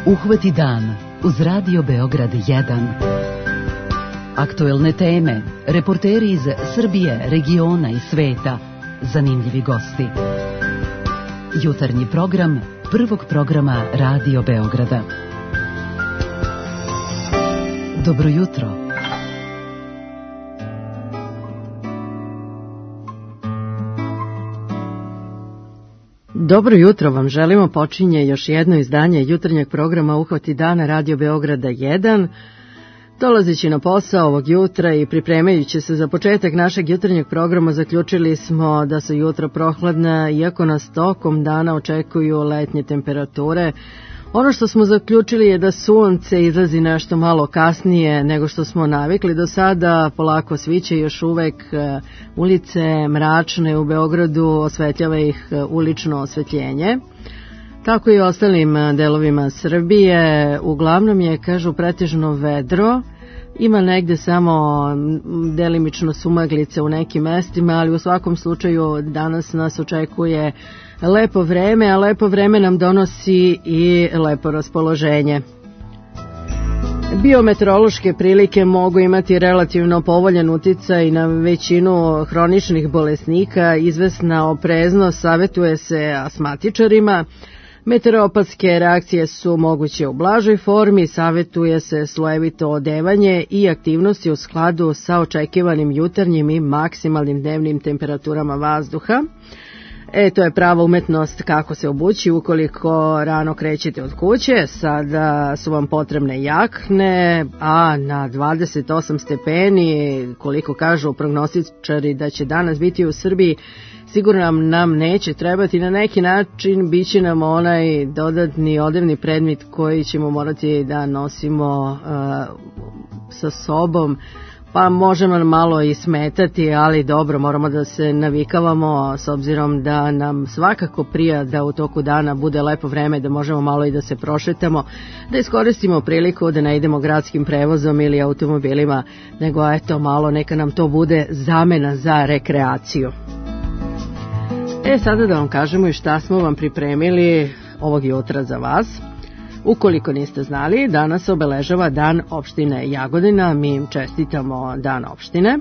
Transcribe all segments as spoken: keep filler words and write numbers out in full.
Uhvati dan uz Radio Beograd jedan. Aktuelne teme, reporteri iz Srbije, regiona i sveta, zanimljivi gosti. Jutarnji program prvog programa Radio Beograda. Dobro jutro. Dobro jutro vam želimo, počinje još jedno izdanje jutarnjeg programa Uhvati dana Radio Beograda jedan. Dolazeći na posao ovog jutra i pripremajući se za početak našeg jutarnjeg programa, zaključili smo da su jutra prohladna, iako nas tokom dana očekuju letnje temperature. Ono što smo zaključili je da sunce izlazi nešto malo kasnije nego što smo navikli do sada, polako sviće, još uvek ulice mračne u Beogradu, osvetljava ih ulično osvetljenje. Tako i u ostalim delovima Srbije, uglavnom je, kažu, pretežno vedro, ima negde samo delimično sumaglice u nekim mestima, ali u svakom slučaju danas nas očekuje lepo vreme, a lepo vreme nam donosi i lepo raspoloženje. Biometeorološke prilike mogu imati relativno povoljan uticaj na većinu hroničnih bolesnika, izvesna opreznost savetuje se asmatičarima. Meteoropatske reakcije su moguće u blažoj formi, savetuje se slojevito odevanje i aktivnosti u skladu sa očekivanim jutarnjim i maksimalnim dnevnim temperaturama vazduha. E, to je prava umetnost kako se obući ukoliko rano krećete od kuće. Sada su vam potrebne jakne, a na dvadeset osam stepeni, koliko kažu prognostičari da će danas biti u Srbiji, sigurno nam, nam neće trebati. Na neki način bit će nam onaj dodatni odevni predmet koji ćemo morati da nosimo uh, sa sobom, pa može nam malo i smetati, ali dobro, moramo da se navikavamo s obzirom da nam svakako prija da u toku dana bude lepo vreme, da možemo malo i da se prošetamo, da iskoristimo priliku da ne idemo gradskim prevozom ili automobilima, nego eto malo neka nam to bude zamena za rekreaciju. E, sada da vam kažemo i šta smo vam pripremili ovog jutra za vas. Ukoliko niste znali, danas obeležava Dan opštine Jagodina, mi im čestitamo Dan opštine.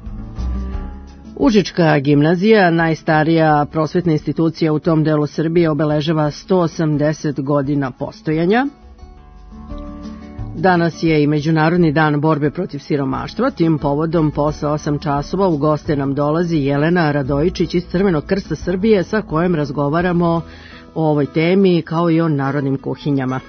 Užička gimnazija, najstarija prosvetna institucija u tom delu Srbije, obeležava sto osamdeset godina postojanja. Danas je i Međunarodni dan borbe protiv siromaštva. Tim povodom posle osam časova u goste nam dolazi Jelena Radojičić iz Crvenog krsta Srbije, sa kojom razgovaramo o ovoj temi kao i o narodnim kuhinjama.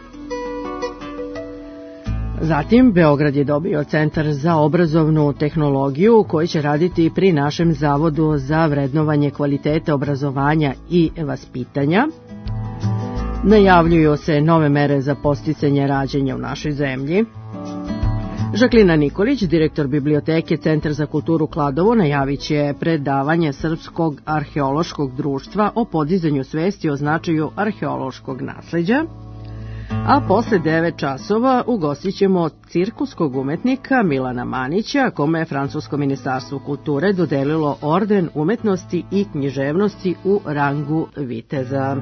Zatim, Beograd je dobio Centar za obrazovnu tehnologiju koji će raditi pri našem Zavodu za vrednovanje kvaliteta obrazovanja i vaspitanja. Najavljuju se nove mere za podsticanje rađanja u našoj zemlji. Žaklina Nikolić, direktor biblioteke Centar za kulturu Kladovo, najavit će predavanje Srpskog arheološkog društva o podizanju svesti o značaju arheološkog nasleđa. A posle devet časova ugostit ćemo cirkuskog umetnika Milana Manića, kome je Francusko ministarstvo kulture dodelilo orden umetnosti i književnosti u rangu viteza.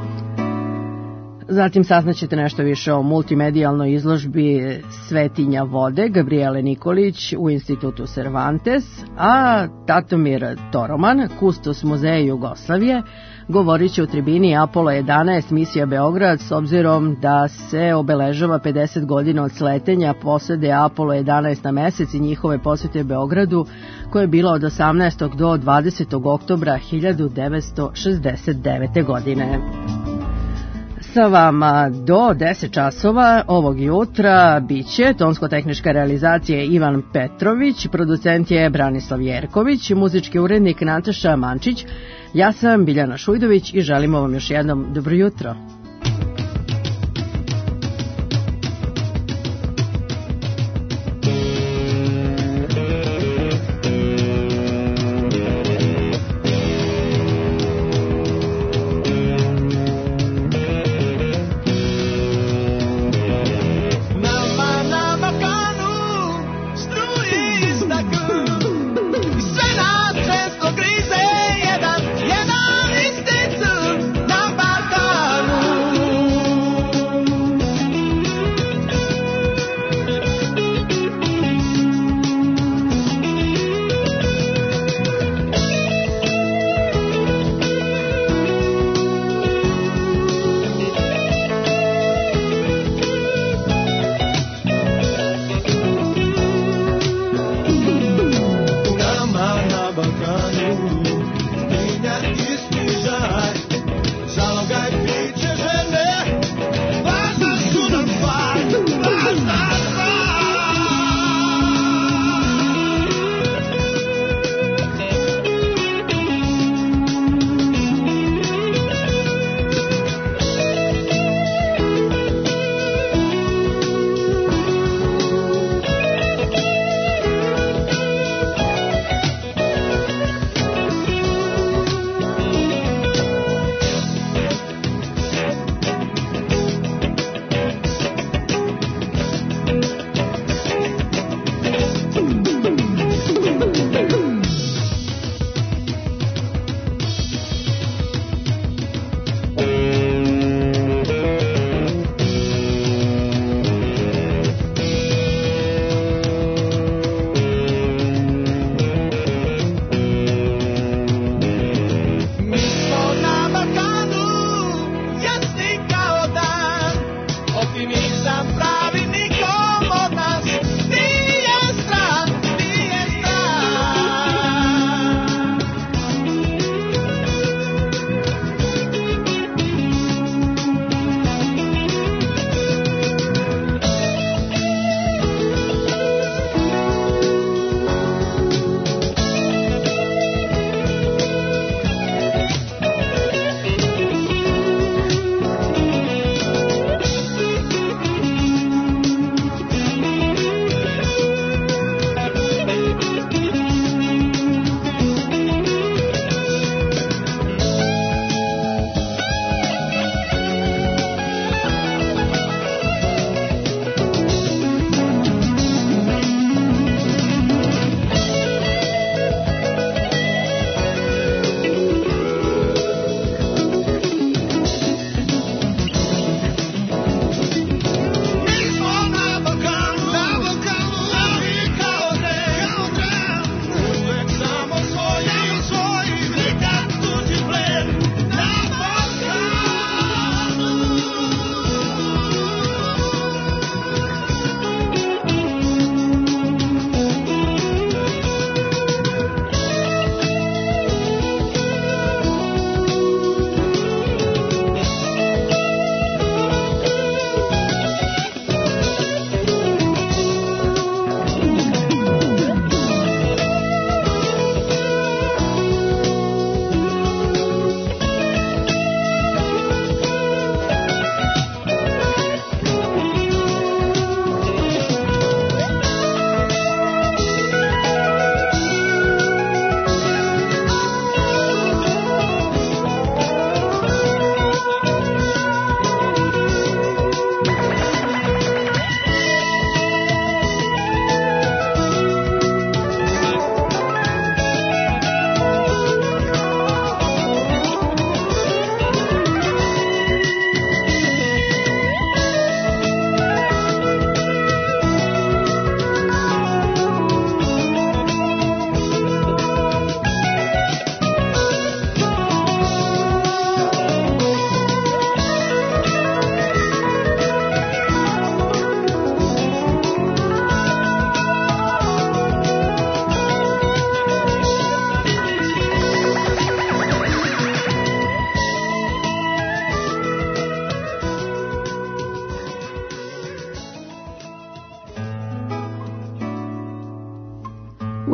Zatim saznaćete nešto više o multimedijalnoj izložbi Svetinja vode Gabriele Nikolić u Institutu Cervantes, a Tatomir Toroman, kustos Muzeja Jugoslavije, govorit će u tribini Apollo jedanaest misija Beograd, s obzirom da se obeležava pedeset godina od sletenja posade Apollo jedanaest na mesec i njihove posete Beogradu, koje je bilo od osamnaestog do dvadesetog oktobra hiljadu devetsto šezdeset devete. godine. Sa vama do deset časova ovog jutra biće tonsko-tehnička realizacija Ivan Petrović, producent je Branislav Jerković, muzički urednik Nataša Mančić, ja sam Biljana Šujdović i želimo vam još jednom dobro jutro. Jedan, jedan isticu na Balkanu.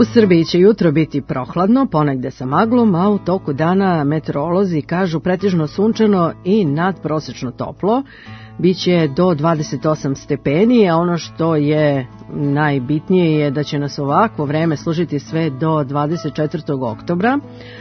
U Srbiji će jutro biti prohladno, ponegde sa maglom, a u toku dana meteorolozi kažu pretežno sunčano i nadprosečno toplo. Biće do dvadeset osam stepeni, a ono što je najbitnije je da će nas ovakvo vreme služiti sve do dvadeset četvrtog oktobra.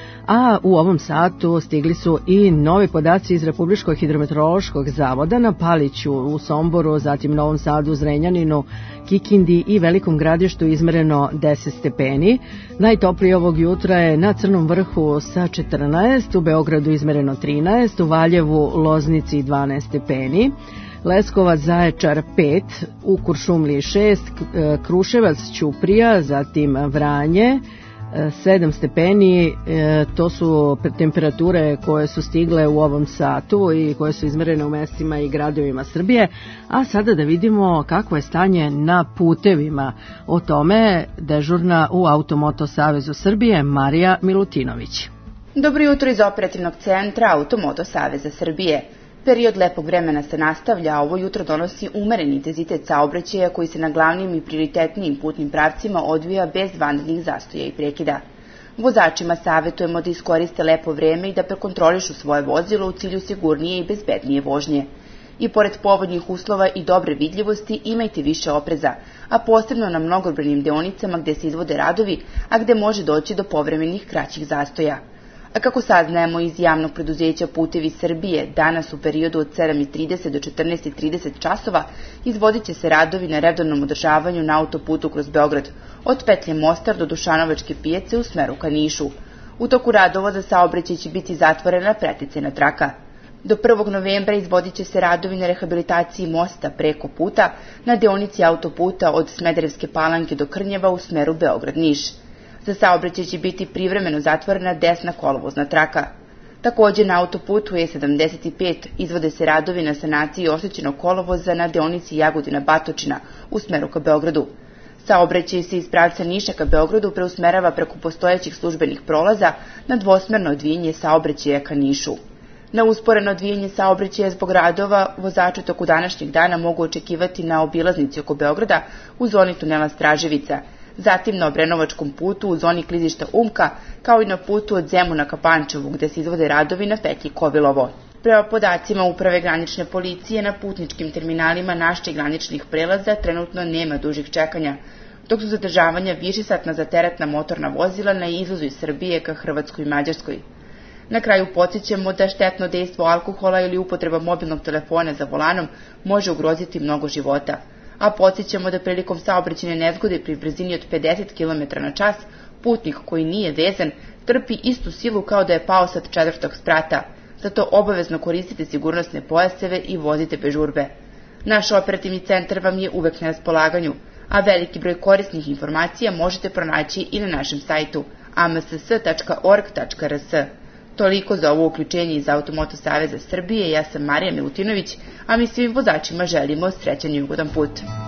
A u ovom satu stigli su i novi podaci iz Republičkog hidrometeorološkog zavoda na Paliću, u Somboru, zatim Novom Sadu, Zrenjaninu, Kikindi i Velikom Gradištu izmereno deset stepeni. Najtoplije ovog jutra je na Crnom Vrhu sa četrnaest, u Beogradu izmereno trinaest, u Valjevu, Loznici dvanaest stepeni, Leskovac, Zaječar pet, u Kuršumliji šest, Kruševac, Ćuprija, zatim Vranje sedam stepeni. To su temperature koje su stigle u ovom satu i koje su izmerene u mestima i gradovima Srbije. A sada da vidimo kakvo je stanje na putevima. O tome dežurna u Automoto Savezu Srbije Marija Milutinović. Dobro jutro iz operativnog centra Automoto Saveza Srbije. Period lepog vremena se nastavlja, a ovo jutro donosi umereni intenzitet saobraćaja koji se na glavnim i prioritetnijim putnim pravcima odvija bez vanrednih zastoja i prekida. Vozačima savetujemo da iskoriste lepo vreme i da prekontrolišu svoje vozilo u cilju sigurnije i bezbednije vožnje. I pored povoljnih uslova i dobre vidljivosti imajte više opreza, a posebno na mnogobrojnim deonicama gde se izvode radovi, a gde može doći do povremenih kraćih zastoja. A kako saznajemo iz javnog preduzeća Putevi Srbije, danas u periodu od sedam i trideset do četrnaest i trideset časova izvodit će se radovi na redovnom održavanju na autoputu kroz Beograd, od petlje Mostar do Dušanovačke pijace u smeru ka Nišu. U toku radova za saobraćaj će biti zatvorena preticena traka. Do prvog novembra izvodit će se radovi na rehabilitaciji mosta preko puta na deonici autoputa od Smederevske Palanke do Krnjeva u smeru Beograd-Niš. Za saobraćaj će biti privremeno zatvorena desna kolovozna traka. Takođe na autoputu E sedamdeset pet izvode se radovi na sanaciji oštećenog kolovoza na deonici Jagodina-Batočina u smeru ka Beogradu. Saobraćaj se iz pravca Niša ka Beogradu preusmerava preko postojećih službenih prolaza na dvosmerno odvijanje saobraćaja ka Nišu. Na usporeno odvijanje saobraćaja zbog radova vozači toku današnjeg dana mogu očekivati na obilaznici oko Beograda u zoni tunela Straževica, zatim na Obrenovačkom putu u zoni klizišta Umka, kao i na putu od Zemuna ka Pančevu, gde se izvode radovi na petlji Kovilovo. Prema podacima Uprave granične policije, na putničkim terminalima naših graničnih prelaza trenutno nema dužih čekanja, dok su zadržavanja višesatna za teretna motorna vozila na izlazu iz Srbije ka Hrvatskoj i Mađarskoj. Na kraju podsjećamo da štetno dejstvo alkohola ili upotreba mobilnog telefona za volanom može ugroziti mnogo života. A podsjećamo da prilikom saobraćajne nezgode pri brzini od pedeset kilometara na čas, putnik koji nije vezan trpi istu silu kao da je pao sa četvrtog sprata, zato obavezno koristite sigurnosne pojaseve i vozite bez žurbe. Naš operativni centar vam je uvek na raspolaganju, a veliki broj korisnih informacija možete pronaći i na našem sajtu a m s s tačka org tačka r s. Toliko za ovo uključenje iz Automoto Saveza Srbije. Ja sam Marija Milutinović, a mi svim vozačima želimo srećan i ugodan put.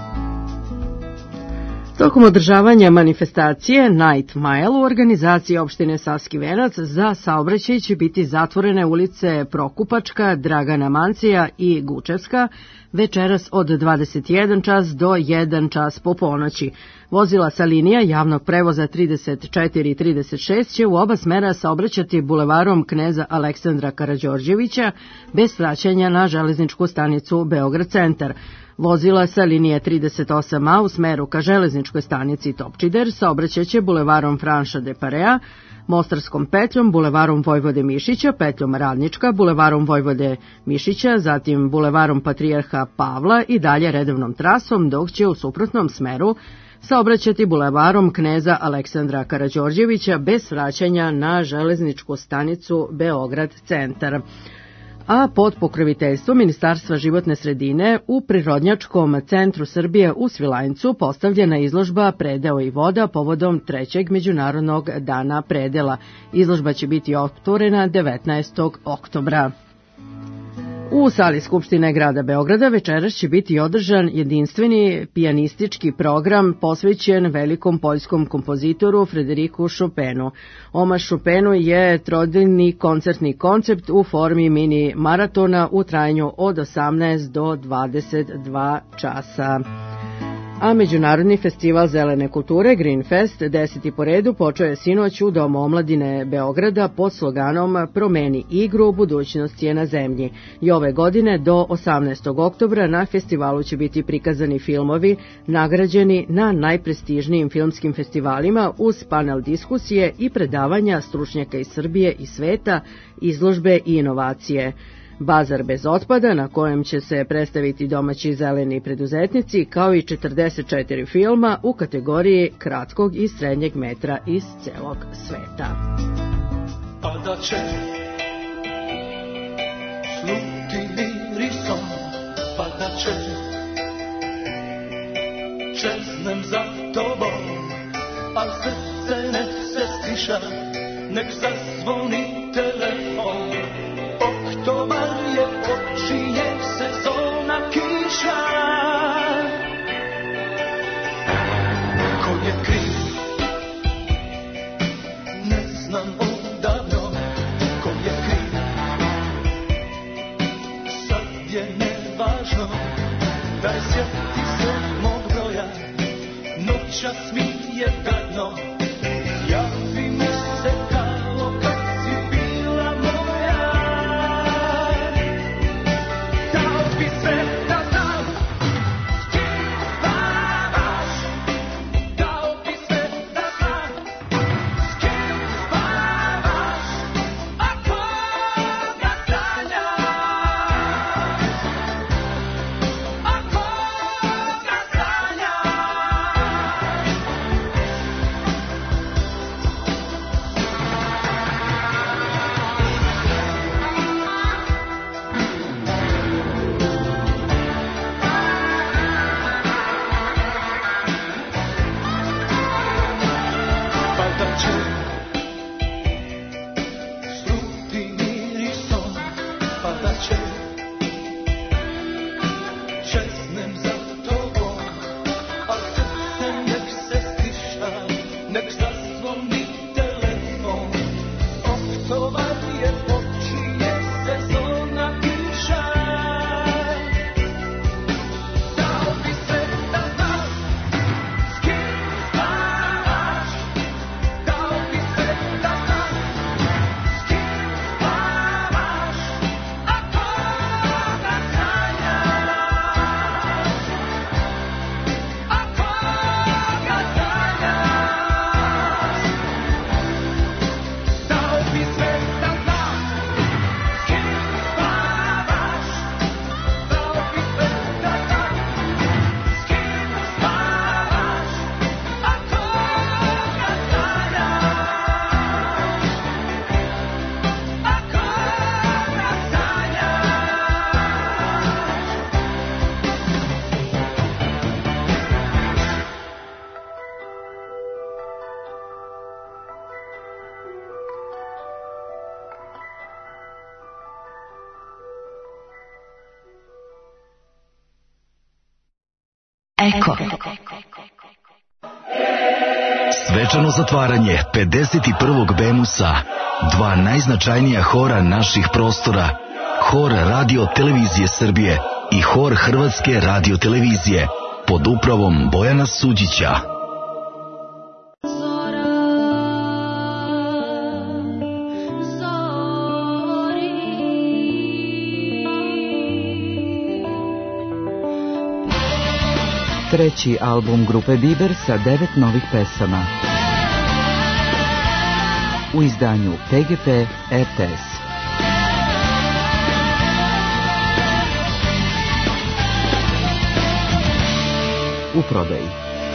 Tokom održavanja manifestacije Night Mile u organizaciji opštine Savski Venac za saobraćaj će biti zatvorene ulice Prokupačka, Dragana Mancija i Gučevska večeras od dvadeset jedan čas do jedan čas po ponoći. Vozila sa linija javnog prevoza trideset četiri i trideset šest će u oba smera saobraćati bulevarom Kneza Aleksandra Karađorđevića bez vraćanja na železničku stanicu Beograd centar. Vozila sa linije trideset osam A u smeru ka železničkoj stanici Topčider saobraćaće bulevarom Franša de Parea, Mostarskom petljom, bulevarom Vojvode Mišića, petljom Radnička, bulevarom Vojvode Mišića, zatim bulevarom Patrijarha Pavla i dalje redovnom trasom, dok će u suprotnom smeru saobraćati bulevarom Kneza Aleksandra Karađorđevića bez vraćanja na železničku stanicu Beograd centar. A pod pokroviteljstvom Ministarstva životne sredine u Prirodnjačkom centru Srbije u Svilajncu postavljena izložba Predeo i voda povodom trećeg Međunarodnog dana predela. Izložba će biti otvorena devetnaestog oktobra. U sali Skupštine grada Beograda večeras će biti održan jedinstveni pijanistički program posvećen velikom poljskom kompozitoru Frederiku Chopinu. Omaž Chopinu je trodeljni koncertni koncept u formi mini maratona u trajanju od osamnaest do dvadeset dva časa. A Međunarodni festival zelene kulture Green Fest, deseti po redu, počeo je sinoć u Domu omladine Beograda pod sloganom Promeni igru, budućnost je na zemlji. I ove godine do osamnaestog oktobra na festivalu će biti prikazani filmovi nagrađeni na najprestižnijim filmskim festivalima uz panel diskusije i predavanja stručnjaka iz Srbije i sveta, izložbe i inovacije. Bazar bez otpada na kojem će se predstaviti domaći zeleni preduzetnici kao i četrdeset četiri filma u kategoriji kratkog i srednjeg metra iz celog sveta. Pada će sluti mirisom, pada će čeznem za tobom, a srce nek se stiša, nek zazvoni telefon. Oktobar je, počinje sezona kiša. Ko je kriv? Ne znam odavno. Ko je kriv? Sad je nevažno. Daj sjeti se mog broja. Noćas mi je gadno. Javi mi se kao kad si bila moja. Eko. Svečano zatvaranje pedeset prvog Bemusa, dva najznačajnija hora naših prostora, Hor Radio Televizije Srbije i Hor Hrvatske Radio Televizije, pod upravom Bojana Suđića. Treći album grupe Biber sa devet novih pesama. U izdanju P G P R T S. U prodaji.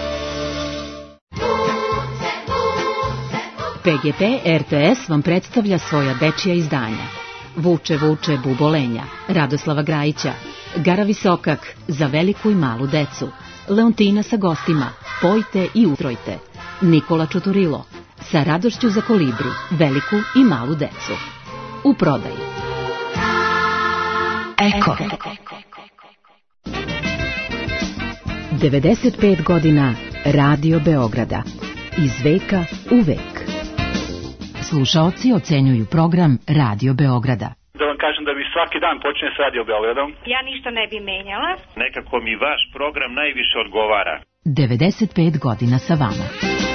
P G P R T S vam predstavlja svoja dečija izdanja. Vuče, vuče, bubolenja, Radoslava Grajića, Gara Visokak, za veliku i malu decu, Leontina sa gostima, Pojte i ustrojte, Nikola Čuturilo, sa radošću za kolibri, veliku i malu decu. U prodaji. Eko. devedeset pet godina Radio Beograda. Iz veka u vek. Slušaoci ocenjuju program Radio Beograda. Da vam kažem da mi svaki dan počne s Radio Beogradom. Ja ništa ne bi menjala. Nekako mi vaš program najviše odgovara. devedeset pet godina sa vama.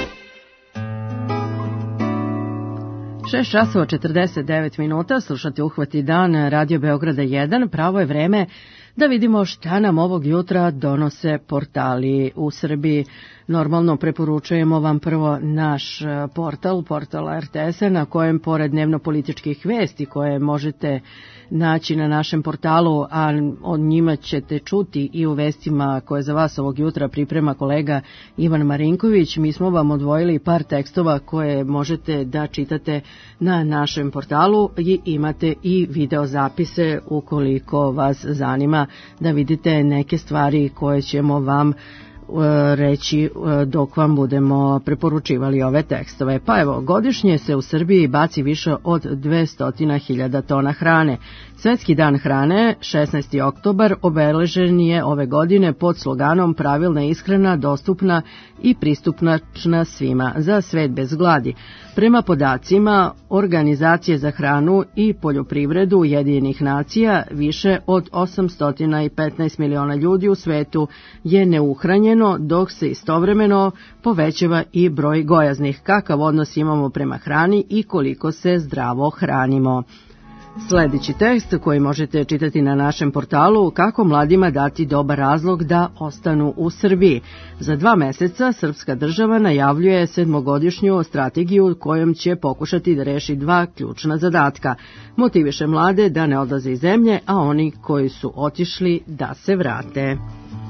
šest časova četrdeset devet minuta, slušate Uhvati dan, Radio Beograda jedan, pravo je vreme da vidimo šta nam ovog jutra donose portali u Srbiji. Normalno preporučujemo vam prvo naš portal, portal R T S-a, na kojem pored dnevno-političkih vesti koje možete naći na našem portalu, a od njima ćete čuti i u vestima koje za vas ovog jutra priprema kolega Ivan Marinković. Mi smo vam odvojili par tekstova koje možete da čitate na našem portalu i imate i video zapise ukoliko vas zanima da vidite neke stvari koje ćemo vam reći dok vam budemo preporučivali ove tekstove. Pa evo, godišnje se u Srbiji baci više od dvesta hiljada tona hrane. Svetski dan hrane, šesnaesti oktobar, obeležen je ove godine pod sloganom Pravilna ishrana, dostupna i pristupna svima, za svet bez gladi. Prema podacima Organizacije za hranu i poljoprivredu Ujedinjenih nacija, više od osamsto petnaest miliona ljudi u svetu je neuhranjeno, dok se istovremeno povećava i broj gojaznih. Kakav odnos imamo prema hrani i koliko se zdravo hranimo? Sljedeći tekst koji možete čitati na našem portalu: kako mladima dati dobar razlog da ostanu u Srbiji. Za dva meseca srpska država najavljuje sedmogodišnju strategiju kojom će pokušati da reši dva ključna zadatka. Motiviše mlade da ne odlaze iz zemlje, a oni koji su otišli da se vrate.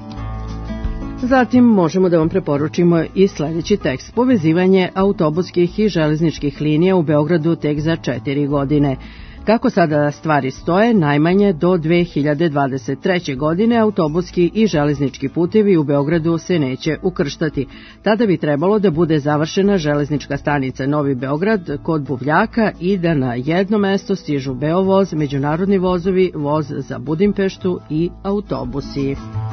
Zatim možemo da vam preporučimo i sljedeći tekst: povezivanje autobuskih i železničkih linija u Beogradu tek za četiri godine. Kako sada stvari stoje, najmanje do dve hiljade dvadeset treće. godine autobuski i železnički putevi u Beogradu se neće ukrštati. Tada bi trebalo da bude završena železnička stanica Novi Beograd kod Buvljaka i da na jedno mesto stižu Beovoz, međunarodni vozovi, voz za Budimpeštu i autobusi.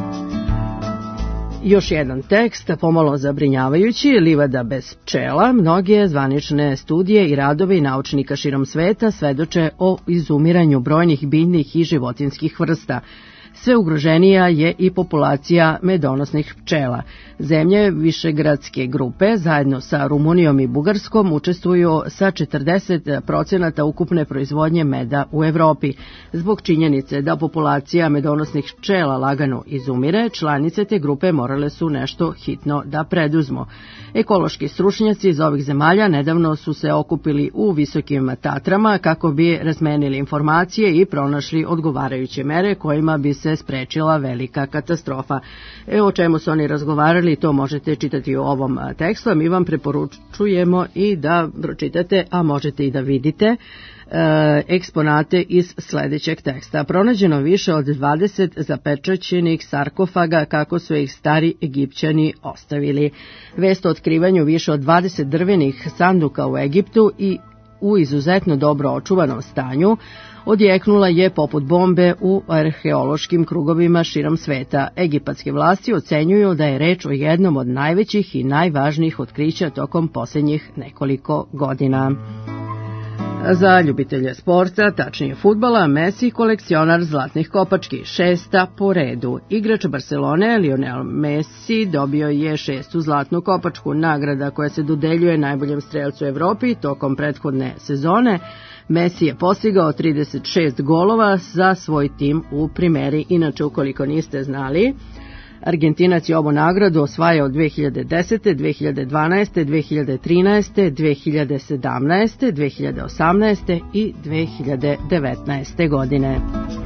Još jedan tekst, pomalo zabrinjavajući: livada bez pčela. Mnoge zvanične studije i radovi naučnika širom sveta svedoče o izumiranju brojnih biljnih i životinskih vrsta. Sve ugroženija je i populacija medonosnih pčela. Zemlje Višegradske grupe zajedno sa Rumunijom i Bugarskom učestvuju sa četrdeset procenata ukupne proizvodnje meda u Evropi. Zbog činjenice da populacija medonosnih pčela lagano izumire, članice te grupe morale su nešto hitno da preduzmu. Ekološki stručnjaci iz ovih zemalja nedavno su se okupili u Visokim Tatrama kako bi razmenili informacije i pronašli odgovarajuće mere kojima bi se sprečila velika katastrofa. E, o čemu su oni razgovarali, to možete čitati u ovom tekstu, a mi vam preporučujemo i da pročitate, a možete i da vidite e, eksponate iz sljedećeg teksta. Pronađeno više od dvadeset zapečaćenih sarkofaga kako su ih stari Egipćani ostavili. Vest o otkrivanju više od dvadeset drvenih sanduka u Egiptu i u izuzetno dobro očuvanom stanju odjeknula je poput bombe u arheološkim krugovima širom sveta. Egipatske vlasti ocenjuju da je reč o jednom od najvećih i najvažnijih otkrića tokom posljednjih nekoliko godina. Za ljubitelje sporta, tačnije fudbala, Messi kolekcionar zlatnih kopački, šesta po redu. Igrač Barcelone, Lionel Messi, dobio je šestu zlatnu kopačku, nagrada koja se dodeljuje najboljem strelcu u Evropi tokom prethodne sezone. Messi je postigao trideset šest golova za svoj tim u primeri. Inače, ukoliko niste znali, Argentinac je ovu nagradu osvajao dve hiljade desete. dve hiljade dvanaeste. dve hiljade trinaeste. dve hiljade sedamnaeste. dve hiljade osamnaeste. i dve hiljade devetnaeste. godine.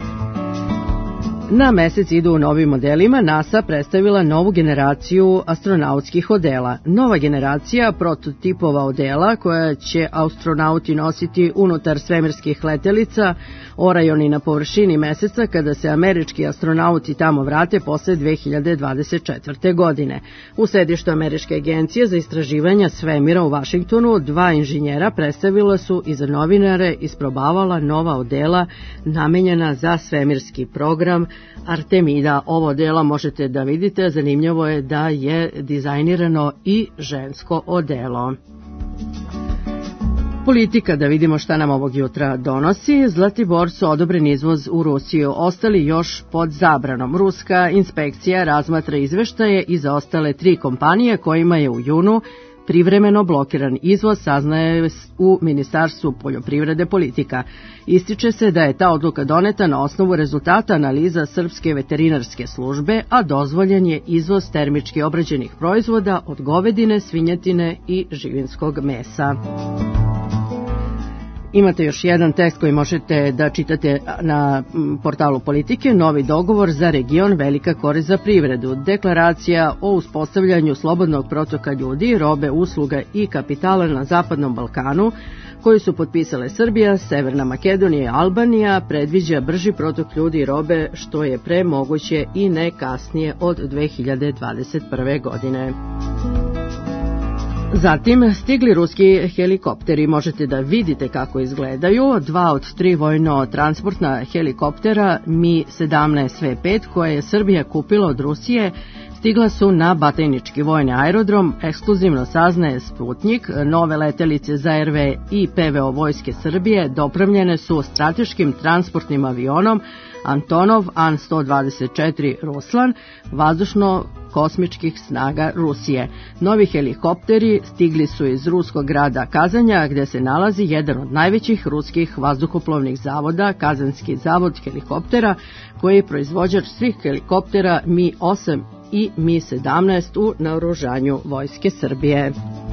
Na mesec idu u novim modelima. NASA predstavila novu generaciju astronautskih odela. Nova generacija prototipova odela koja će astronauti nositi unutar svemirskih letelica orajoni na površini meseca kada se američki astronauti tamo vrate posle dve hiljade dvadeset četvrte. godine. U sedištu Američke agencije za istraživanja svemira u Vašingtonu dva inženjera predstavila su i za novinare isprobavala nova odela namenjena za svemirski program Artemida. Ovo odela možete da vidite, zanimljivo je da je dizajnirano i žensko odelo. politika, da vidimo šta nam ovog jutra donosi. Zlatibor su odobren izvoz u Rusiju, ostali još pod zabranom. Ruska inspekcija razmatra izveštaje i za ostale tri kompanije kojima je u junu privremeno blokiran izvoz, saznaje u Ministarstvu poljoprivrede politika. Ističe se da je ta odluka doneta na osnovu rezultata analiza Srpske veterinarske službe, a dozvoljen je izvoz termički obrađenih proizvoda od govedine, svinjetine i živinskog mesa. Imate još jedan tekst koji možete da čitate na portalu Politike. Novi dogovor za region, velika korist za privredu. Deklaracija o uspostavljanju slobodnog protoka ljudi, robe, usluga i kapitala na Zapadnom Balkanu, koju su potpisale Srbija, Severna Makedonija i Albanija, predviđa brži protok ljudi i robe, što je pre moguće i ne kasnije od dve hiljade dvadeset prve. godine. Zatim, stigli ruski helikopteri, možete da vidite kako izgledaju. Dva od tri vojno-transportna helikoptera Mi sedamnaest V pet koje je Srbija kupila od Rusije stigla su na Batajnički vojni aerodrom, ekskluzivno saznaje Sputnik. Nove letelice za er ve i pe ve o Vojske Srbije dopravljene su strateškim transportnim avionom Antonov An sto dvadeset četiri Ruslan, vazdušno-kosmičkih snaga Rusije. Novi helikopteri stigli su iz ruskog grada Kazanja, gde se nalazi jedan od najvećih ruskih vazduhoplovnih zavoda, Kazanski zavod helikoptera, koji je proizvođač svih helikoptera Mi osam i Mi sedamnaest u naoružanju Vojske Srbije.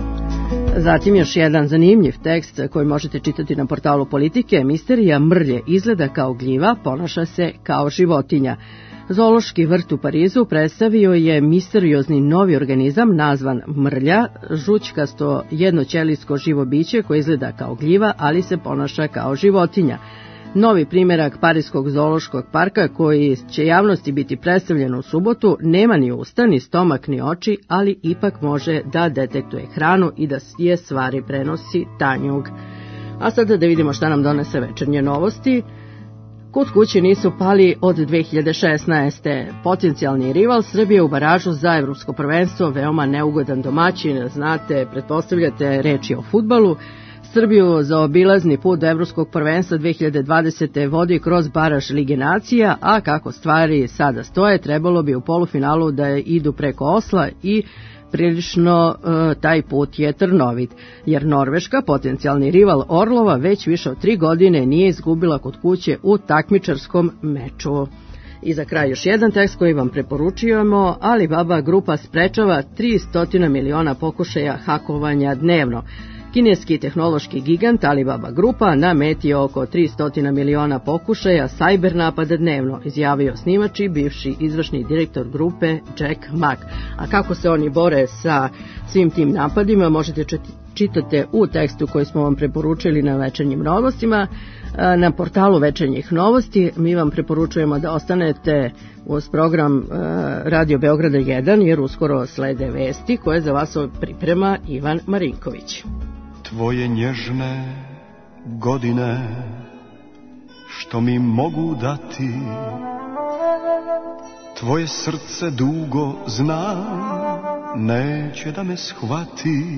Zatim još jedan zanimljiv tekst koji možete čitati na portalu Politike. Misterija mrlje izgleda kao gljiva, ponaša se kao životinja. Zoološki vrt u Parizu predstavio je misteriozni novi organizam nazvan mrlja, žućkasto jednoćelijsko živo biće koje izgleda kao gljiva, ali se ponaša kao životinja. Novi primjerak Parijskog zoološkog parka, koji će javnosti biti predstavljen u subotu, nema ni usta, ni stomak, ni oči, ali ipak može da detektuje hranu i da je stvari prenosi tanjug. A sada da vidimo šta nam donese večernje novosti. Kut kući nisu pali od dve hiljade šesnaeste. Potencijalni rival Srbije u baražu za evropsko prvenstvo, veoma neugodan domaćin, znate, pretpostavljate, reč je o fudbalu. Srbiju za obilazni put do evropskog prvenstva dve hiljade dvadesete. vodi kroz baraž Lige nacija, a kako stvari sada stoje, trebalo bi u polufinalu da idu preko Osla i prilično e, taj put je trnovit, jer Norveška, potencijalni rival Orlova, već više od tri godine nije izgubila kod kuće u takmičarskom meču. I za kraj još jedan tekst koji vam preporučujemo. Alibaba grupa sprečava tristo miliona pokušaja hakovanja dnevno. Kineski tehnološki gigant Alibaba grupa na meti oko tristo miliona pokušaja sajber napada dnevno, izjavio snimač i bivši izvršni direktor grupe Jack Ma. A kako se oni bore sa svim tim napadima možete čitati u tekstu koji smo vam preporučili na večernjim novostima. Na portalu večernjih novosti mi vam preporučujemo da ostanete uz program Radio Beograda jedan, jer uskoro slede vesti koje za vas priprema Ivan Marinković. Tvoje nježne godine što mi mogu dati, tvoje srce dugo zna, neće da me shvati.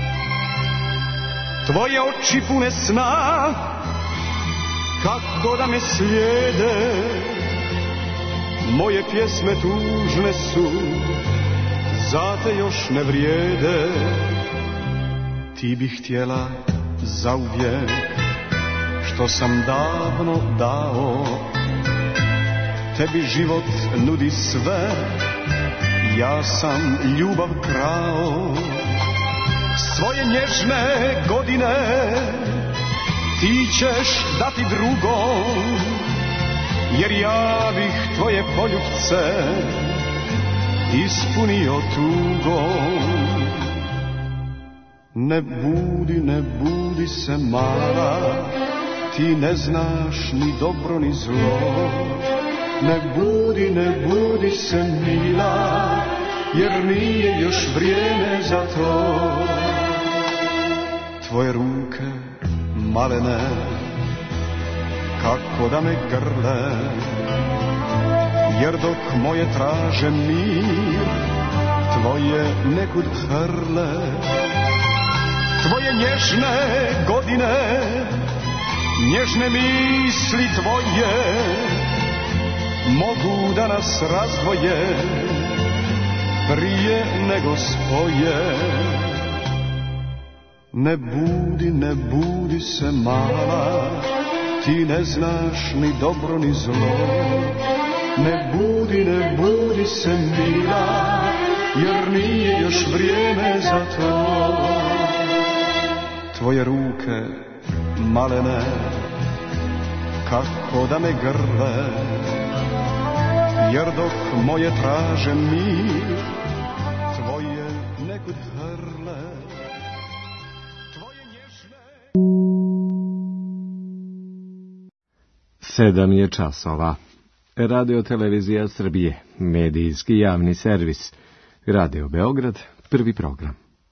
Tvoje oči pune sna, kako da me slijede, moje pjesme tužne su, za te još ne vrijede. Ti bi htjela zauvijek što sam davno dao, tebi život nudi sve, ja sam ljubav krao. Svoje nježne godine ti ćeš dati drugom, jer ja bih tvoje poljupce ispunio tugom. Ne budi, ne budi se mala, ti ne znaš ni dobro ni zlo. Ne budi, ne budi se mila, jer nije još vrijeme za to. Tvoje ruke malene, kako da me grle, jer dok moje traže mir, tvoje nekud hrle. tvoje nježne godine, nježne misli tvoje mogu da nas razdvoje prije nego spoje. Ne budi, ne budi se mala, ti ne znaš ni dobro ni zlo. Ne budi, ne budi se mila, jer nije još vrijeme za to. Tvoje ruke malene, kako da me grle, jer dok moje traže mir, tvoje nekud hrle. Tvoje nježne... Sedam je časova. Radio Televizija Srbije, medijski javni servis. Radio Beograd, prvi program.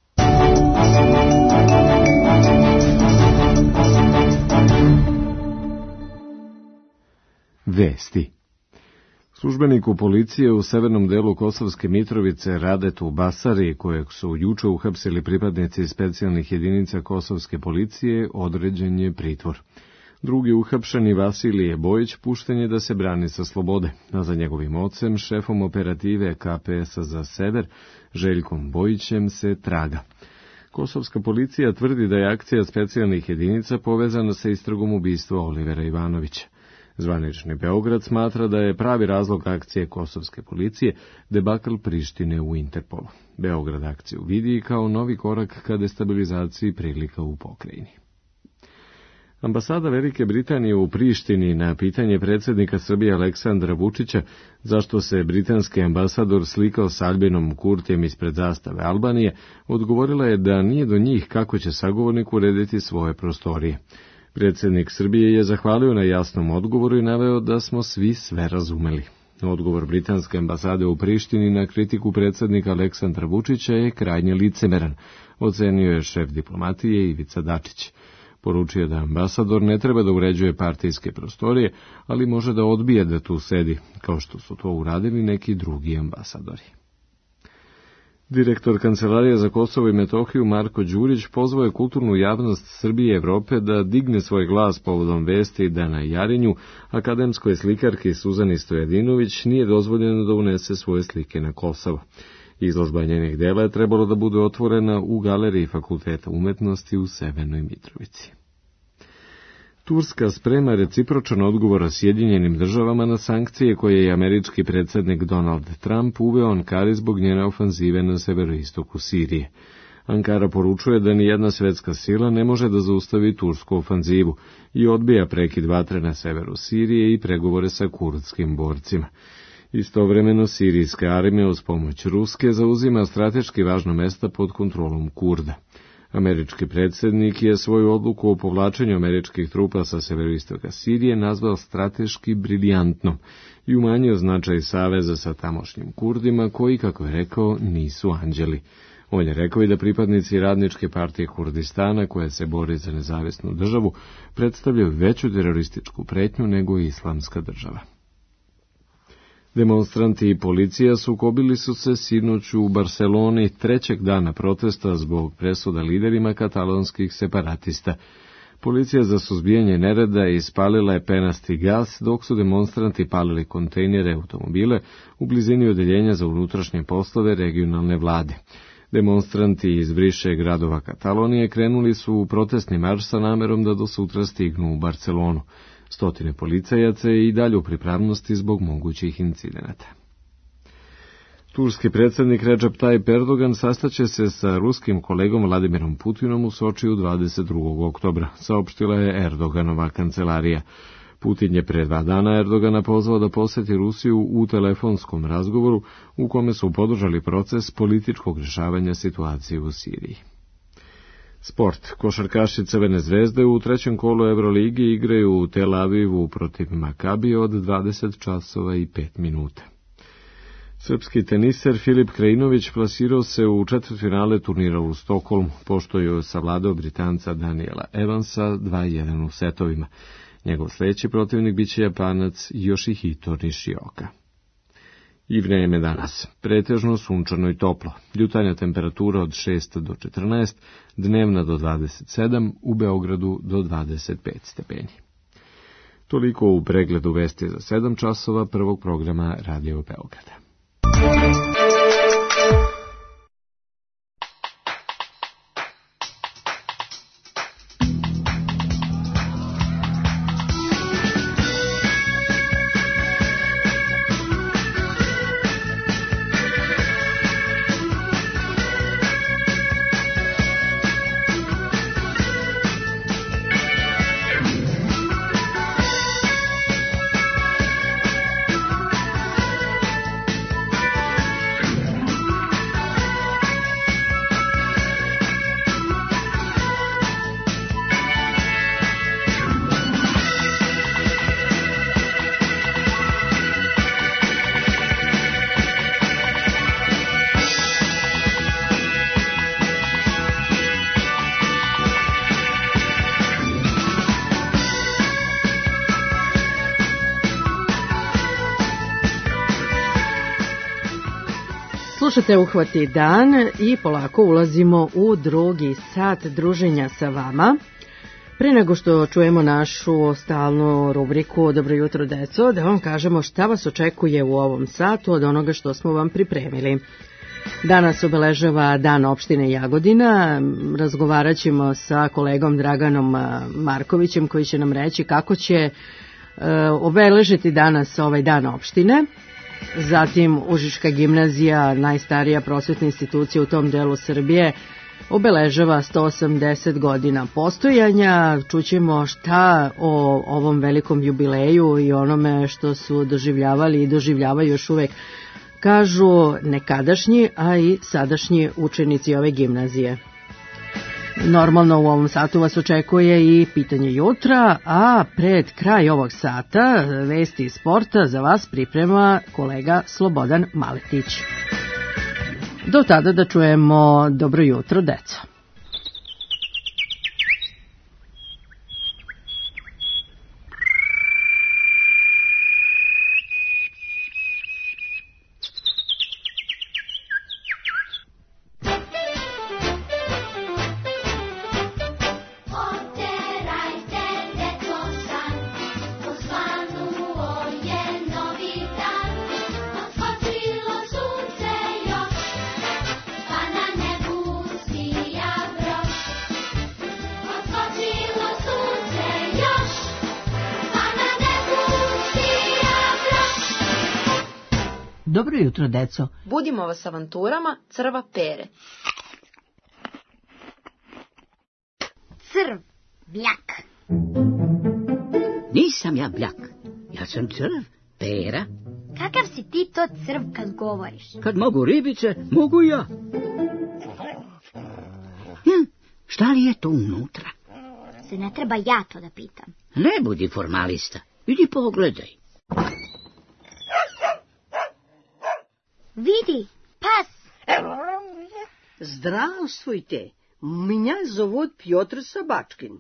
Vesti. Službeniku policije u severnom delu Kosovske Mitrovice Radetu Basari, kojeg su juče uhapsili pripadnici specijalnih jedinica Kosovske policije, određen je pritvor. Drugi uhapšeni Vasilije Bojić pušten je da se brani sa slobode, a za njegovim ocem, šefom operative K P S-a za Sever, Željkom Bojićem, se traga. Kosovska policija tvrdi da je akcija specijalnih jedinica povezana sa istragom ubistva Olivera Ivanovića. Zvanični Beograd smatra da je pravi razlog akcije kosovske policije debakl Prištine u Interpolu. Beograd akciju vidi kao novi korak ka destabilizaciji prilika u pokrajini. Ambasada Velike Britanije u Prištini na pitanje predsjednika Srbije Aleksandra Vučića zašto se britanski ambasador slikao s Albinom Kurtijem ispred zastave Albanije, odgovorila je da nije do njih kako će sagovornik urediti svoje prostorije. Predsjednik Srbije je zahvalio na jasnom odgovoru i naveo da smo svi sve razumeli. Odgovor britanske ambasade u Prištini na kritiku predsjednika Aleksandra Vučića je krajnje licemeran, ocenio je šef diplomatije Ivica Dačić. Poručio da ambasador ne treba da uređuje partijske prostorije, ali može da odbije da tu sedi, kao što su to uradili neki drugi ambasadori. Direktor Kancelarije za Kosovo i Metohiju Marko Đurić pozvao je kulturnu javnost Srbije i Evrope da digne svoj glas povodom vesti da na Jarinju akademskoj slikarki Suzani Stojadinović nije dozvoljeno da unese svoje slike na Kosovo. Izložba njenih dela je trebalo da bude otvorena u galeriji Fakulteta umetnosti u Severnoj Mitrovici. Turska sprema recipročan odgovor Sjedinjenim državama na sankcije koje je američki predsjednik Donald Trump uveo Ankari zbog njene ofanzive na severoistoku Sirije. Ankara poručuje da nijedna svetska sila ne može da zaustavi tursku ofanzivu i odbija prekid vatre na severu Sirije i pregovore sa kurdskim borcima. Istovremeno, sirijska armija uz pomoć Ruske zauzima strateški važno mesta pod kontrolom Kurda. Američki predsjednik je svoju odluku o povlačenju američkih trupa sa severoistoka Sirije nazvao strateški briljantnom i umanjio značaj saveza sa tamošnjim Kurdima koji, kako je rekao, nisu anđeli. On je rekao i da pripadnici Radničke partije Kurdistana, koja se bori za nezavisnu državu, predstavljaju veću terorističku pretnju nego Islamska država. Demonstranti i policija sukobili su se sinoć u Barseloni trećeg dana protesta zbog presuda liderima katalonskih separatista. Policija za suzbijanje nereda ispalila je penasti gas, dok su demonstranti palili kontejnere automobile u blizini odeljenja za unutrašnje poslove regionalne vlade. Demonstranti iz više gradova Katalonije krenuli su u protestni marš sa namerom da do sutra stignu u Barcelonu. Stotine policajaca je i dalje u pripravnosti zbog mogućih incidenata. Turski predsjednik Recep Tayyip Erdogan sastaće se sa ruskim kolegom Vladimirom Putinom u Sočiju dvadeset drugog oktobra, saopštila je Erdoganova kancelarija. Putin je pre dva dana Erdogana pozvao da poseti Rusiju u telefonskom razgovoru u kome su podržali proces političkog rješavanja situacije u Siriji. Sport. Košarkaši Crvene zvezde u trećem kolu Euroligi igraju u Tel Avivu protiv Makabija od dvadeset časova i pet minuta. Srpski teniser Filip Krajinović plasirao se u četvrtfinale turnira u Stokholmu, pošto je savladao Britanca Daniela Evansa dva jedan u setovima. Njegov sljedeći protivnik biće Japanac Yoshihito Nishioka. I vreme danas. Pretežno sunčano i toplo. Jutarnja temperatura od šest do četrnaest, dnevna do dvadeset sedam, u Beogradu do dvadeset pet stepeni. Toliko u pregledu vesti za sedam časova prvog programa Radio Beograda. Slušate Uhvati dan i polako ulazimo u drugi sat druženja sa vama. Pre nego što čujemo našu stalnu rubriku Dobro jutro deco, da vam kažemo šta vas očekuje u ovom satu od onoga što smo vam pripremili. Danas obeležava Dan opštine Jagodina. Razgovarat ćemo sa kolegom Draganom Markovićem koji će nam reći kako će obeležiti danas ovaj Dan opštine. Zatim Užička gimnazija, najstarija prosvetna institucija u tom delu Srbije, obeležava sto osamdeset godina postojanja. Čućemo šta o ovom velikom jubileju i onome što su doživljavali i doživljavaju još uvek kažu nekadašnji, a i sadašnji učenici ove gimnazije. Normalno u ovom satu vas očekuje i pitanje jutra, a pred kraj ovog sata vesti iz sporta za vas priprema kolega Slobodan Maletić. Do tada da čujemo Dobro jutro deco. Dobro jutro, deco. Budimo vas avanturama crva Pere. Crv, bljak. Nisam ja bljak, ja sam crv, Pera. Kakav si ti to crv kad govoriš? Kad mogu ribice, mogu ja. Hm, šta li je to unutra? Se ne treba ja to da pitam. Ne budi formalista, idi pogledaj. Vidi, pas. Здравствуйте, меня зовут Петр Собачкин.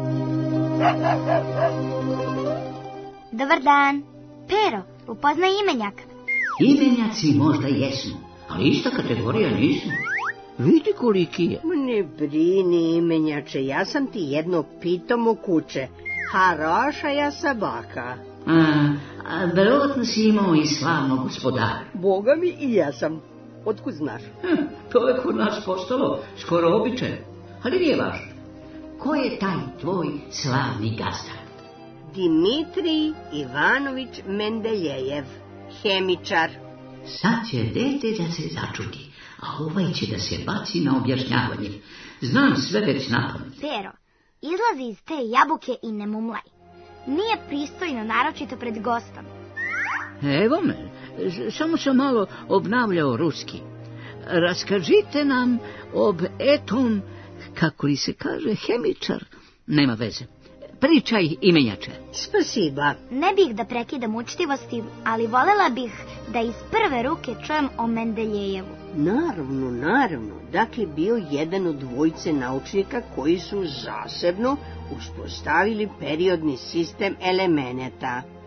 Dobar dan. Pero, upoznaj imenjak. Imenjaci možda jesmo, ali ista kategorija nismo. Vidi koliki je. Ne brini, imenjače, ja sam ti jedno pitomo kuće. Harašaja sabaka. A, a verovatno si imao i slavnog gospodara. Boga mi i ja sam. Otkud znaš? Hm, to je kod nas postalo skoro običaj, ali nije važno. Ko je taj tvoj slavni gazda? Dimitrij Ivanović Mendeljejev, hemičar. Sad će dete da se začudi, a ovaj će da se baci na objašnjavanje. Znam sve već napamet. Pero, izlazi iz te jabuke i ne mumlaj. Nije pristojno, naročito pred gostom. Evo me, samo sam malo obnavljao ruski. Raskažite nam ob etom, kako li se kaže, hemičar. Nema veze. Pričaj, imenjače. Spasiba. Ne bih da prekidam učtivosti, ali volela bih da iz prve ruke čujem o Mendeljejevu. Naravno, naravno. Dakle, bio jedan od dvojice naučnika koji su zasebno uspostavili periodni sistem elemenata.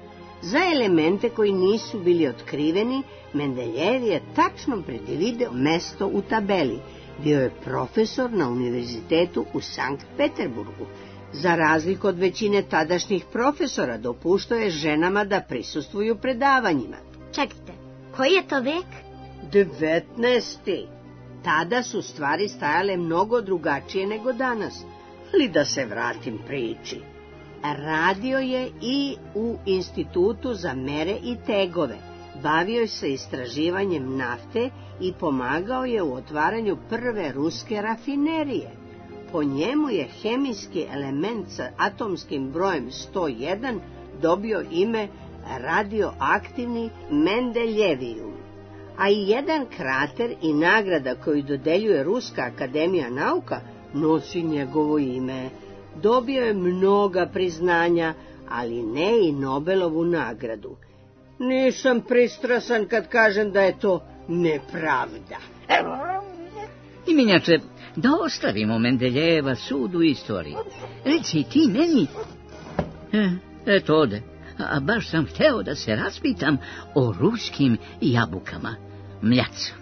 Za elemente koji nisu bili otkriveni, Mendeljev je tačno predvidio mesto u tabeli. Bio je profesor na univerzitetu u Sankt Peterburgu. Za razliku od većine tadašnjih profesora, dopuštao je ženama da prisustvuju predavanjima. Čekajte, koji je to vek? devetnaesti. Tada su stvari stajale mnogo drugačije nego danas. Ali da se vratim priči. Radio je i u Institutu za mere i tegove. Bavio se istraživanjem nafte i pomagao je u otvaranju prve ruske rafinerije. Po njemu je hemijski element sa atomskim brojem sto jedan dobio ime radioaktivni Mendeljevijum. A i jedan krater i nagrada koju dodeljuje Ruska akademija nauka nosi njegovo ime. Dobio je mnoga priznanja, ali ne i Nobelovu nagradu. Nisam pristrasan kad kažem da je to nepravda. I minjače, da ostavimo Mendeljeva sud u istoriji. Reci ti meni... E, eto ode. A baš sam hteo da se raspitam o ruskim jabukama. Mljac.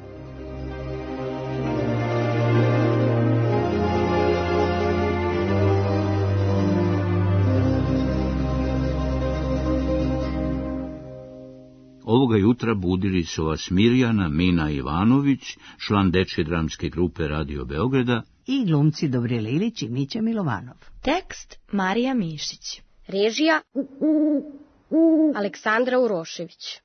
Ovoga jutra budili su vas Mirjana Mina Ivanović, član dečje dramske grupe Radio Beograda, i glumci Dobrila Ilić i Mića Milovanov. Tekst Marija Mišić. Režija Aleksandra Urošević.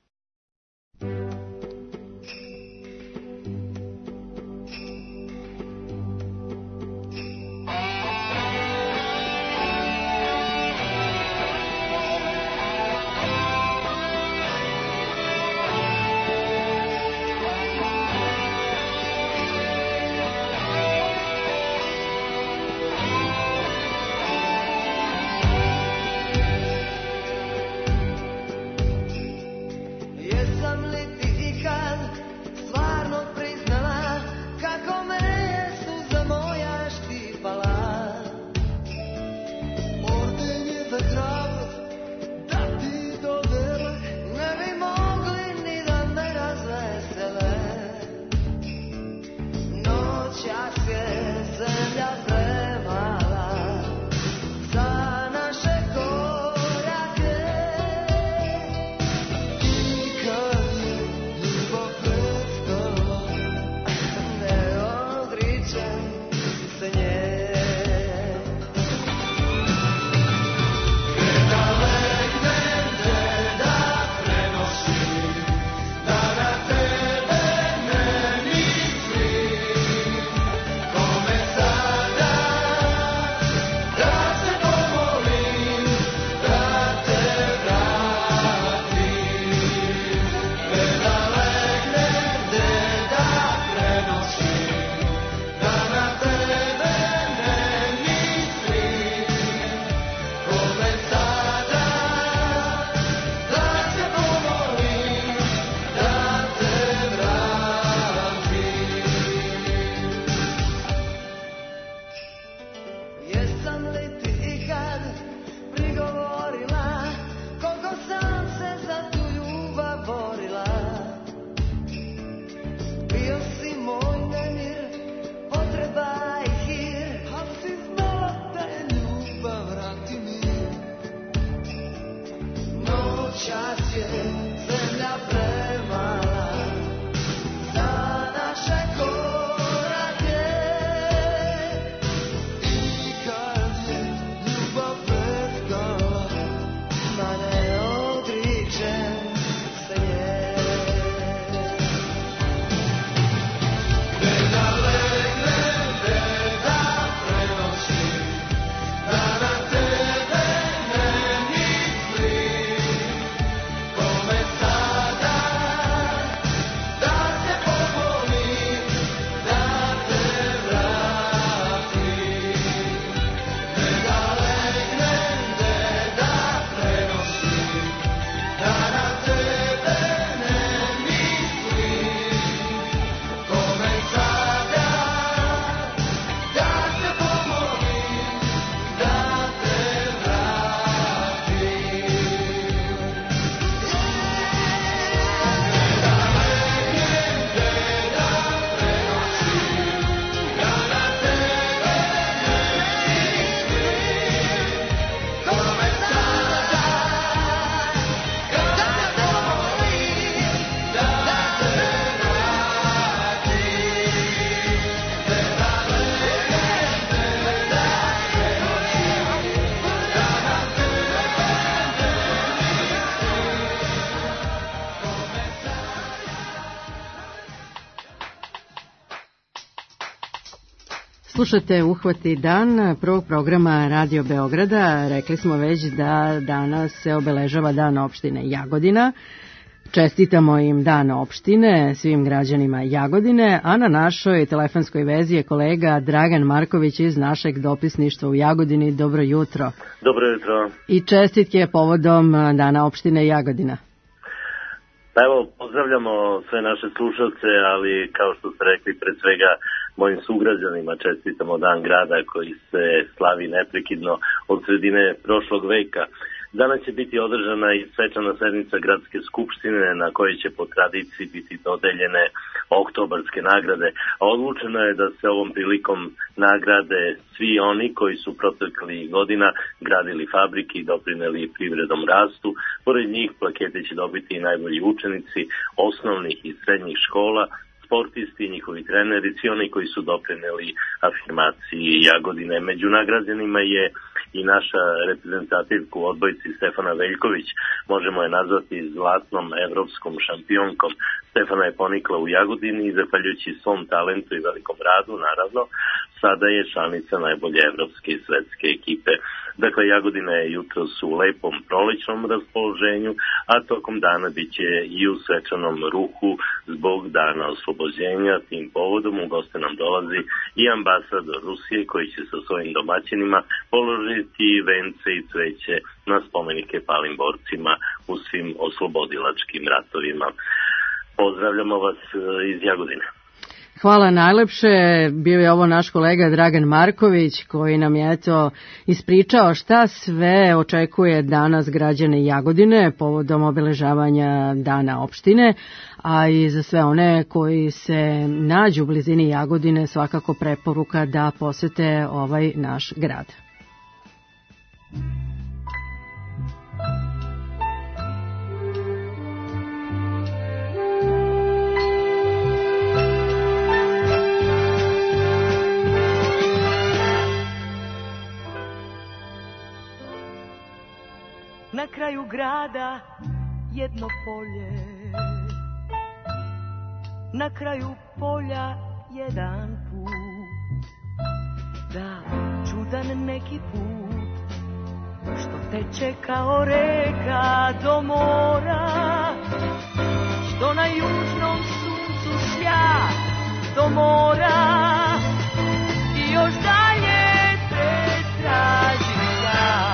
Come Slušate Uhvati dan prvog programa Radio Beograda. Rekli smo već da danas se obeležava Dan opštine Jagodina. Čestitamo im Dan opštine, svim građanima Jagodine, a na našoj telefonskoj vezi je kolega Dragan Marković iz našeg dopisništva u Jagodini. Dobro jutro. Dobro jutro. I čestitke povodom Dana opštine Jagodina. Pa evo, pozdravljamo sve naše slušalce, ali kao što ste rekli, pred svega mojim sugrađanima čestitamo Dan grada koji se slavi neprekidno od sredine prošlog veka. Danas će biti održana i svečana sednica Gradske skupštine na kojoj će po tradiciji biti dodeljene oktobarske nagrade, a odlučeno je da se ovom prilikom nagrade svi oni koji su proteklih godina gradili fabrike i doprineli privrednom rastu. Pored njih plakete će dobiti i najbolji učenici osnovnih i srednjih škola, sportisti, njihovi treneri, svi oni koji su doprineli afirmaciji Jagodine. Među nagrađenima je i naša reprezentativka u odbojci Stefana Veljković. Možemo je nazvati zlatnom evropskom šampionkom. Stefana je ponikla u Jagodini i zahvaljujući svom talentu i velikom radu, naravno, sada je članica najbolje evropske i svetske ekipe. Dakle, Jagodina je jutros u lepom prolećnom raspoloženju, a tokom dana bit će i u svečanom ruhu zbog Dana oslobođenja. Tim povodom u goste nam dolazi i ambasador Rusije koji će sa svojim domaćinima položiti vence i cveće na spomenike palim borcima u svim oslobodilačkim ratovima. Pozdravljamo vas iz Jagodine. Hvala najlepše. Bio je ovo naš kolega Dragan Marković koji nam je eto ispričao šta sve očekuje danas građane Jagodine povodom obeležavanja Dana opštine, a i za sve one koji se nađu u blizini Jagodine svakako preporuka da posete ovaj naš grad. Na kraju grada jedno polje, na kraju polja jedan put, da čudan neki put, što teče kao reka do mora, što na južnom suncu sja do mora, i još dalje te tražim ja.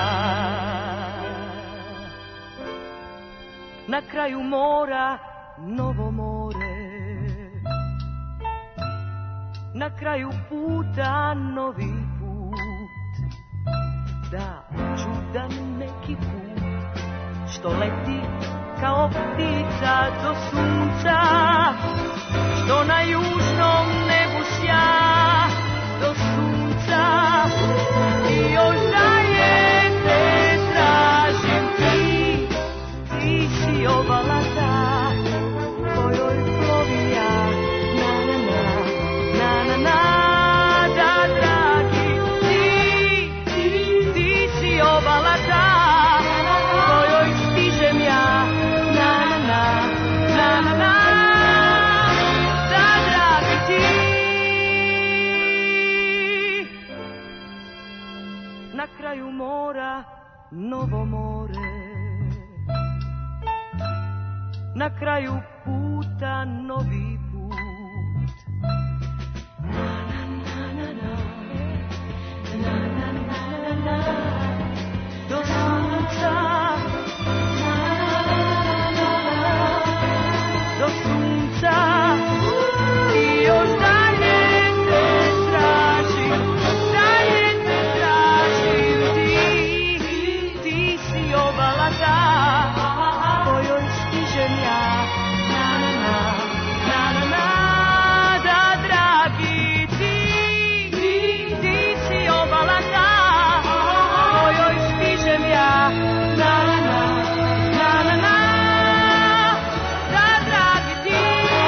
Na kraju mora novo more, na kraju puta novi put, da čudan neki put, što leti kao ptica do sunca, što na južnom nebu sja do sunca, i još dalje te tražim ti, ti si obala ta, kojoj plovim ja, na na na, na na na, da dragi, ti, ti, ti si obala ta, kojoj stižem ja, na na na, na na na, da dragi ti. Na kraju mora novo more, na kraju puta novi put, na na na na na, na na na na, do sunca, na na na na, do sunca, i još dalje te tražim, dalje te tražim, ti, ti si obala ta, kojoj stižem ja, na na na, na na na, da dragi ti, ti, ti si obala ta, kojoj stižem ja, na na na, na na na, da dragi ti.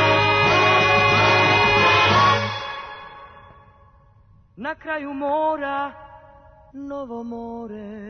Na kraju mora novo more.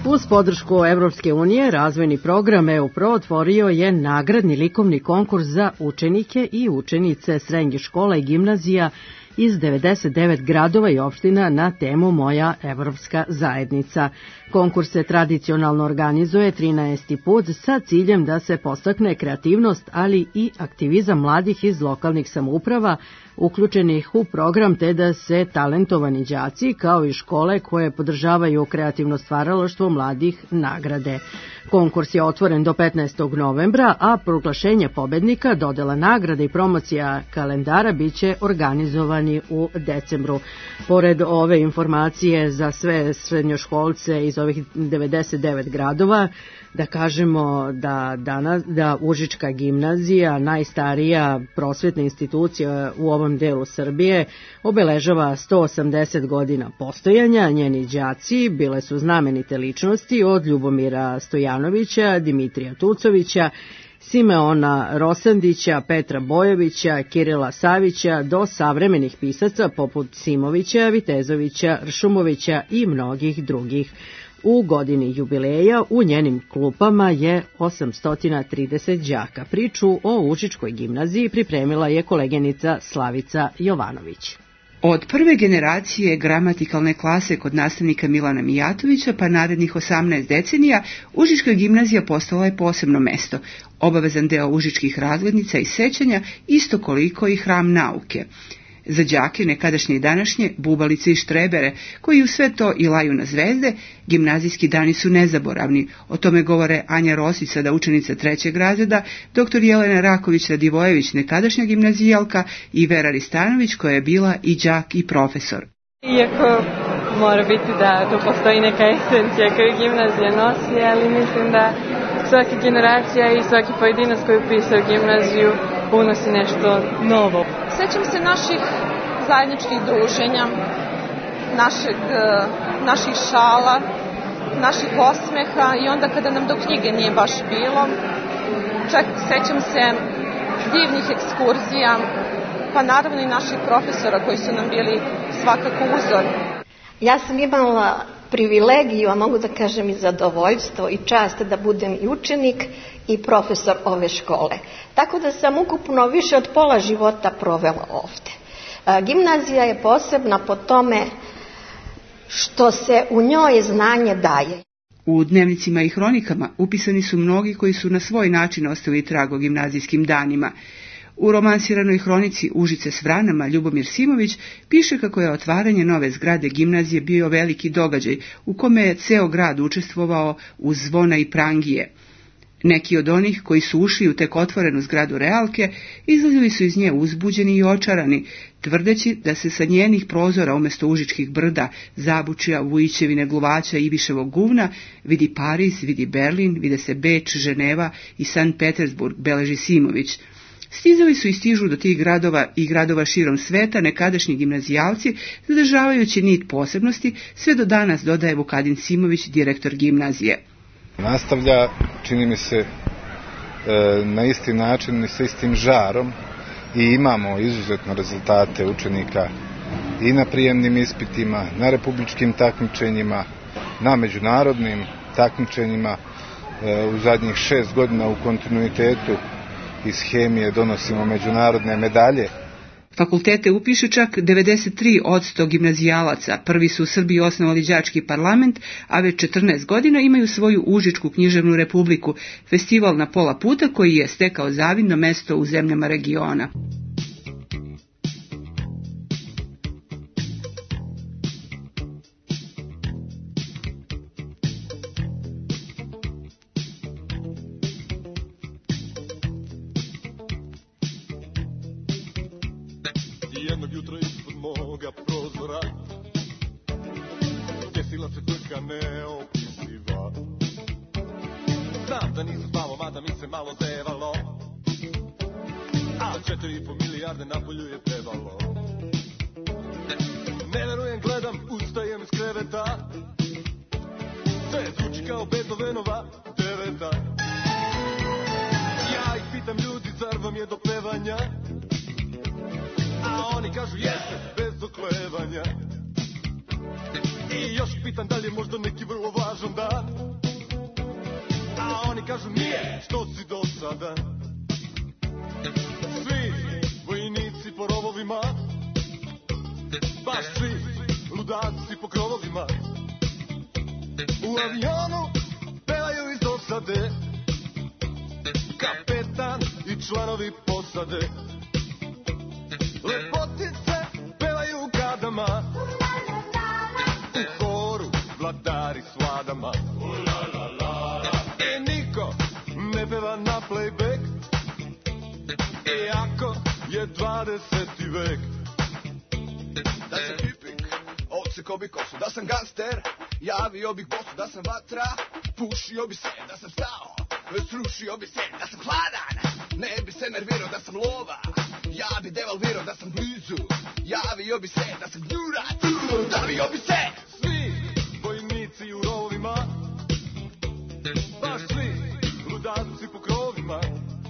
Uz podršku Evropske unije, razvojni program E U Pro otvorio je nagradni likovni konkurs za učenike i učenice srednjih škola i gimnazija iz devedeset devet gradova i opština na temu Moja evropska zajednica. Konkurs se tradicionalno organizuje trinaesti put sa ciljem da se podstakne kreativnost, ali i aktivizam mladih iz lokalnih samouprava uključenih u program, te da se talentovani đaci kao i škole koje podržavaju kreativno stvaralaštvo mladih nagrade. Konkurs je otvoren do petnaestog novembra, a proglašenje pobednika, dodela nagrada i promocija kalendara biće organizovani u decembru. Pored ove informacije za sve srednjoškolce iz ovih devedeset devet gradova, da kažemo da danas da Užička gimnazija, najstarija prosvetna institucija u ovom delu Srbije, obeležava sto osamdeset godina postojanja. Njeni đaci bile su znamenite ličnosti od Ljubomira Stojanovića, Dimitrija Tucovića, Simeona Rosandića, Petra Bojovića, Kirila Savića do savremenih pisaca poput Simovića, Vitezovića, Ršumovića i mnogih drugih. U godini jubileja u njenim klupama je osamsto trideset đaka. Priču o Užičkoj gimnaziji pripremila je koleginica Slavica Jovanović. Od prve generacije gramatikalne klase kod nastavnika Milana Mijatovića pa narednih osamnaest decenija Užička gimnazija postala je posebno mesto, obavezan deo užičkih razglednica i sećanja, isto koliko i hram nauke. Za đake, nekadašnje i današnje, bubalice i štrebere, koji u sve to i laju na zvezde, gimnazijski dani su nezaboravni. O tome govore Anja Rosić, sada učenica trećeg razreda, doktor Jelena Raković-Radivojević, nekadašnja gimnazijalka, i Vera Ristanović, koja je bila i đak i profesor. Iako mora biti da tu postoji neka esencija koju gimnazija nosi, ali mislim da svaka generacija i svaki pojedinac koji upisao gimnaziju unosi nešto novo. Sećam se naših zajedničkih druženja, našeg, naših šala, naših osmeha i onda kada nam do knjige nije baš bilo. Čak sećam se divnih ekskurzija, pa naravno i naših profesora koji su nam bili svakako uzor. Ja sam imala privilegiju, a mogu da kažem i zadovoljstvo i čast da budem i učenik i profesor ove škole. Tako da sam ukupno više od pola života provela ovde. Gimnazija je posebna po tome što se u njoj znanje daje. U dnevnicima i hronikama upisani su mnogi koji su na svoj način ostavili trag o gimnazijskim danima. U romansiranoj hronici Užice s vranama Ljubomir Simović piše kako je otvaranje nove zgrade gimnazije bio veliki događaj u kome je ceo grad učestvovao uz zvona i prangije. Neki od onih koji su ušli u tek otvorenu zgradu Realke izlazili su iz nje uzbuđeni i očarani, tvrdeći da se sa njenih prozora umjesto užičkih brda, Zabučja, Vujićevine, Gluvaća i Ibiševog guvna vidi Pariz, vidi Berlin, vide se Beč, Ženeva i Sankt Petersburg, beleži Simović. Stizali su i stižu do tih gradova i gradova širom sveta nekadašnji gimnazijalci, zadržavajući nit posebnosti, sve do danas, dodaje Vukadin Simović, direktor gimnazije. Nastavlja, čini mi se, na isti način i sa istim žarom i imamo izuzetno rezultate učenika i na prijemnim ispitima, na republičkim takmičenjima, na međunarodnim takmičenjima. U zadnjih šest godina u kontinuitetu iz hemije donosimo međunarodne medalje. Fakultete upiše čak devedeset tri posto gimnazijalaca. Prvi su u Srbiji osnovali đački parlament, a već četrnaest godina imaju svoju Užičku književnu republiku, festival na pola puta koji je stekao zavidno mesto u zemljama regiona. Jednog jutra ispod moga prozora desila se trka neopisiva. Znam da nisam spavao, mada mi se malo zevalo, a četiri i po milijarde napolju je pevalo. Ne verujem, gledam, ustajem iz kreveta, sve zvuči kao Beethovenova deveta. Ja ih pitam, ljudi, zar vam je do pevanja? A oni kažu jeste, bez doklevanja. I još pitan da li je možda neki vrlo važan dan. A oni kažu nije, što si dosadan. Svi vojnici po rovovima, baš svi ludaci po krovovima. U avionu pevaju iz dosade, kapetan i članovi posade. Lepotice pevaju u kadama, u horu vladari s vladama. I niko ne peva na playback, iako je dvadeseti vek. Da sam hipik, odsekao bi kosu. Da sam gangster, javio bih bosu. Da sam vatra, pušio bi se. Da sam stao, srušio bi se. Da sam hladan, ne bi se nervirao. Da sam lova, ja bi devalvirao. Da sam blizu, javio bi se. Da sam gnjura, davio bi se. Svi vojnici u rovima, baš svi ludaci po krovima.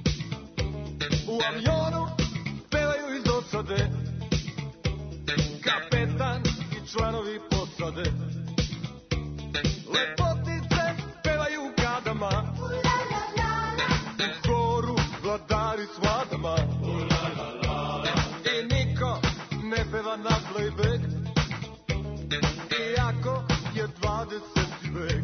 U avionu pevaju iz dosade, kapetan i članovi posade. Lepotice pevaju u kadama, u horu vladari s vladama. I niko ne peva na playback, iako je dvadeseti vek.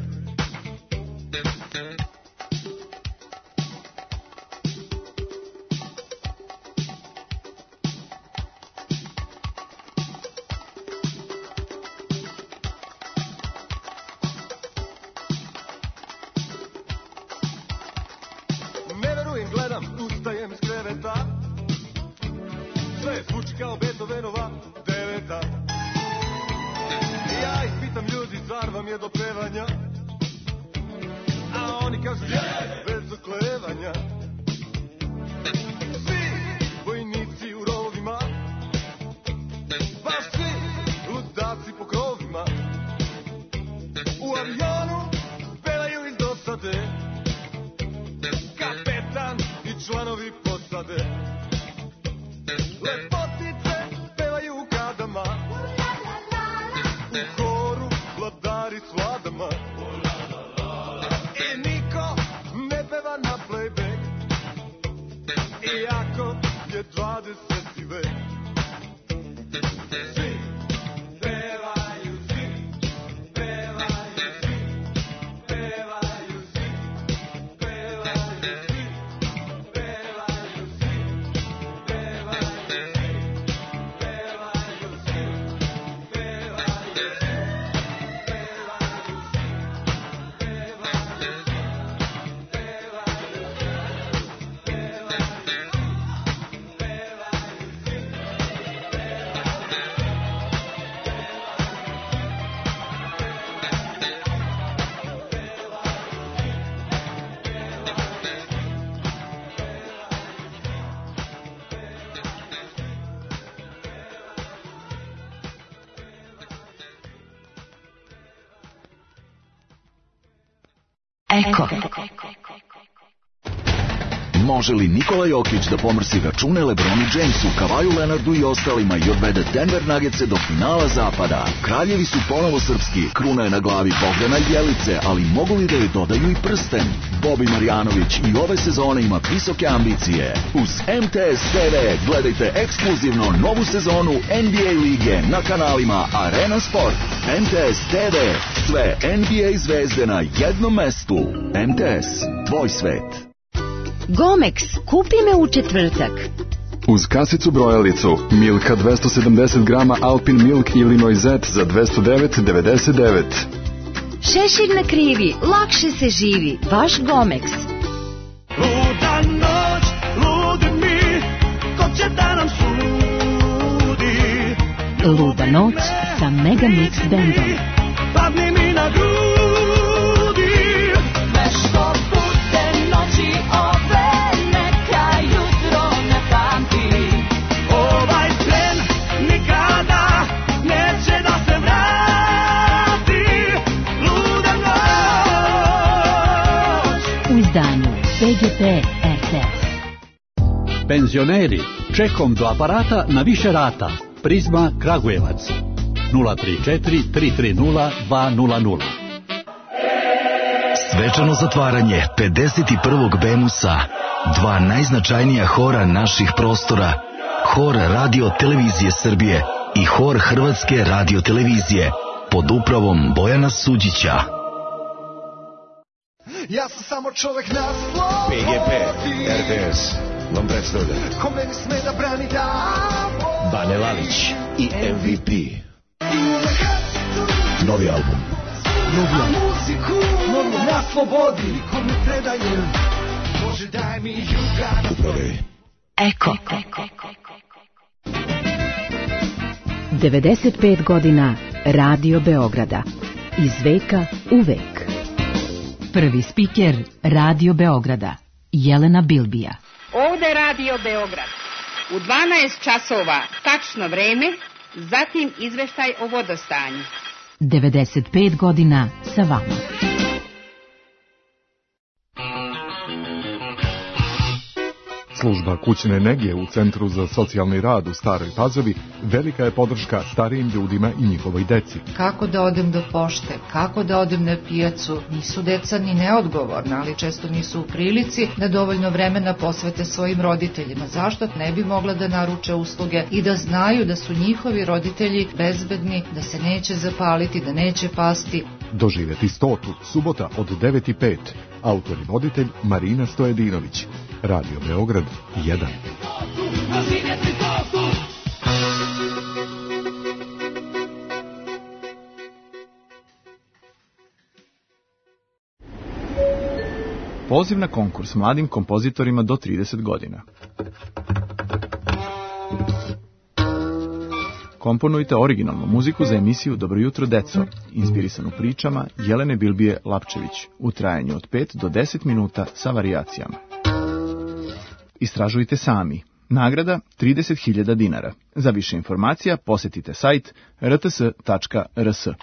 Sve zvuči kao Beethovenova deveta. Ja ih pitam, ljudi, zar vam je do pevanja? A oni kažu je, bez oklevanja. Svi vojnici u rovima, baš svi ludaci po krovima. U avionu pevaju iz dosade, kapetan i članovi posade. Lepotice pevaju u kadama, u horu vladari s vladama. I niko ne peva na playback, iako je dvadeseti vek. Svi pevaju, svi pevaju, svi pevaju, svi pevaju, svi pevaju, svi Eko. Može li Nikola Jokić da pomrsi račune LeBronu Jamesu, Kavaju Leonardu i ostalima i odvede Denver Nuggetse do finala zapada? Kraljevi su ponovo srpski, kruna je na glavi Bogdana Jelice, ali mogu li da joj dodaju i prsten? Bobi Marjanović i ove sezone ima visoke ambicije. Uz M T S T V gledajte ekskluzivno novu sezonu N B A lige na kanalima Arena Sport. M T S T V, sve N B A zvezde na jednom mestu. M T S, tvoj svet. Gomex, kupi me u četvrtak. Uz kasicu brojalicu, Milka dvesta sedamdeset grama Alpin Milk ili Noizet za dvesta devet devedeset devet. Šešir na krivi, lakše se živi, vaš Gomex. Luda noć, ludi mi, ko će da nam sudi? Luda noć sa Mega Mix bandom. Padni mi na grudi, nešto bude noći ove, neka jutro ne pamti. Ovaj tren nikada neće da se vrati. Luda noć. U izdanju P G P R T S. Penzioneri, čekom do aparata na više rata. Prizma Kragujevac. nula tri četiri tri tri nula dva nula nula. Svečano zatvaranje pedeset prvog Bemusa, dva najznačajnija hora naših prostora, Hor Radio Televizije Srbije i Hor Hrvatske Radio Televizije, pod upravom Bojana Suđića. Ja sam samo čovek na slobodi, P G P, R T S vam predstavlja ko meni sme da brani davo, Bane Lalić i M V P. Novi album, novi muziku, novi na slobodi, ko me predaje, Bože daj mi juga. Upravi Eko. devedeset pet godina Radio Beograda. Iz veka u vek. Prvi spiker Radio Beograda, Jelena Bilbija. Ovde je Radio Beograd. U dvanaest časova tačno vreme, zatim izveštaj o vodostanju. devedeset pet godina sa vama. Služba kućne nege u Centru za socijalni rad u Staroj Pazovi velika je podrška starijim ljudima i njihovoj deci. Kako da odem do pošte, kako da odem na pijacu, nisu deca ni neodgovorna, ali često nisu u prilici da dovoljno vremena posvete svojim roditeljima. Zašto ne bi mogla da naruče usluge i da znaju da su njihovi roditelji bezbedni, da se neće zapaliti, da neće pasti. Doživjeti stotu, subota od devet i pet. Autor i voditelj Marina Stojedinović. Radio Beograd jedan. Poziv na konkurs mladim kompozitorima do trideset godina. Komponujte originalnu muziku za emisiju Dobro jutro deco, inspirisanu pričama Jelene Bilbije Lapčević, u trajanju od pet do deset minuta sa varijacijama. Istražujte sami. Nagrada trideset hiljada dinara. Za više informacija posetite sajt r t s tačka r s.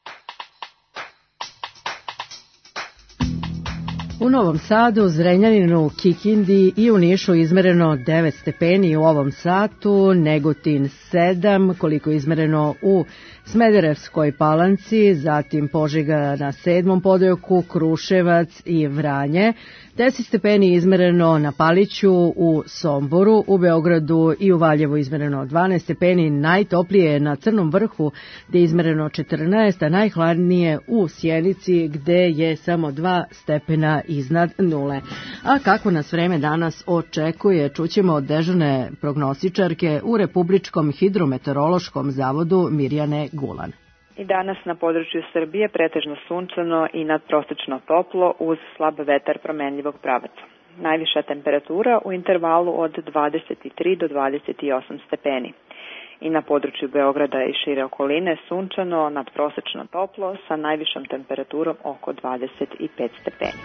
U Novom Sadu, Zrenjaninu, Kikindi i u Nišu izmereno devet stepeni u ovom satu, Negotin sedam, koliko je izmereno u Smederevskoj Palanci, zatim Požega na sedmom podeoku, Kruševac i Vranje, deset stepeni izmereno na Paliću, u Somboru, u Beogradu i u Valjevu izmereno dvanaest stepeni, najtoplije je na Crnom vrhu gde je izmereno četrnaest, a najhladnije u Sjenici gde je samo dva stepena iznad nule. A kako nas vreme danas očekuje, čućemo od dežurne prognosičarke u Republičkom hidrometeorološkom zavodu Mirjane Gulan. I danas na području Srbije pretežno sunčano i nadprosečno toplo uz slab vetar promenljivog pravaca. Najviša temperatura u intervalu od dvadeset tri do dvadeset osam stepeni. I na području Beograda i šire okoline sunčano, nadprosečno toplo sa najvišom temperaturom oko dvadeset pet stepeni.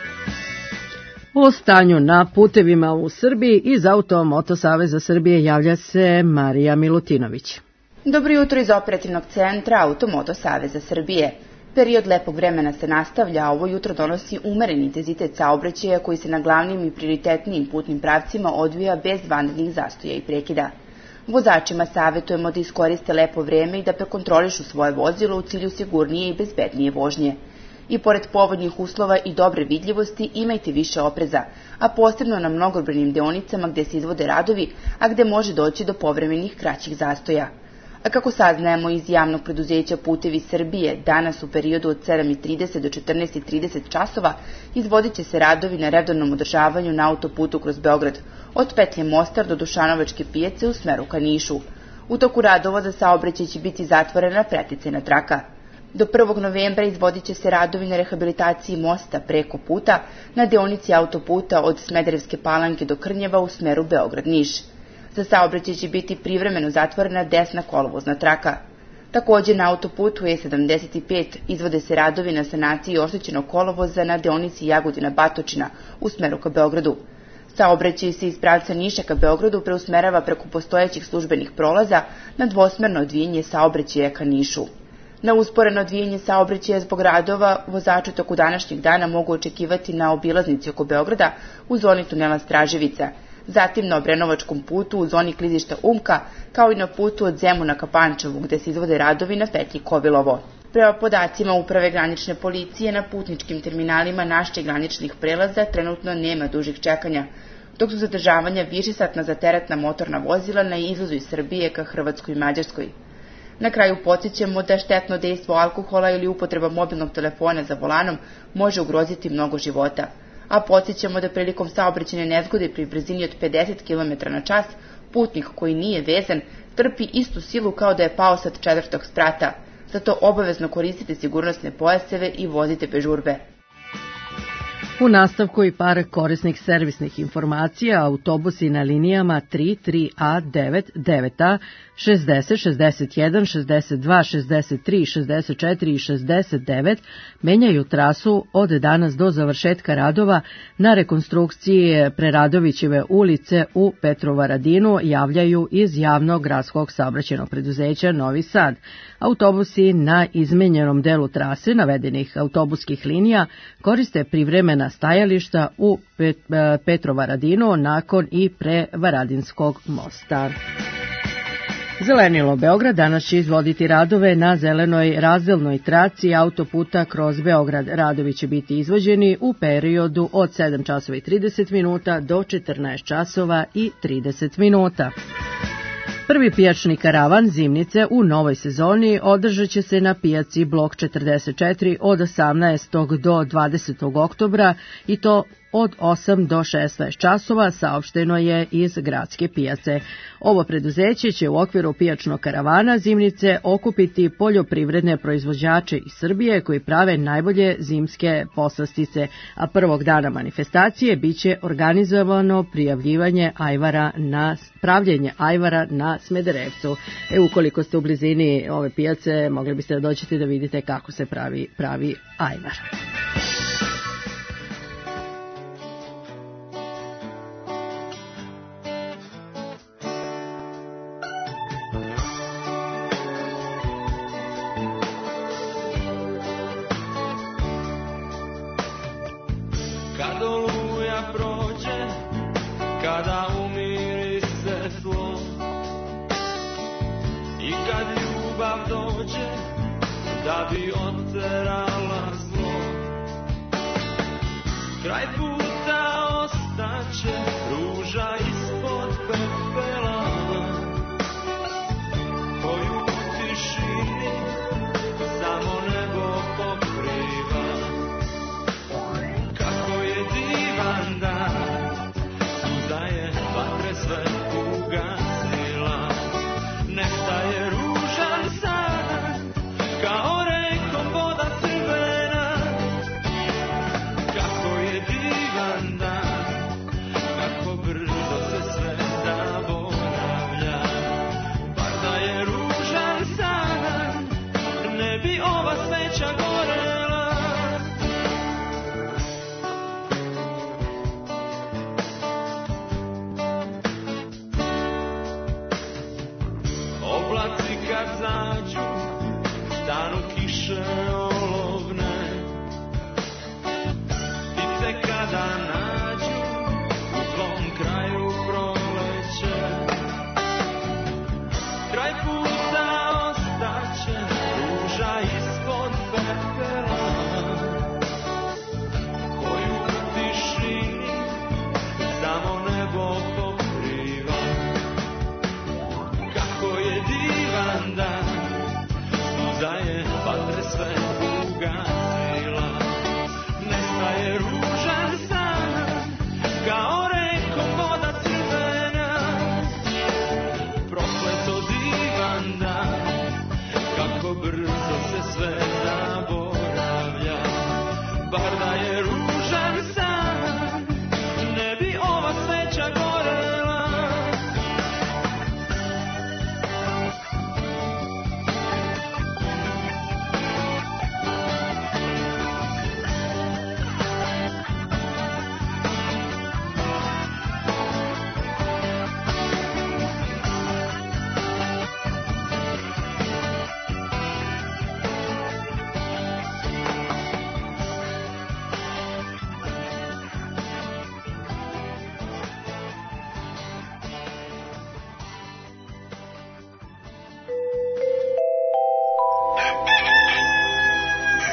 O stanju na putevima u Srbiji iz Auto-Moto Saveza Srbije javlja se Marija Milutinović. Dobro jutro iz operativnog centra Auto-Moto Saveza Srbije. Period lepog vremena se nastavlja, a ovo jutro donosi umeren intenzitet saobraćaja koji se na glavnim i prioritetnijim putnim pravcima odvija bez vanrednih zastoja i prekida. Vozačima savjetujemo da iskoriste lepo vreme i da prekontrolišu svoje vozilo u cilju sigurnije i bezbednije vožnje. I pored povoljnih uslova i dobre vidljivosti imajte više opreza, a posebno na mnogobrojnim deonicama gde se izvode radovi, a gde može doći do povremenih kraćih zastoja. A kako saznajemo iz javnog preduzeća Putevi Srbije, danas u periodu od sedam i trideset do četrnaest i trideset časova izvodit će se radovi na redovnom održavanju na autoputu kroz Beograd, od petlje Mostar do Dušanovačke pijace u smeru ka Nišu. U toku radova za saobraćaj će biti zatvorena preticajna traka. Do prvog novembra izvodit će se radovi na rehabilitaciji mosta preko puta na deonici autoputa od Smederevske Palanke do Krnjeva u smeru Beograd-Niš. Za saobraćaj će biti privremeno zatvorena desna kolovozna traka. Također na autoputu E sedamdeset pet izvode se radovi na sanaciji oštećenog kolovoza na deonici Jagodina-Batočina u smeru ka Beogradu. Saobraćaj se iz pravca Niša ka Beogradu preusmerava preko postojećih službenih prolaza na dvosmerno odvijanje saobraćaja ka Nišu. Na usporeno odvijanje saobraćaja zbog radova vozači toku današnjeg dana mogu očekivati na obilaznici oko Beograda u zoni tunela Straževica, zatim na Obrenovačkom putu u zoni klizišta Umka, kao i na putu od Zemuna ka Pančevu, gde se izvode radovi na petlji Kovilovo. Prema podacima Uprave granične policije, na putničkim terminalima naših graničnih prelaza trenutno nema dužih čekanja, dok su zadržavanja višesatna za teretna motorna vozila na izlazu iz Srbije ka Hrvatskoj i Mađarskoj. Na kraju podsjećamo da štetno dejstvo alkohola ili upotreba mobilnog telefona za volanom može ugroziti mnogo života, a podsjećamo da prilikom saobraćajne nezgode pri brzini od pedeset kilometara na čas putnik koji nije vezan trpi istu silu kao da je pao sa četvrtog sprata, zato obavezno koristite sigurnosne pojaseve i vozite bez žurbe. U nastavku i par korisnih servisnih informacija, autobusi na linijama tri tri A, devet, devet A, šezdeset, šezdeset jedan, šezdeset dva, šezdeset tri, šezdeset četiri i šezdeset devet menjaju trasu od danas do završetka radova na rekonstrukciji Preradovićeve ulice u Petrovaradinu, javljaju iz javnog gradskog saobraćajnog preduzeća Novi Sad. Autobusi na izmenjenom delu trase navedenih autobuskih linija koriste privremena stajališta u Petrovaradinu nakon i pre Varadinskog mosta. Zelenilo Beograd danas će izvoditi radove na zelenoj razdelnoj traci autoputa kroz Beograd. Radovi će biti izvođeni u periodu od sedam časova i trideset minuta do četrnaest časova i trideset minuta. Prvi pijačni karavan zimnice u novoj sezoni održat će se na pijaci Blok četrdeset četiri od osamnaestog do dvadesetog oktobra i to od osam do šesnaest časova, saopšteno je iz gradske pijace. Ovo preduzeće će u okviru pijačnog karavana zimnice okupiti poljoprivredne proizvođače iz Srbije koji prave najbolje zimske poslastice, a prvog dana manifestacije biće organizovano prijavljivanje ajvara na pravljenje ajvara na Smederevcu. E, ukoliko ste u blizini ove pijace, mogli biste da dođete da vidite kako se pravi pravi ajvar.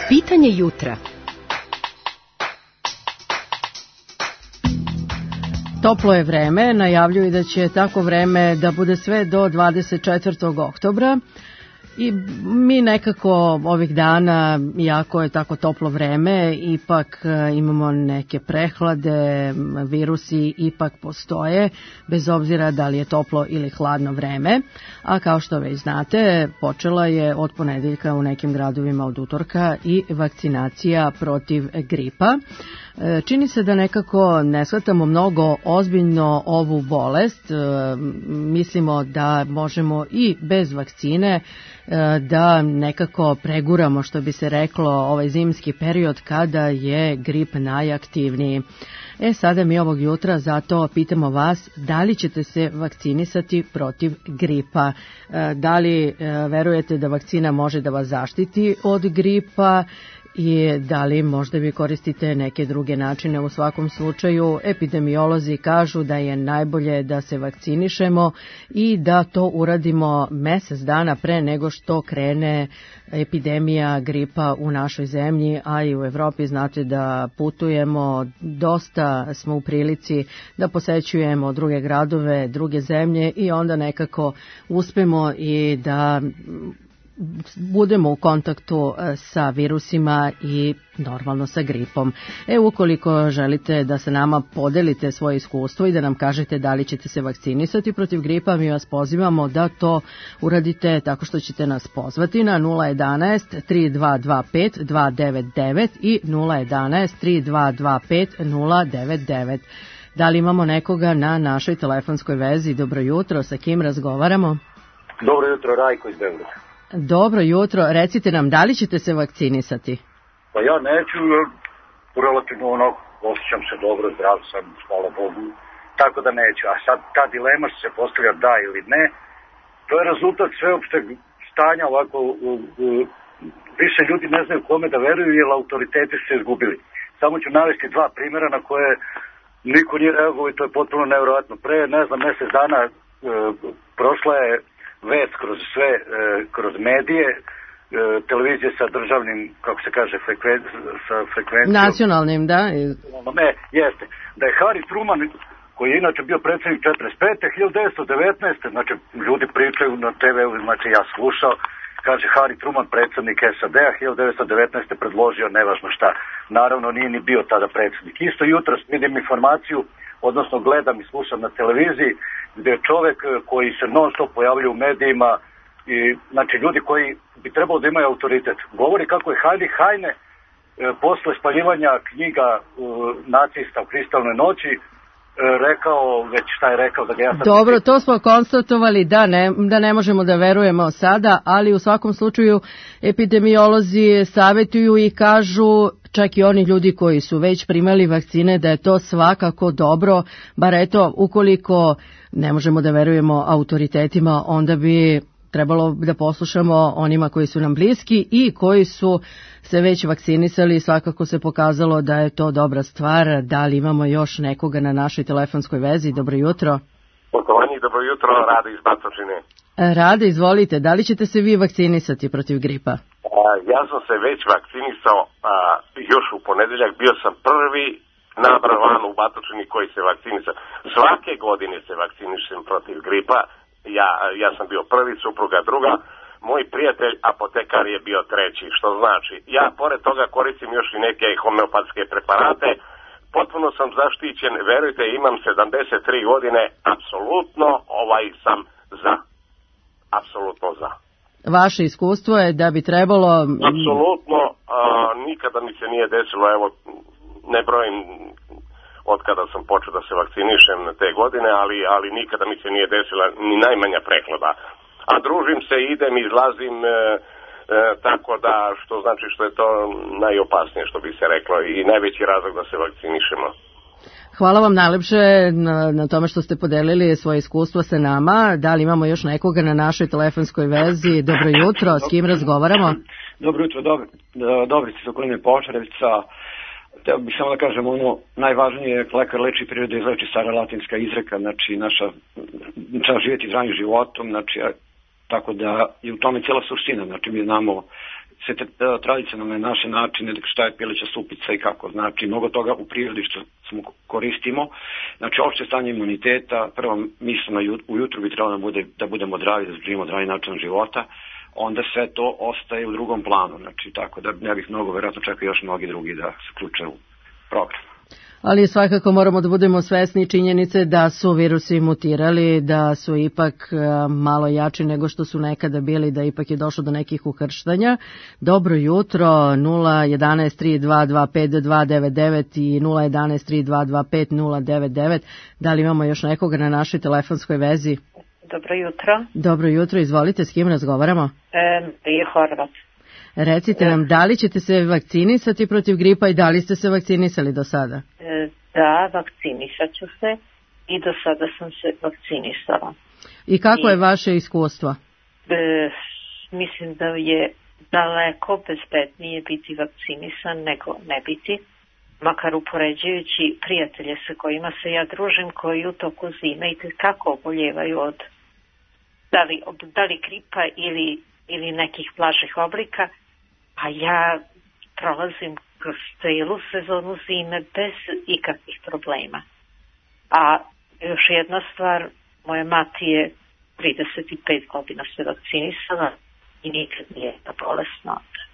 Pitanje jutra. Toplo je vreme, najavljuju da će tako vreme da bude sve do dvadeset četvrtog oktobra. I mi nekako ovih dana, iako je tako toplo vreme, ipak imamo neke prehlade, virusi ipak postoje, bez obzira da li je toplo ili hladno vreme. A kao što već znate, počela je od ponedeljka u nekim gradovima od utorka i vakcinacija protiv gripa. Čini se da nekako ne shvatamo mnogo ozbiljno ovu bolest. Mislimo da možemo i bez vakcine da nekako preguramo, što bi se reklo, ovaj zimski period kada je grip najaktivniji. E sada mi ovog jutra zato pitamo vas da li ćete se vakcinisati protiv gripa. Da li verujete da vakcina može da vas zaštiti od gripa i da li možda vi koristite neke druge načine. U svakom slučaju epidemiolozi kažu da je najbolje da se vakcinišemo i da to uradimo mesec dana pre nego što krene epidemija gripa u našoj zemlji, a i u Evropi. Znate da putujemo, dosta smo u prilici da posećujemo druge gradove, druge zemlje i onda nekako uspemo i da budemo u kontaktu sa virusima i normalno sa gripom. E, ukoliko želite da se nama podelite svoje iskustvo i da nam kažete da li ćete se vakcinisati protiv gripa, mi vas pozivamo da to uradite tako što ćete nas pozvati na nula jedanaest tri dva dva pet dva devet devet i nula jedanaest tri dva dva pet nula devet devet. Da li imamo nekoga na našoj telefonskoj vezi? Dobro jutro, sa kim razgovaramo? Dobro jutro, Rajko iz Beograda. Dobro jutro, recite nam, da li ćete se vakcinisati? Pa ja neću, relativno onako, osjećam se dobro, zdrav sam, hvala Bogu, tako da neću. A sad ta dilema što se postavlja da ili ne, to je rezultat sveopšteg stanja ovako, u, u, više ljudi ne znaju kome da veruju jer autoriteti su se izgubili. Samo ću navesti dva primjera na koje niko nije reagovao i to je potpuno nevjerojatno. Pre, ne znam, mjesec dana e, prošla je vest kroz sve, e, kroz medije, e, televizije sa državnim, kako se kaže, frekven, sa frekvencijom. Nacionalnim, da? Ne, jeste. Da je Harry Truman, koji je inače bio predsjednik četrdeset pete. hiljadu devetsto devetnaeste. Znači, ljudi pričaju na te ve, znači ja slušao, kaže Harry Truman, predsjednik es a de a, hiljadu devetsto devetnaeste. predložio nevažno šta. Naravno, nije ni bio tada predsjednik. Isto jutros vidim informaciju, odnosno gledam i slušam na televiziji, gdje je čovjek koji se non stop pojavljuje u medijima i znači ljudi koji bi trebalo da imaju autoritet. Govori kako je Heidi Heine e, posle spaljivanja knjiga e, nacista u kristalnoj noći e, rekao, već šta je rekao da ga ja sad... Dobro, to smo konstatovali da ne, da ne možemo da verujemo sada, ali u svakom slučaju epidemiolozi savjetuju i kažu, čak i oni ljudi koji su već primali vakcine, da je to svakako dobro, bar eto, ukoliko ne možemo da verujemo autoritetima, onda bi trebalo da poslušamo onima koji su nam bliski i koji su se već vakcinisali. Svakako se pokazalo da je to dobra stvar. Da li imamo još nekoga na našoj telefonskoj vezi? Dobro jutro. Poštovani, dobro jutro, Rade iz Batočine. Rade, izvolite, da li ćete se vi vakcinisati protiv gripa? A, ja sam se već vakcinisao a, još u ponedeljak, bio sam prvi nabravan u Batočini koji se vakcinisao. Svake godine se vakcinišem protiv gripa, ja, ja sam bio prvi, supruga druga, moj prijatelj apotekar je bio treći, što znači, ja pored toga koristim još i neke homeopatske preparate, potpuno sam zaštićen, verujte, imam sedamdeset tri godine, apsolutno ovaj sam za, apsolutno za. Vaše iskustvo je da bi trebalo... Apsolutno, a, nikada mi se nije desilo, evo, ne brojim od kada sam počeo da se vakcinišem te godine, ali, ali nikada mi se nije desila ni najmanja prehlada. A družim se, idem, izlazim, e, e, tako da, što znači što je to najopasnije, što bi se reklo, i najveći razlog da se vakcinišemo. Hvala vam najlepše na, na tome što ste podelili svoje iskustvo sa nama. Da li imamo još nekoga na našoj telefonskoj vezi? Dobro jutro, s kim razgovaramo? Dobro jutro, dobro, Dobrica iz okoline Požarevaca. Teo bih samo da kažem, ono najvažnije je lekar leči prirodu, izleči stara latinska izreka, znači naša, treba živjeti zdravim životom, znači tako da je u tome cijela suština, znači mi znamo sve te tradicionalne naše načine, šta je pileća stupica i kako, znači mnogo toga u prirodi što smo koristimo, znači opšte stanje imuniteta, prvo mislimo ujutru bi trebalo da, bude, da budemo zdravi, da živimo zdravi način života, onda sve to ostaje u drugom planu, znači tako da ne bih mnogo, verovatno čekaju još mnogi drugi da se uključe u program. Ali svakako moramo da budemo svesni činjenice da su virusi mutirali, da su ipak malo jači nego što su nekada bili, da ipak je došlo do nekih ukrštanja. Dobro jutro, nula jedanaest tri dva dva pet dva devet devet i nula jedanaest tri dva dva pet nula devet devet. Da li imamo još nekoga na našoj telefonskoj vezi? Dobro jutro. Dobro jutro, izvolite, s kim razgovaramo? E, je Horvat. Recite nam, da li ćete se vakcinisati protiv gripa i da li ste se vakcinisali do sada? E, da, vakcinisat ću se i do sada sam se vakcinisala. I kako I, je vaše iskustvo? E, mislim da je daleko bezbednije biti vakcinisan nego ne biti, makar upoređujući prijatelje sa kojima se ja družim, koji u toku zime i kako oboljevaju od da li, od, da li gripa ili, ili nekih blažih oblika, a ja prolazim kroz celu sezonu zime bez ikakvih problema. A još jedna stvar, moja mati je trideset pet godina se vakcinisala i nikad nije bolesna.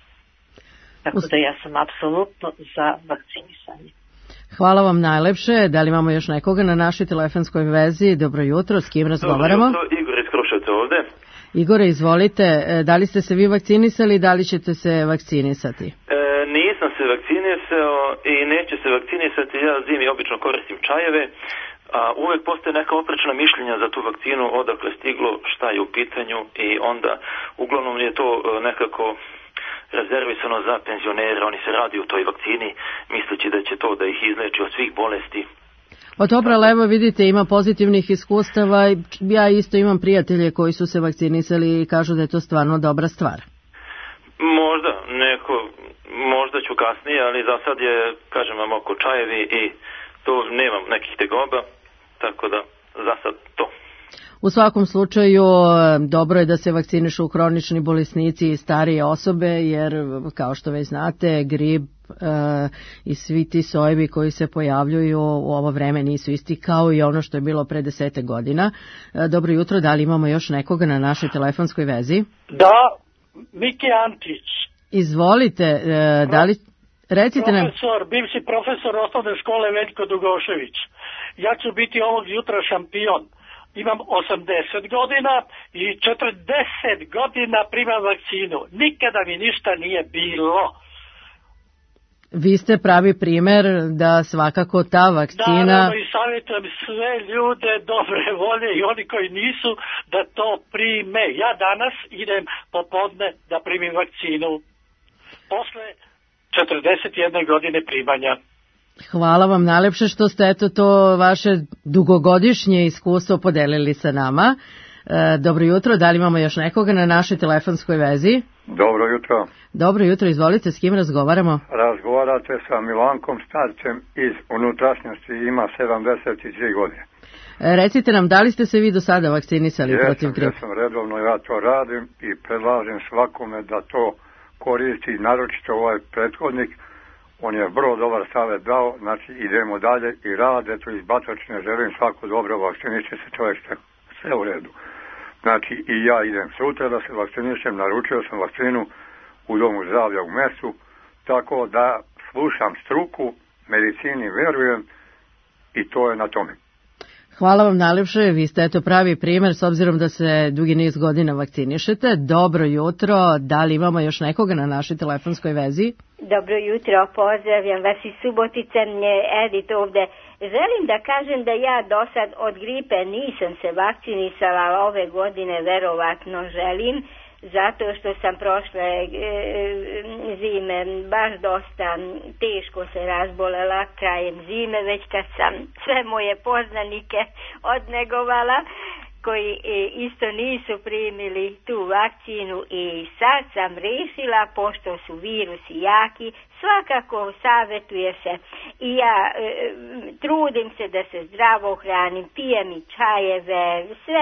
Tako da ja sam apsolutno za vakcinisanje. Hvala vam najlepše. Da li imamo još nekoga na našoj telefonskoj vezi? Dobro jutro, s kim razgovaramo? Dobro jutro, Igor iz Kruševca ovde. Igore, izvolite, da li ste se vi vakcinisali i da li ćete se vakcinisati? E, nisam se vakcinisao i neću se vakcinisati, ja zimi obično koristim čajeve, a uvek postoje neka oprečna mišljenja za tu vakcinu, odakle stiglo, šta je u pitanju i onda uglavnom je to nekako rezervisano za penzionere, oni se radi u toj vakcini misleći da će to da ih izleči od svih bolesti. O dobro, ali evo vidite, ima pozitivnih iskustava. Ja isto imam prijatelje koji su se vakcinisali i kažu da je to stvarno dobra stvar. Možda, neko, možda ću kasnije, ali za sad je, kažem vam, oko čajevi i to nemam nekih tegoba, tako da za sad to. U svakom slučaju, dobro je da se vakcinišu hronični bolesnici i starije osobe, jer, kao što već znate, grip e, i svi ti sojevi koji se pojavljuju u ovo vreme nisu isti kao i ono što je bilo pre desete godina. E, dobro jutro, da li imamo još nekoga na našoj telefonskoj vezi? Da, Miki Antić. Izvolite, e, da li... Recite nam... Profesor, bivši profesor osnovne škole Veljko Dugošević. Ja ću biti ovog jutra šampion. Imam osamdeset godina i četrdeset godina primam vakcinu. Nikada mi ništa nije bilo. Vi ste pravi primer da svakako ta vakcina... Naravno i savjetujem sve ljude dobre volje i oni koji nisu da to prime. Ja danas idem popodne da primim vakcinu. Posle četrdeset jedne godine primanja. Hvala vam najlepše što ste eto to vaše dugogodišnje iskustvo podelili sa nama. E, dobro jutro, da li imamo još nekoga na našoj telefonskoj vezi? Dobro jutro. Dobro jutro, izvolite, s kim razgovaramo? Razgovarate sa Milankom Starcem iz unutrašnjosti, ima sedamdeset tri godine. E, recite nam, da li ste se vi do sada vakcinisali jesam, protiv gripa? Jesam, redovno ja to radim i predlažem svakome da to koristi, naročito ovaj prethodnik. On je vrlo dobar savjet dao, znači idemo dalje i rad, eto iz Batočine želim svako dobro, vakciniše se čovjek, sve u redu. Znači i ja idem sutra da se vakcinišem, naručio sam vakcinu u Domu zdravlja u Mesu, tako da slušam struku, medicini verujem i to je na tome. Hvala vam najlepše, vi ste eto pravi primjer s obzirom da se dugi niz godina vakcinišete. Dobro jutro, da li imamo još nekoga na našoj telefonskoj vezi? Dobro jutro, pozdravljam vas iz Subotice, Edit ovde. Želim da kažem da ja do sad od gripe nisam se vakcinisala, ali ove godine verovatno želim, zato što sam prošle e, zime baš dosta teško se razbolela krajem zime, već kad sam sve moje poznanike odnegovala, koji isto nisu primili tu vakcinu i sad sam rešila, pošto su virusi jaki, svakako savjetuje se i ja e, trudim se da se zdravo hranim, pijem i čajeve, sve,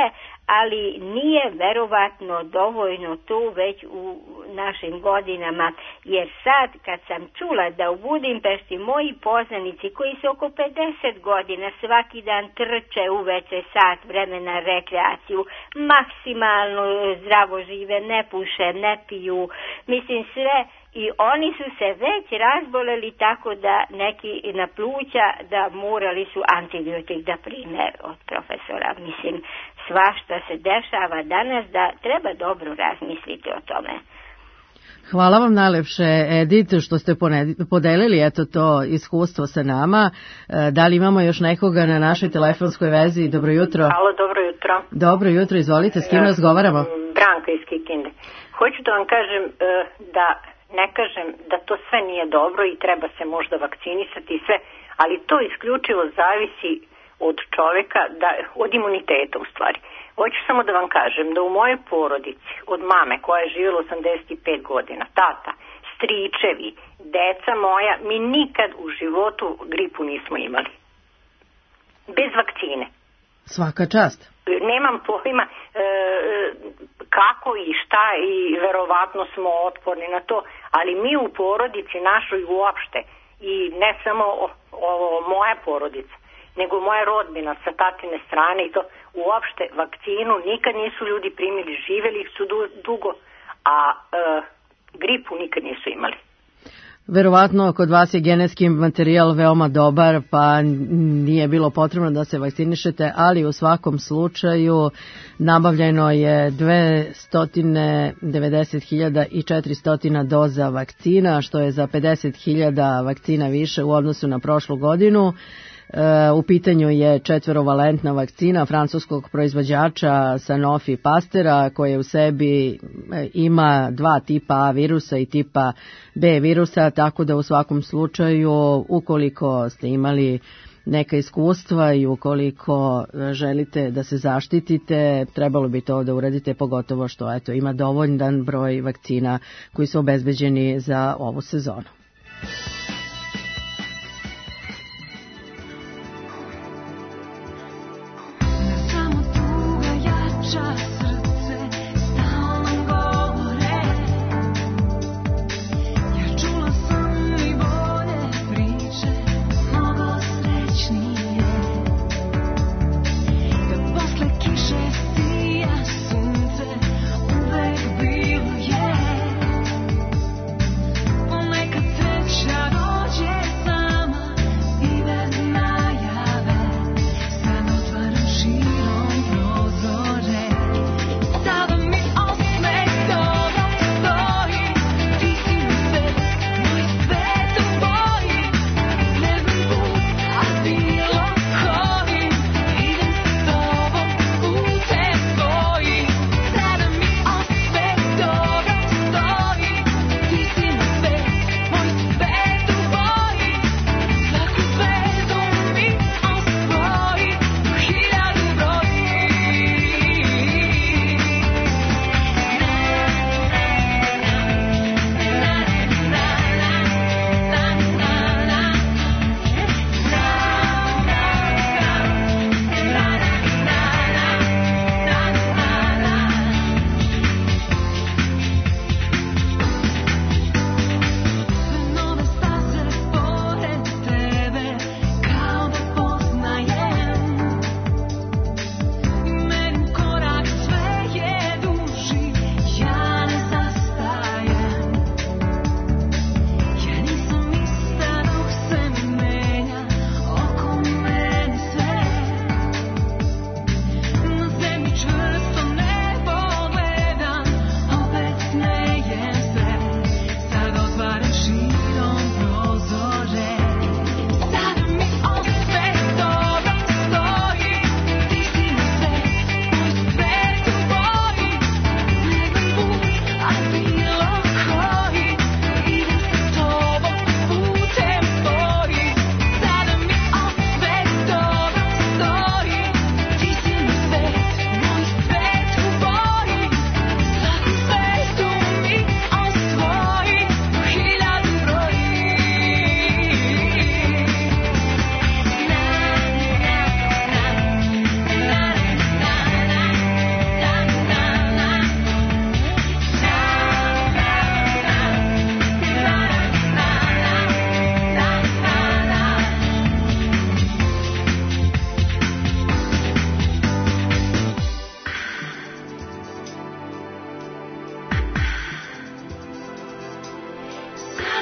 ali nije verovatno dovoljno tu već u našim godinama, jer sad kad sam čula da u Budimpešti moji poznanici koji su oko pedeset godina svaki dan trče uveče sat vremena rekreaciju, maksimalno zdravo žive, ne puše, ne piju, mislim sve, i oni su se već razboleli tako da neki na pluća da morali su antibiotik da prime od profesora. Mislim, svašta se dešava danas da treba dobro razmisliti o tome. Hvala vam najlepše, Edith, što ste podelili eto to iskustvo sa nama. Da li imamo još nekoga na našoj telefonskoj vezi? Dobro jutro. Halo, dobro jutro. Dobro jutro, izvolite, s kim razgovaramo? Branka iz Kikinde. Hoću da vam kažem da ne kažem da to sve nije dobro i treba se možda vakcinisati i sve, ali to isključivo zavisi od čoveka, da, od imuniteta u stvari. Hoću samo da vam kažem da u mojoj porodici, od mame koja je živjela osamdeset pet godina, tata, stričevi, deca moja, mi nikad u životu gripu nismo imali. Bez vakcine. Svaka čast. Nemam pojma e, kako i šta i verovatno smo otporni na to, ali mi u porodici našoj uopšte, i ne samo ovo moja porodica, nego moja rodbina sa tatine strane i to, uopšte vakcinu nikad nisu ljudi primili, živeli su dugo, a e, gripu nikad nisu imali. Verovatno kod vas je genetski materijal veoma dobar, pa nije bilo potrebno da se vakcinišete, ali u svakom slučaju nabavljeno je dvesta devedeset hiljada četiristo doza vakcina, što je za pedeset hiljada vakcina više u odnosu na prošlu godinu. U pitanju je četvorovalentna vakcina francuskog proizvođača Sanofi Pastera, koja u sebi ima dva tipa A virusa i tipa B virusa, tako da u svakom slučaju, ukoliko ste imali neka iskustva i ukoliko želite da se zaštitite, trebalo bi to da uradite, pogotovo što eto, ima dovoljan broj vakcina koji su obezbeđeni za ovu sezonu. Ponekad sreća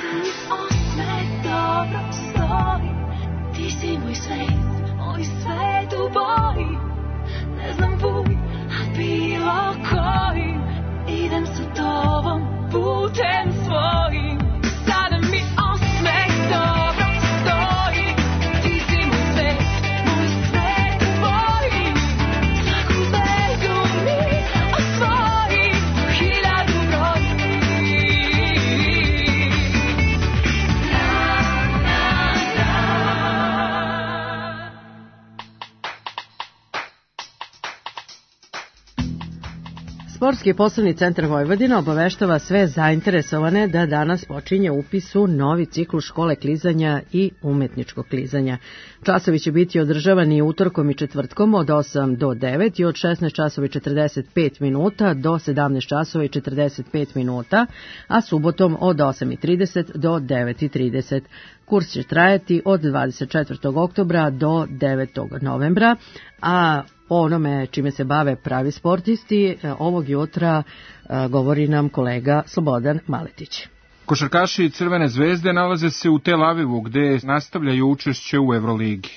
mi osmeh dobro stoji. Ti si moj svet, moj svet u boji. Ne znam put, a bilo kojim idem sa tobom putem svojim. Sada mi osmeh dobro stoji. Ti si moj svet, moj svet u boji. Svaku zvezdu mi osvoji, hiljadu broji. Sportski poslovni centar Vojvodina obaveštava sve zainteresovane da danas počinje upis u novi ciklus škole klizanja i umetničkog klizanja. Časovi će biti održavani utorkom i četvrtkom od osam do devet i od šesnaest časova i četrdeset pet minuta do sedamnaest časova i četrdeset pet minuta, a subotom od osam i trideset do devet i trideset. Kurs će trajati od dvadeset četvrtog oktobra do devetog novembra, a o onome čime se bave pravi sportisti ovog jutra govori nam kolega Slobodan Maletić. Košarkaši Crvene zvezde nalaze se u Tel Avivu gde nastavljaju učešće u Evroligi.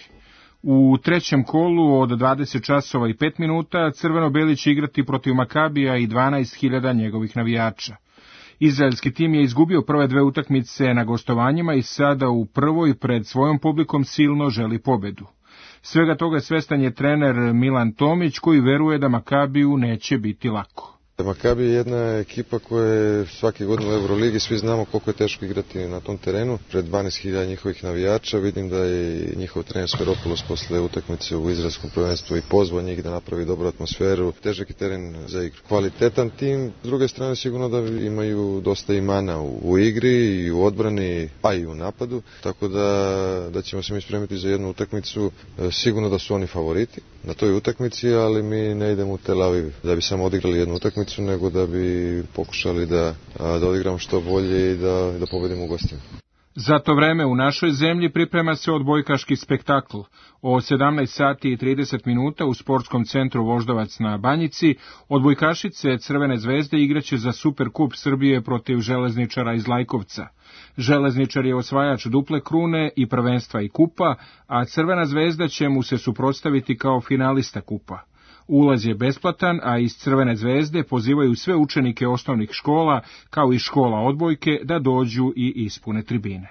U trećem kolu od dvadeset časova i pet minuta crveno-beli će igrati protiv Makabija i dvanaest hiljada njegovih navijača. Izraelski tim je izgubio prve dve utakmice na gostovanjima i sada u prvoj pred svojom publikom silno želi pobedu. Svega toga svestan je trener Milan Tomić koji veruje da Makabiju neće biti lako. Makabi je jedna ekipa koja je svake godine u Euroligi, svi znamo koliko je teško igrati na tom terenu. Pred dvanaest hiljada njihovih navijača, vidim da je njihov trener Sferopoulos posle utakmice u izraelskom prvenstvu i pozvao njih da napravi dobru atmosferu. Težak je teren za igru. Kvalitetan tim, s druge strane sigurno da imaju dosta imana u, u igri i u odbrani, pa i u napadu, tako da, da ćemo se mi spremiti za jednu utakmicu. Sigurno da su oni favoriti na toj utakmici, ali mi ne idemo u Tel Aviv da bi samo odigrali jednu utakmicu, nego da bi pokušali da, da odigramo što bolje i da, da pobedimo u gostima. Za to vreme u našoj zemlji priprema se odbojkaški spektakl. O sedamnaest sati i trideset minuta u sportskom centru Voždovac na Banjici odbojkašice Crvene zvezde igraće za Superkup Srbije protiv Železničara iz Lajkovca. Železničar je osvajač duple krune i prvenstva i kupa, a Crvena zvezda će mu se suprotstaviti kao finalista kupa. Ulaz je besplatan, a iz Crvene zvezde pozivaju sve učenike osnovnih škola, kao i škola odbojke, da dođu i ispune tribine.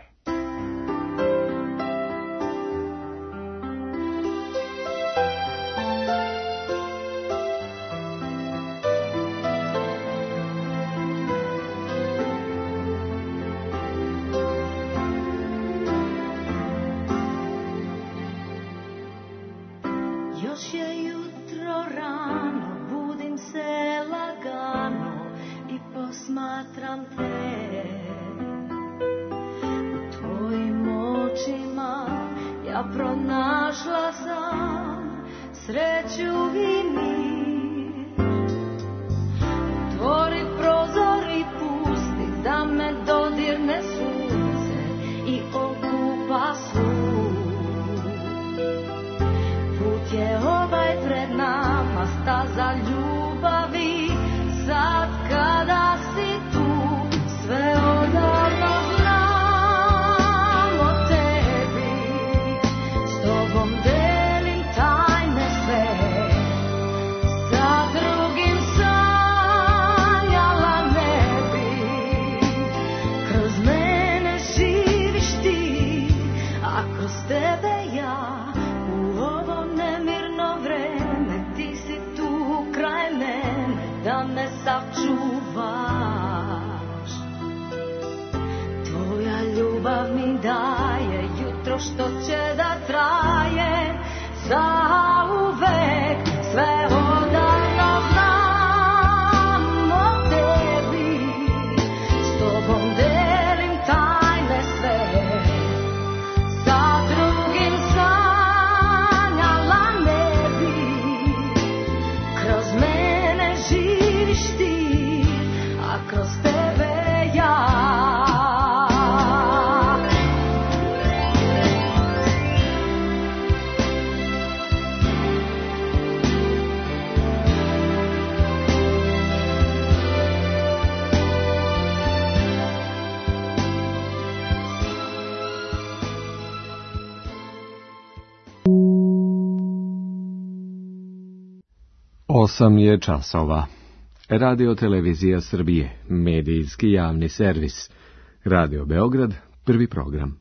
Osam je časova. Radio Televizija Srbije, medijski javni servis. Radio Beograd, prvi program.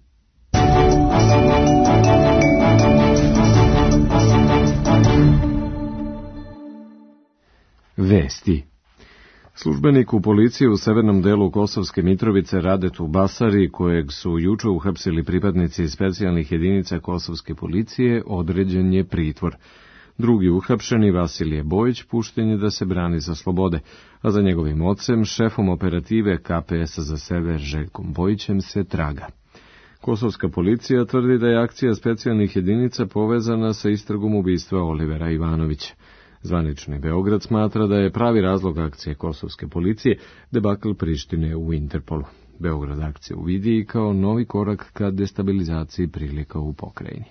Vesti. Službenik u policiji u severnom delu Kosovske Mitrovice Radetu Basari, kojeg su juče uhapsili pripadnici specijalnih jedinica Kosovske policije, određen je pritvor. Drugi uhapšeni, Vasilije Bojić, pušten je da se brani za slobode, a za njegovim ocem, šefom operative K P S-a za sever Željkom Bojićem, se traga. Kosovska policija tvrdi da je akcija specijalnih jedinica povezana sa istragom ubistva Olivera Ivanovića. Zvanični Beograd smatra da je pravi razlog akcije kosovske policije debakl Prištine u Interpolu. Beograd akciju vidi kao novi korak ka destabilizaciji prilika u pokrajini.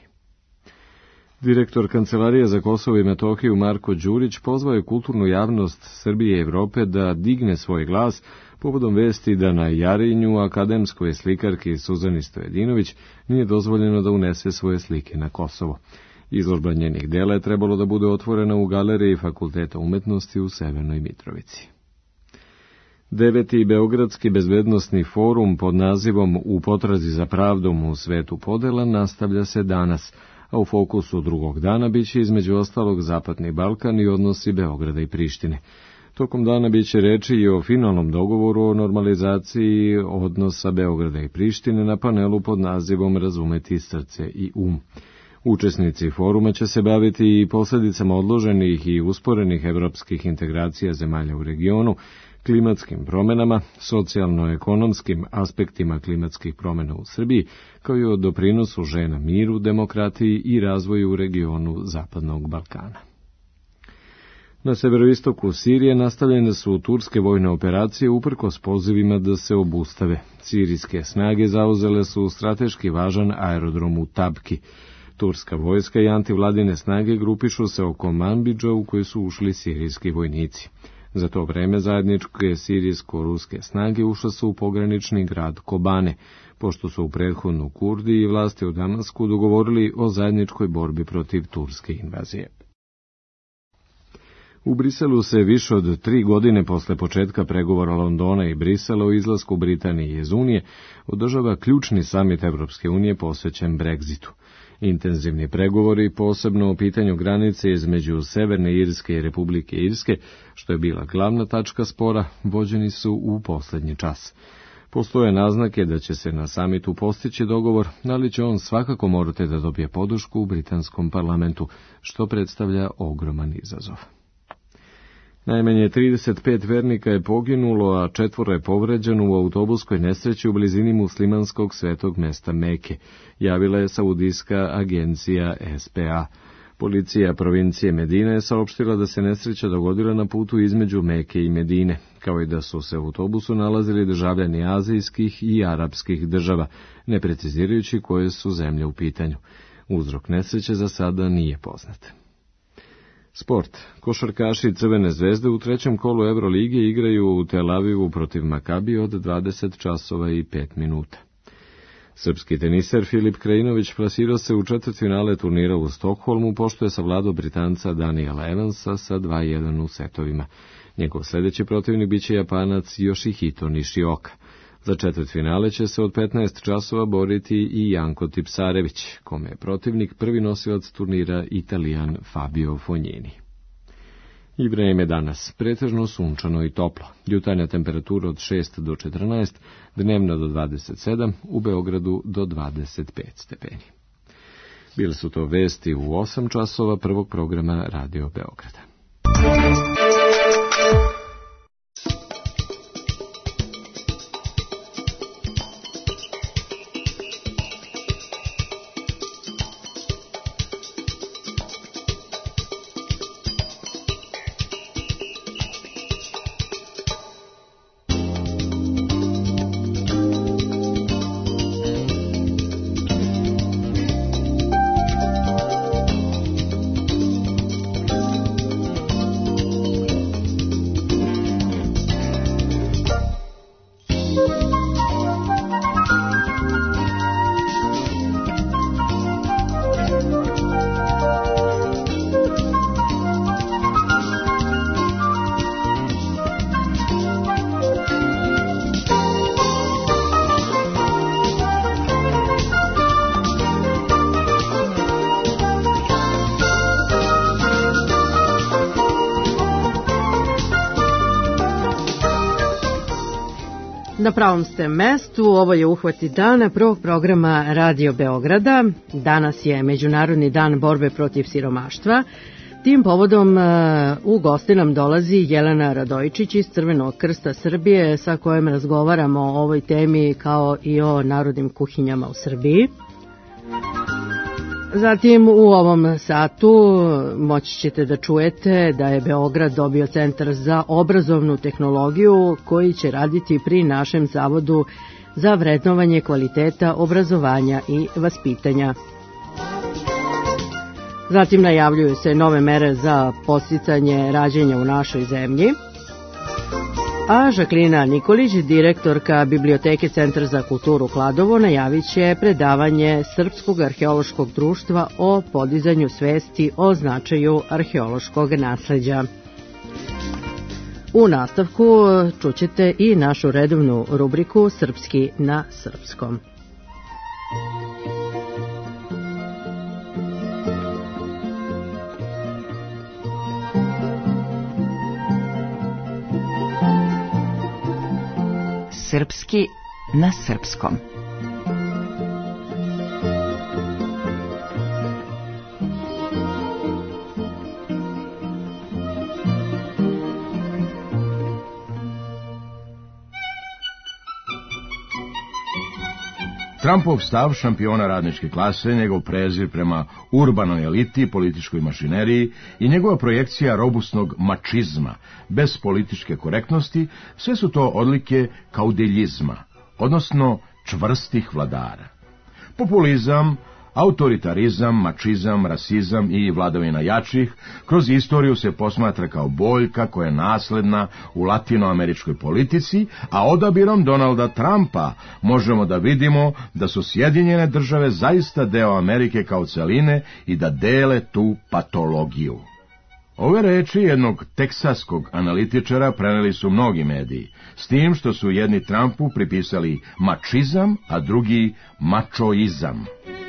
Direktor Kancelarije za Kosovo i Metohiju Marko Đurić pozvao je kulturnu javnost Srbije i Evrope da digne svoj glas povodom vesti da na Jarinju akademskoj slikarki Suzani Stojedinović nije dozvoljeno da unese svoje slike na Kosovo. Izložba njenih dela je trebalo da bude otvorena u galeriji Fakulteta umetnosti u Severnoj Mitrovici. Deveti Beogradski bezbednosni forum pod nazivom U potrazi za pravdom u svetu podela nastavlja se danas, a u fokusu drugog dana biće između ostalog Zapadni Balkan i odnosi Beograda i Prištine. Tokom dana biće reči i o finalnom dogovoru o normalizaciji odnosa Beograda i Prištine na panelu pod nazivom Razumeti srce i um. Učesnici foruma će se baviti i posljedicama odloženih i usporenih evropskih integracija zemalja u regionu, klimatskim promjenama, socijalno-ekonomskim aspektima klimatskih promjena u Srbiji, kao i o doprinosu žena miru, demokratiji i razvoju u regionu Zapadnog Balkana. Na severoistoku Sirije nastavljene su turske vojne operacije uprkos pozivima da se obustave. Sirijske snage zauzele su strateški važan aerodrom u Tabki. Turska vojska i antivladine snage grupišu se oko Manbidža u koji su ušli sirijski vojnici. Za to vreme zajedničke sirijsko-ruske snage ušle su u pogranični grad Kobane, pošto su u prethodnu Kurdi i vlasti u Damasku dogovorili o zajedničkoj borbi protiv turske invazije. U Briselu se više od tri godine posle početka pregovora Londona i Brisela o izlasku Britanije iz Unije održava ključni samit Evropske unije posvećen Brexitu. Intenzivni pregovori, posebno o pitanju granice između Severne Irske i Republike Irske, što je bila glavna tačka spora, vođeni su u posljednji čas. Postoje naznake da će se na samitu postići dogovor, ali će on svakako morati da dobije podršku u britanskom parlamentu, što predstavlja ogroman izazov. Najmanje trideset pet vernika je poginulo, a četvoro je povređeno u autobuskoj nesreći u blizini muslimanskog svetog mesta Meke, javila je saudijska agencija S P A. Policija provincije Medine je saopštila da se nesreća dogodila na putu između Meke i Medine, kao i da su se u autobusu nalazili državljani azijskih i arapskih država, ne precizirajući koje su zemlje u pitanju. Uzrok nesreće za sada nije poznat. Sport. Košarkaši Crvene zvezde u trećem kolu Evrolige igraju u Tel Avivu protiv Makabija od dvadeset časova i pet minuta. Srpski teniser Filip Krajinović plasirao se u četvrtfinale turnira u Stokholmu, pošto je savladao Britanca Daniela Evansa sa dva jedan u setovima. Njegov sljedeći protivnik biće Japanac Yoshihito Nishioka. Za četvrtfinale će se od petnaest časova boriti i Janko Tipsarević, kome je protivnik prvi nosilac turnira Italijan Fabio Fognini. I vreme danas, pretežno sunčano i toplo. Jutarnja temperatura od šest do četrnaest, dnevna do dvadeset sedam, u Beogradu do dvadeset pet stepeni. Bile su to vesti u osam časova prvog programa Radio Beograda. Na pravom ste mestu, ovo je Uhvati dana prvog programa Radio Beograda. Danas je Međunarodni dan borbe protiv siromaštva. Tim povodom u gosti nam dolazi Jelena Radojičić iz Crvenog krsta Srbije, sa kojom razgovaramo o ovoj temi kao i o narodnim kuhinjama u Srbiji. Zatim u ovom satu moći ćete da čujete da je Beograd dobio Centar za obrazovnu tehnologiju koji će raditi pri našem Zavodu za vrednovanje kvaliteta obrazovanja i vaspitanja. Zatim najavljuju se nove mere za podsticanje rađanja u našoj zemlji. A Žaklina Nikolić, direktorka Biblioteke Centra za kulturu Kladovo, najavit će predavanje Srpskog arheološkog društva o podizanju svesti o značaju arheološkog nasleđa. U nastavku čućete i našu redovnu rubriku Srpski na srpskom. Srpski na srpskom. Trumpov stav šampiona radničke klase, njegov prezir prema urbanoj eliti, političkoj mašineriji i njegova projekcija robustnog mačizma, bez političke korektnosti, sve su to odlike kaudeljizma, odnosno čvrstih vladara. Populizam, autoritarizam, mačizam, rasizam i vladavina jačih kroz istoriju se posmatra kao boljka koja je nasledna u latinoameričkoj politici, a odabirom Donalda Trumpa možemo da vidimo da su Sjedinjene države zaista deo Amerike kao celine i da dele tu patologiju. Ove reči jednog teksaskog analitičara preneli su mnogi mediji, s tim što su jedni Trumpu pripisali mačizam, a drugi mačoizam.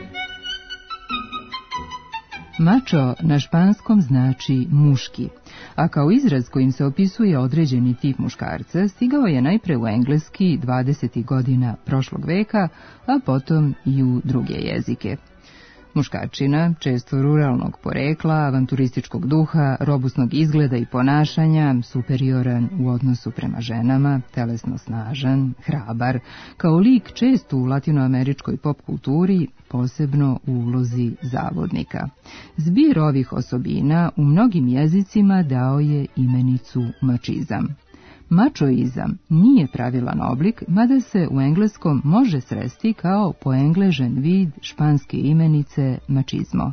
Mačo na španskom znači muški, a kao izraz kojim se opisuje određeni tip muškarca stigao je najpre u engleski dvadesetih godina prošlog veka, a potom i u druge jezike. Muškarčina, često ruralnog porekla, avanturističkog duha, robusnog izgleda i ponašanja, superioran u odnosu prema ženama, telesno snažan, hrabar, kao lik često u latinoameričkoj pop kulturi, posebno u ulozi zavodnika. Zbir ovih osobina u mnogim jezicima dao je imenicu mačizam. Mačoizam nije pravilan oblik, mada se u engleskom može sresti kao poengležen vid španske imenice mačizmo.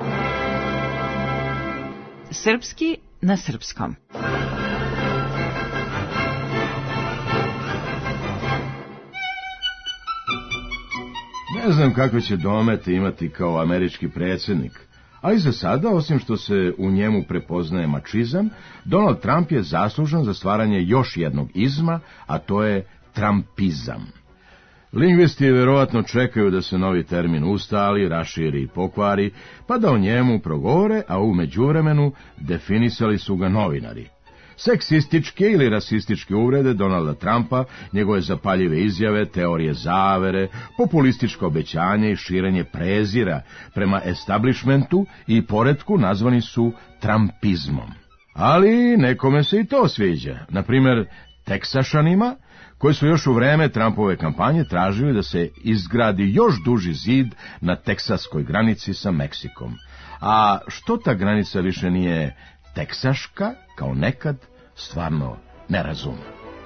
Srpski na srpskom. Ne znam kakve će domete imati kao američki predsjednik, ali za sada, osim što se u njemu prepoznaje mačizam, Donald Trump je zaslužan za stvaranje još jednog izma, a to je trumpizam. Lingvisti verovatno čekaju da se novi termin ustali, raširi i pokvari, pa da o njemu progovore, a u međuvremenu definisali su ga novinari. Seksističke ili rasističke uvrede Donalda Trumpa, njegove zapaljive izjave, teorije zavere, populističko obećanje i širenje prezira prema establishmentu i poretku nazvani su trumpizmom. Ali nekome se i to sviđa, na primjer Teksašanima, koji su još u vreme Trumpove kampanje tražili da se izgradi još duži zid na teksaskoj granici sa Meksikom. A što ta granica više nije teksaška, kao nekad, stvarno ne razume.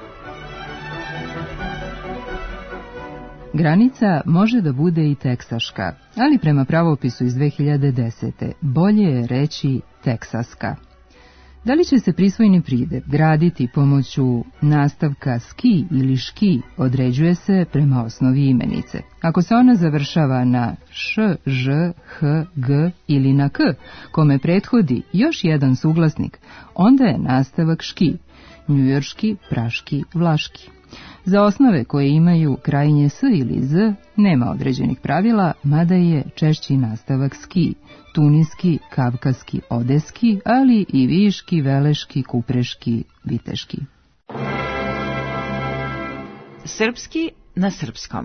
Granica može da bude i teksaška, ali prema pravopisu iz dve hiljade desete bolje je reći teksaska. Da li će se prisvojni pridev graditi pomoću nastavka ski ili ški određuje se prema osnovi imenice. Ako se ona završava na š, ž, h, g ili na k, kome prethodi još jedan suglasnik, onda je nastavak ški, njujorški, praški, vlaški. Za osnove koje imaju krajnje s ili z nema određenih pravila, mada je češći nastavak ski, tuniski, kavkaski, odeski, ali i viški, veleški, kupreški, viteški. Srpski na srpskom.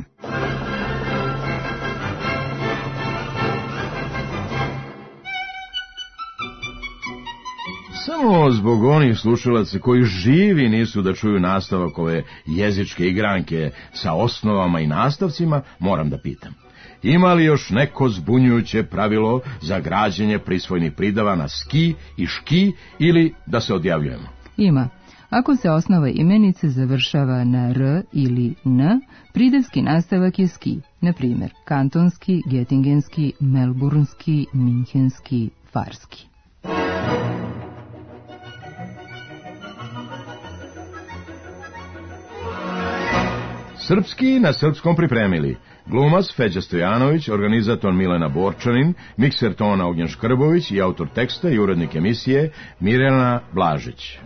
Samo zbog onih slušalaca koji živi nisu da čuju nastavak ove jezičke igranke sa osnovama i nastavcima, moram da pitam. Ima li još neko zbunjujuće pravilo za građenje prisvojnih pridava na ski i ški ili da se odjavljujemo? Ima. Ako se osnova imenice završava na r ili n, pridavski nastavak je ski, na primjer kantonski, getingenski, melburnski, minhenski, farski. Srpski na srpskom pripremili glumac Feđa Stojanović, organizator Milena Borčanin, mikser tona Ognjen Škrbović i autor teksta i urednik emisije Mirjana Blažić.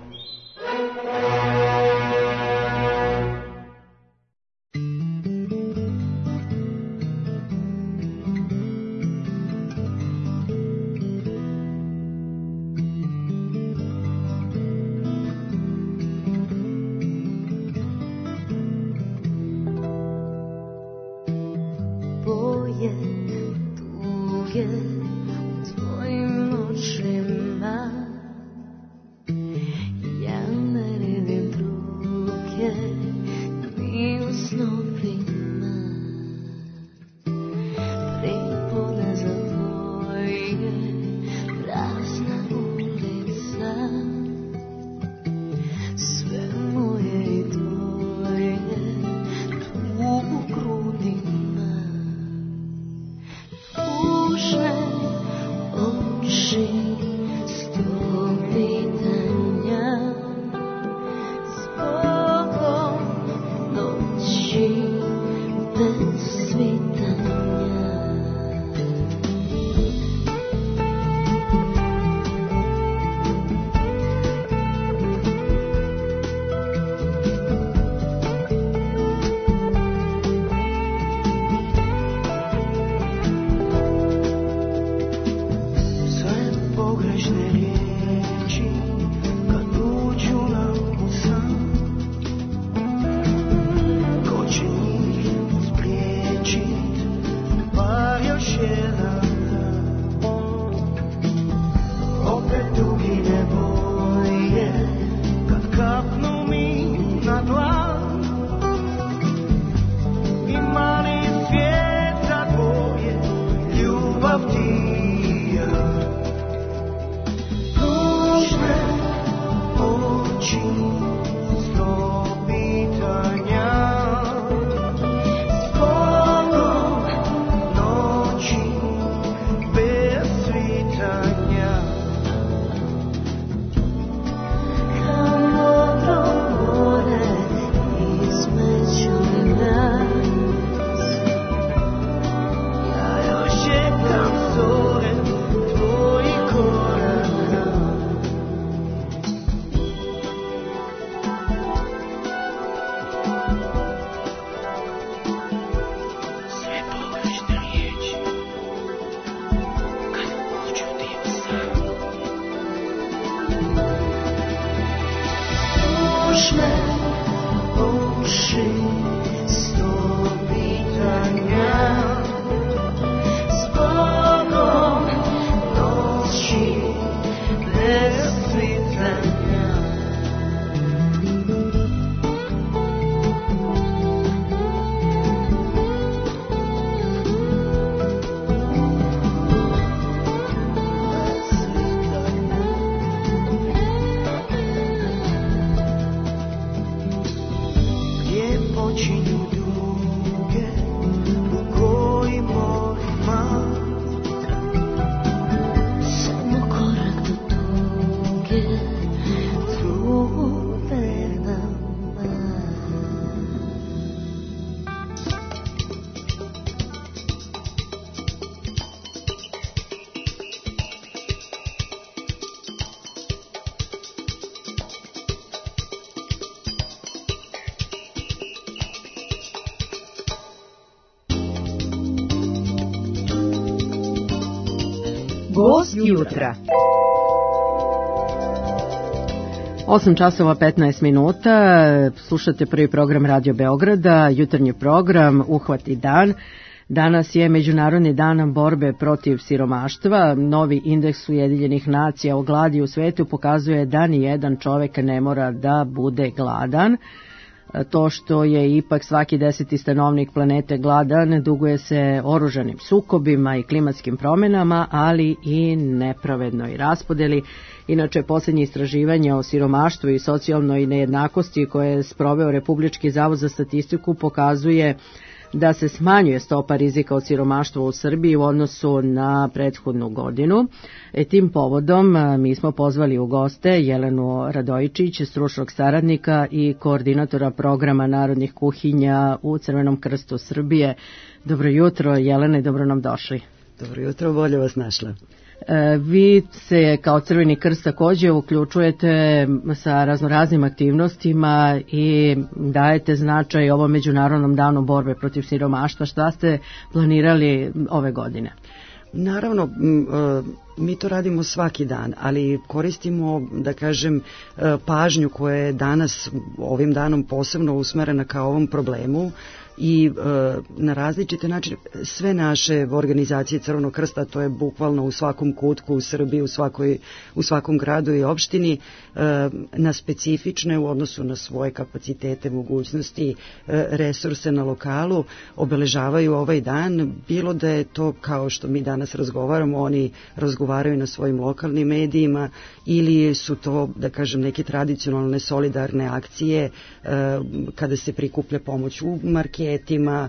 Gost jutra. osam časova petnaest minuta, slušate prvi program Radio Beograda, jutarnji program Uhvati dan. Danas je Međunarodni dan borbe protiv siromaštva. Novi indeks Ujedinjenih nacija o gladi u svetu pokazuje da ni jedan čovek ne mora da bude gladan. To što je ipak svaki deseti stanovnik planete gladan duguje se oružanim sukobima i klimatskim promenama, ali i nepravednoj raspodeli. Inače, posljednje istraživanje o siromaštvu i socijalnoj nejednakosti koje je sproveo Republički zavod za statistiku pokazuje da se smanjuje stopa rizika od siromaštva u Srbiji u odnosu na prethodnu godinu. E, tim povodom mi smo pozvali u goste Jelenu Radojičić, stručnog saradnika i koordinatora programa narodnih kuhinja u Crvenom krstu Srbije. Dobro jutro, Jelena, dobro nam došli. Dobro jutro, bolje vas našla. Vi se kao Crveni krst također uključujete sa raznoraznim aktivnostima i dajete značaj ovom Međunarodnom danu borbe protiv siromaštva. Šta ste planirali ove godine? Naravno, mi to radimo svaki dan, ali koristimo, da kažem, pažnju koja je danas ovim danom posebno usmerena ka ovom problemu i e, na različite načine sve naše organizacije Crvenog krsta, to je bukvalno u svakom kutku u Srbiji, u, svakoj, u svakom gradu i opštini, e, na specifične u odnosu na svoje kapacitete, mogućnosti, e, resurse na lokalu obeležavaju ovaj dan, bilo da je to kao što mi danas razgovaramo, oni razgovaraju na svojim lokalnim medijima ili su to, da kažem, neke tradicionalne solidarne akcije e, kada se prikuplja pomoć u marketu, Etima,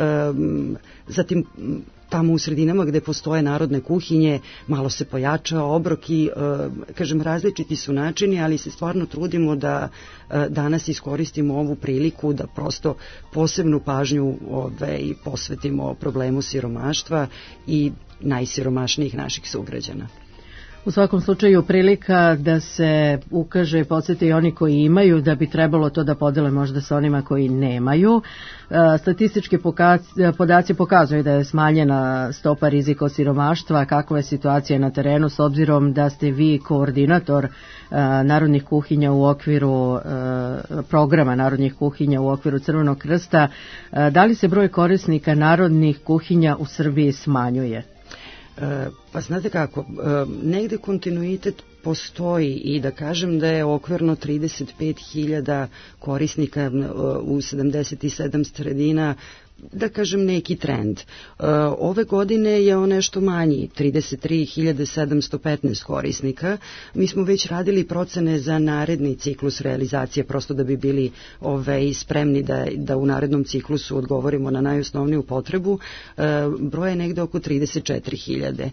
zatim tamo u sredinama gde postoje narodne kuhinje, malo se pojača obrok i, kažem, različiti su načini, ali se stvarno trudimo da danas iskoristimo ovu priliku da prosto posebnu pažnju ove, posvetimo problemu siromaštva i najsiromašnijih naših sugrađana. U svakom slučaju prilika da se ukaže, podsjeti i oni koji imaju, da bi trebalo to da podele možda sa onima koji nemaju. Statistički podaci pokazuju da je smanjena stopa rizika od siromaštva. Kakva je situacija na terenu s obzirom da ste vi koordinator narodnih kuhinja u okviru programa narodnih kuhinja u okviru Crvenog krsta? Da li se broj korisnika narodnih kuhinja u Srbiji smanjuje? Pa znate kako, negde kontinuitet postoji i da kažem da je okvirno trideset pet hiljada korisnika u sedamdeset sedam sredina, da kažem, neki trend. Ove godine je on nešto manji, trideset tri hiljade sedamsto petnaest korisnika. Mi smo već radili procene za naredni ciklus realizacije, prosto da bi bili ove, spremni da, da u narednom ciklusu odgovorimo na najosnovniju potrebu. Broj je negde oko trideset četiri hiljade.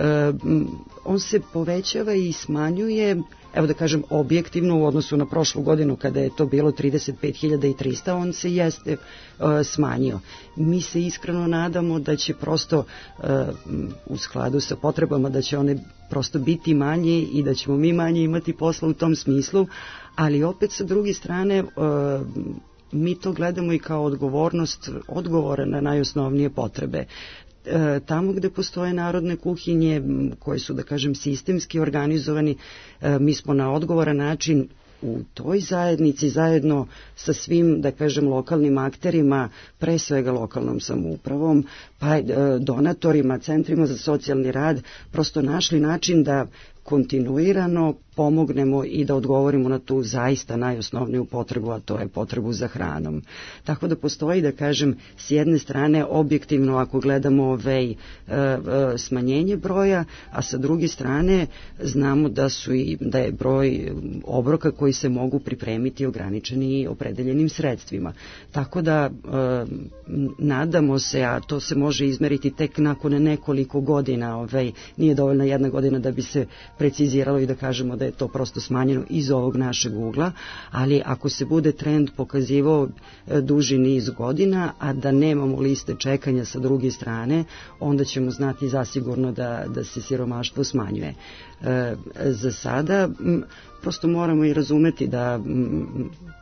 On se povećava i smanjuje, evo da kažem, objektivno u odnosu na prošlu godinu kada je to bilo trideset pet hiljada trista, on se jeste uh, smanjio. Mi se iskreno nadamo da će prosto uh, u skladu sa potrebama da će one prosto biti manje i da ćemo mi manje imati posla u tom smislu, ali opet sa druge strane uh, mi to gledamo i kao odgovornost, odgovora na najosnovnije potrebe. Tamo gde postoje narodne kuhinje koje su, da kažem, sistemski organizovani, mi smo na odgovoran način u toj zajednici zajedno sa svim, da kažem, lokalnim akterima, pre svega lokalnom samoupravom, pa donatorima, centrima za socijalni rad, prosto našli način da kontinuirano pomognemo i da odgovorimo na tu zaista najosnovniju potrebu, a to je potrebu za hranom. Tako da postoji, da kažem, s jedne strane objektivno ako gledamo ovaj, e, e, smanjenje broja, a sa druge strane znamo da su i da je broj obroka koji se mogu pripremiti ograničeni opredeljenim sredstvima. Tako da e, nadamo se, a to se može izmeriti tek nakon nekoliko godina, ovaj, nije dovoljna jedna godina da bi se preciziralo i da kažemo da je to prosto smanjeno iz ovog našeg ugla, ali ako se bude trend pokazivao duži niz godina, a da nemamo liste čekanja sa druge strane, onda ćemo znati zasigurno da, da se siromaštvo smanjuje. E, za sada m, prosto moramo i razumeti da m,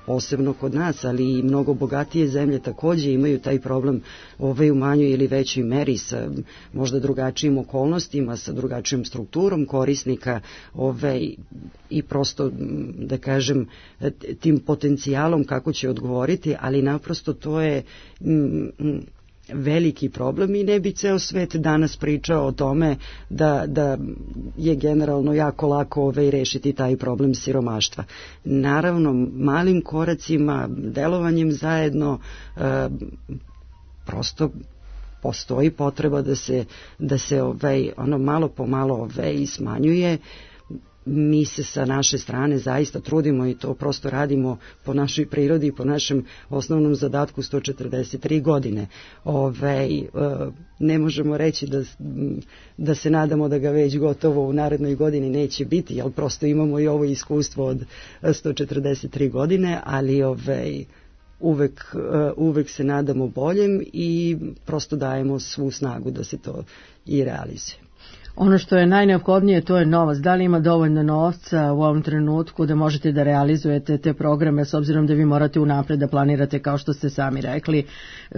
posebno kod nas, ali i mnogo bogatije zemlje takođe imaju taj problem ovaj, u manjoj ili većoj meri sa možda drugačijim okolnostima, sa drugačijom strukturom korisnika ovaj, i prosto, da kažem, tim potencijalom kako će odgovoriti, ali naprosto to je mm, veliki problem i ne bi ceo svet danas pričao o tome da, da je generalno jako lako ovaj, rešiti taj problem siromaštva. Naravno, malim koracima, delovanjem zajedno, e, prosto postoji potreba da se, da se ovaj, ono malo po malo ovaj, smanjuje. Mi se sa naše strane zaista trudimo i to prosto radimo po našoj prirodi i po našem osnovnom zadatku sto četrdeset tri godine. Ove, ne možemo reći da, da se nadamo da ga već gotovo u narednoj godini neće biti, jer prosto imamo i ovo iskustvo od sto četrdeset tri godine, ali ove, uvek, uvek se nadamo boljem i prosto dajemo svu snagu da se to i realizuje. Ono što je najneophodnije, to je novac. Da li ima dovoljno novca u ovom trenutku da možete da realizujete te programe, s obzirom da vi morate unapred da planirate, kao što ste sami rekli, e,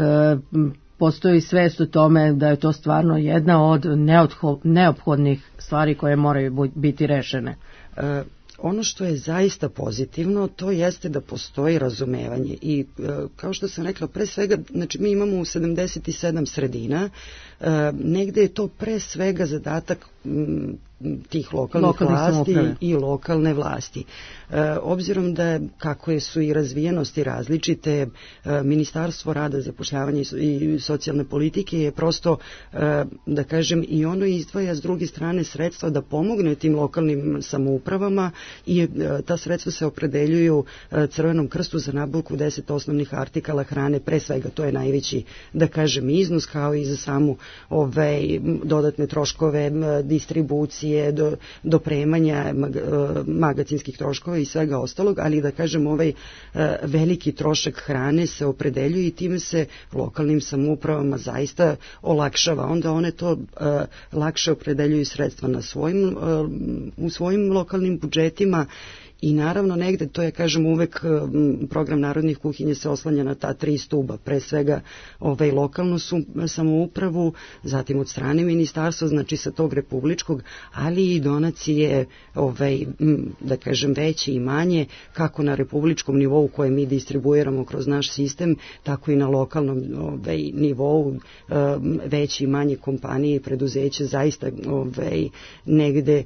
postoji svest u tome da je to stvarno jedna od neophodnih stvari koje moraju biti rešene? E, ono što je zaista pozitivno, to jeste da postoji razumevanje i e, kao što sam rekla, pre svega, znači mi imamo u sedamdeset sedam sredina, e, negde je to pre svega zadatak m, tih lokalnih Lokalni vlasti samoprave. I lokalne vlasti. E, obzirom da kako je su i razvijenosti različite, e, Ministarstvo rada, zapošljavanja i socijalne politike je prosto, e, da kažem, i ono izdvaja s druge strane sredstva da pomogne tim lokalnim samoupravama i e, ta sredstva se opredeljuju e, Crvenom krstu za nabavku deset osnovnih artikala hrane, pre svega to je najveći, da kažem, iznos, kao i za samu ove dodatne troškove distribucije, do dopremanja magacinskih troškova i svega ostalog, ali da kažem ovaj veliki trošak hrane se opredeljuje i time se lokalnim samoupravama zaista olakšava. Onda one to lakše opredeljuju sredstva na svojim, u svojim lokalnim budžetima. I naravno negde, to je, kažem, uvek program narodnih kuhinja se oslanja na ta tri stuba, pre svega ovaj, lokalnu samoupravu, zatim od strane ministarstva, znači sa tog republičkog, ali i donacije, ovaj, da kažem, veće i manje, kako na republičkom nivou koje mi distribuiramo kroz naš sistem, tako i na lokalnom ovaj, nivou, veće i manje kompanije i preduzeće zaista ovaj, negde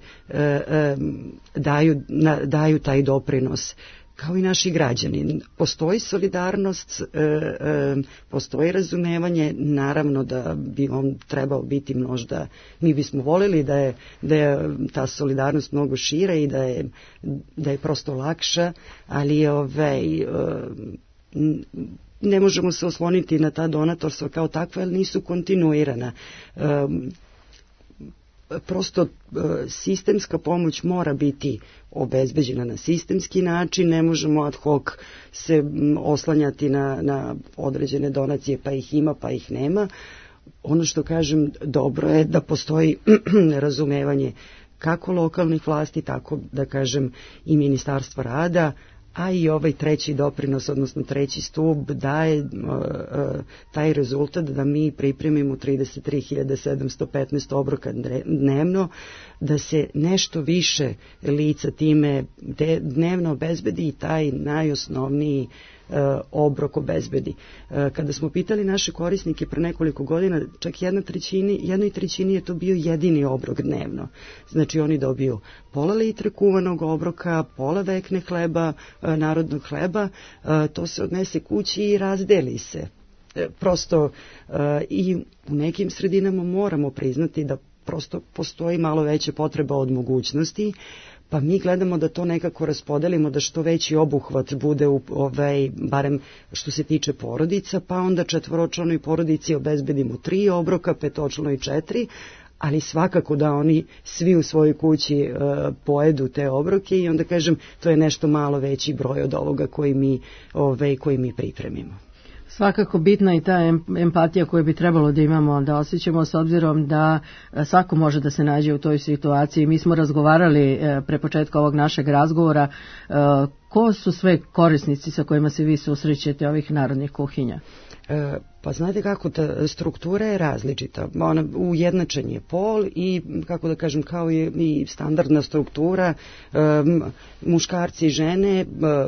daju, daju taj doprinos, kao i naši građani. Postoji solidarnost, e, e, postoji razumevanje, naravno da bi on trebao biti možda, mi bismo voljeli da je, da je ta solidarnost mnogo šira i da je, da je prosto lakša, ali ovaj, e, ne možemo se osloniti na ta donatorstva kao takva, jer nisu kontinuirana. E, prosto sistemska pomoć mora biti obezbeđena na sistemski način, ne možemo ad hoc se oslanjati na, na određene donacije, pa ih ima, pa ih nema. Ono što kažem, dobro je da postoji razumevanje kako lokalnih vlasti, tako da kažem i Ministarstva rada, a i ovaj treći doprinos, odnosno treći stub daje uh, uh, taj rezultat da mi pripremimo trideset tri hiljade sedamsto petnaest obroka dnevno, da se nešto više lica time dnevno obezbedi i taj najosnovniji uh, obrok obezbedi. Uh, kada smo pitali naše korisnike pre nekoliko godina, čak jedna trećini, jednoj trećini je to bio jedini obrok dnevno. Znači oni dobiju pola litre kuvanog obroka, pola vekne hleba, uh, narodnog hleba, uh, to se odnese kući i razdeli se. Uh, prosto uh, i u nekim sredinama moramo priznati da prosto postoji malo veća potreba od mogućnosti, pa mi gledamo da to nekako raspodelimo, da što veći obuhvat bude u, ovaj, barem što se tiče porodica, pa onda četvoročlanoj porodici obezbedimo tri obroka, petočlanoj četiri, ali svakako da oni svi u svojoj kući uh, pojedu te obroke i onda kažem to je nešto malo veći broj od ovoga koji mi, ovaj, koji mi pripremimo. Svakako bitna i ta empatija koju bi trebalo da imamo, da osjećamo, s obzirom da svako može da se nađe u toj situaciji. Mi smo razgovarali pre početka ovog našeg razgovora ko su sve korisnici sa kojima se vi susrećete ovih narodnih kuhinja? E, pa znate kako, ta struktura je različita. Ona, ujednačen je pol i, kako da kažem, kao je i standardna struktura, e, muškarci i žene e, e,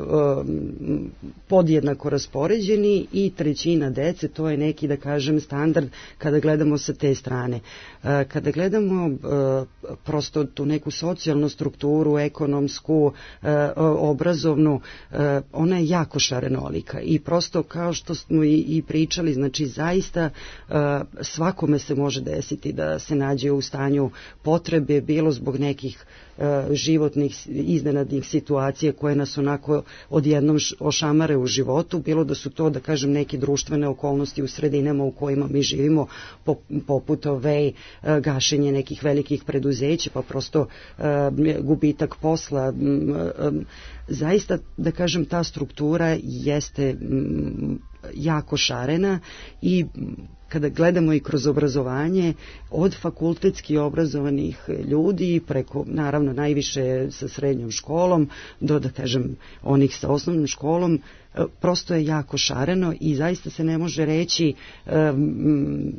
podjednako raspoređeni i trećina dece, to je neki, da kažem, standard kada gledamo sa te strane. E, kada gledamo e, prosto tu neku socijalnu strukturu, ekonomsku, e, obrazovnu, e, ona je jako šarenolika i prosto kao što smo i, i pričali, znači zaista uh, svakome se može desiti da se nađe u stanju potrebe, bilo zbog nekih uh, životnih iznenadnih situacija koje nas onako odjednom ošamare u životu, bilo da su to, da kažem, neke društvene okolnosti u sredinama u kojima mi živimo, pop, poput ove uh, gašenje nekih velikih preduzeća, pa prosto uh, gubitak posla. Um, um, zaista, da kažem, ta struktura jeste um, jako šarena i kada gledamo i kroz obrazovanje, od fakultetski obrazovanih ljudi preko, naravno, najviše sa srednjom školom do, da kažem, onih sa osnovnom školom, prosto je jako šareno i zaista se ne može reći um,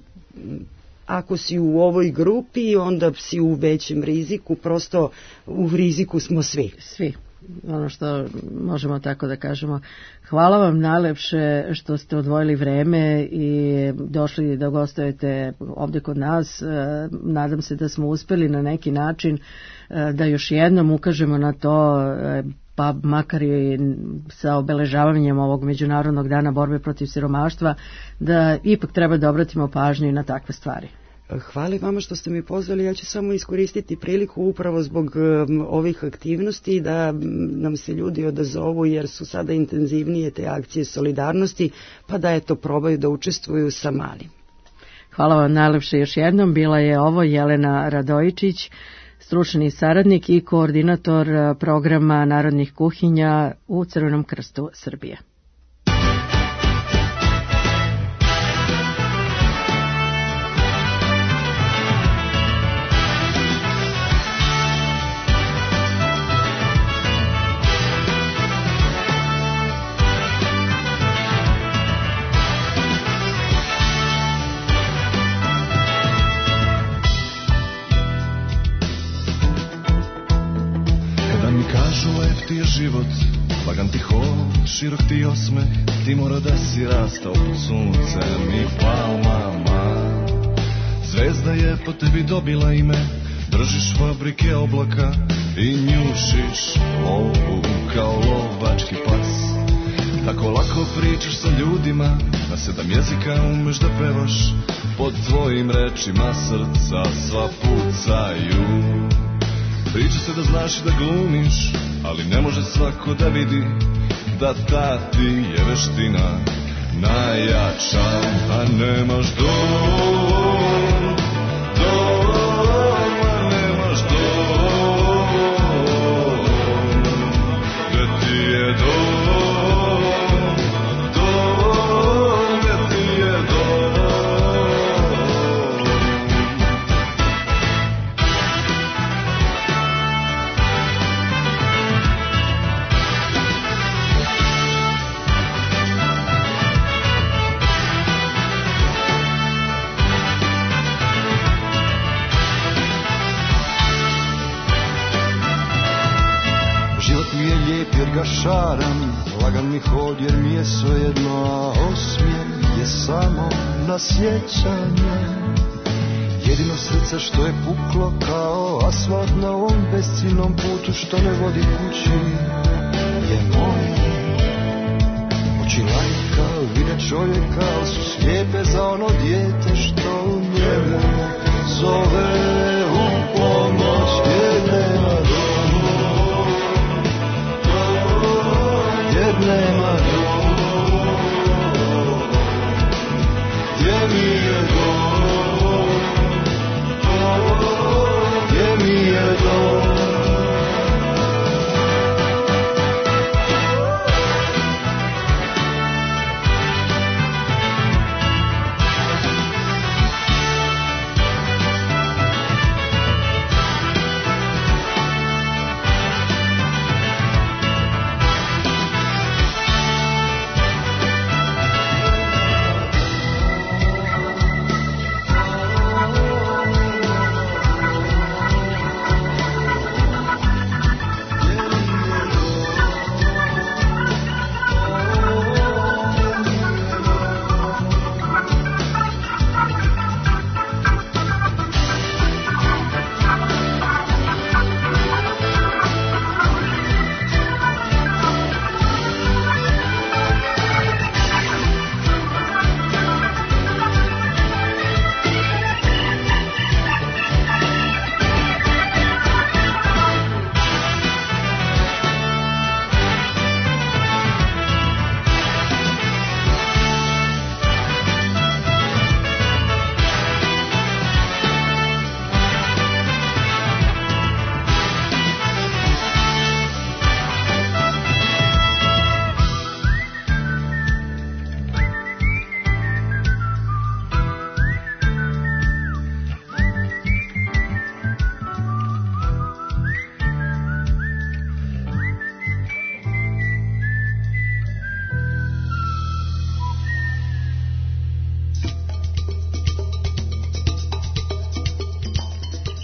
ako si u ovoj grupi, onda si u većem riziku, prosto u riziku smo svi. Svi. Ono što možemo tako da kažemo. Hvala vam najlepše što ste odvojili vreme i došli da gostujete ovdje kod nas. Nadam se da smo uspeli na neki način da još jednom ukažemo na to, pa makar i sa obeležavanjem ovog Međunarodnog dana borbe protiv siromaštva, da ipak treba da obratimo pažnju i na takve stvari. Hvala vama što ste mi pozvali. Ja ću samo iskoristiti priliku upravo zbog um, ovih aktivnosti da nam se ljudi odazovu, jer su sada intenzivnije te akcije solidarnosti, pa da eto probaju da učestvuju sa malim. Hvala vam najlepše još jednom. Bila je ovo Jelena Radojičić, stručni saradnik i koordinator programa narodnih kuhinja u Crvenom krstu Srbije. Život, lagan ti hod, širok ti osmeh, ti mora da si rastao pod suncem i palmama. Zvezda je po tebi dobila ime, držiš fabrike oblaka i njušiš lovu kao lovački pas. Tako lako pričaš sa ljudima, na sedam jezika umeš da pevaš, pod tvojim rečima srca sva pucaju. Priča se da znaš i da glumiš, ali ne može svako da vidi da ta ti je veština najjača. A nemaš dom, dom, a nemaš dom, gde ti je dom, dom, gde ti je dom. Jer ga šaram, lagan mi hod jer mi je svejedno, a osmijeh je samo na sjećanje. Jedino srce što je puklo kao asfalt na ovom besciljnom putu što ne vodi kući je moje. Oči lajka vide čovjeka, ali su slijepe za ono dijete što u njemu zove u pomoć. Jer nema domu, jer nema domu, gdje mi je dom, gdje mi je dom.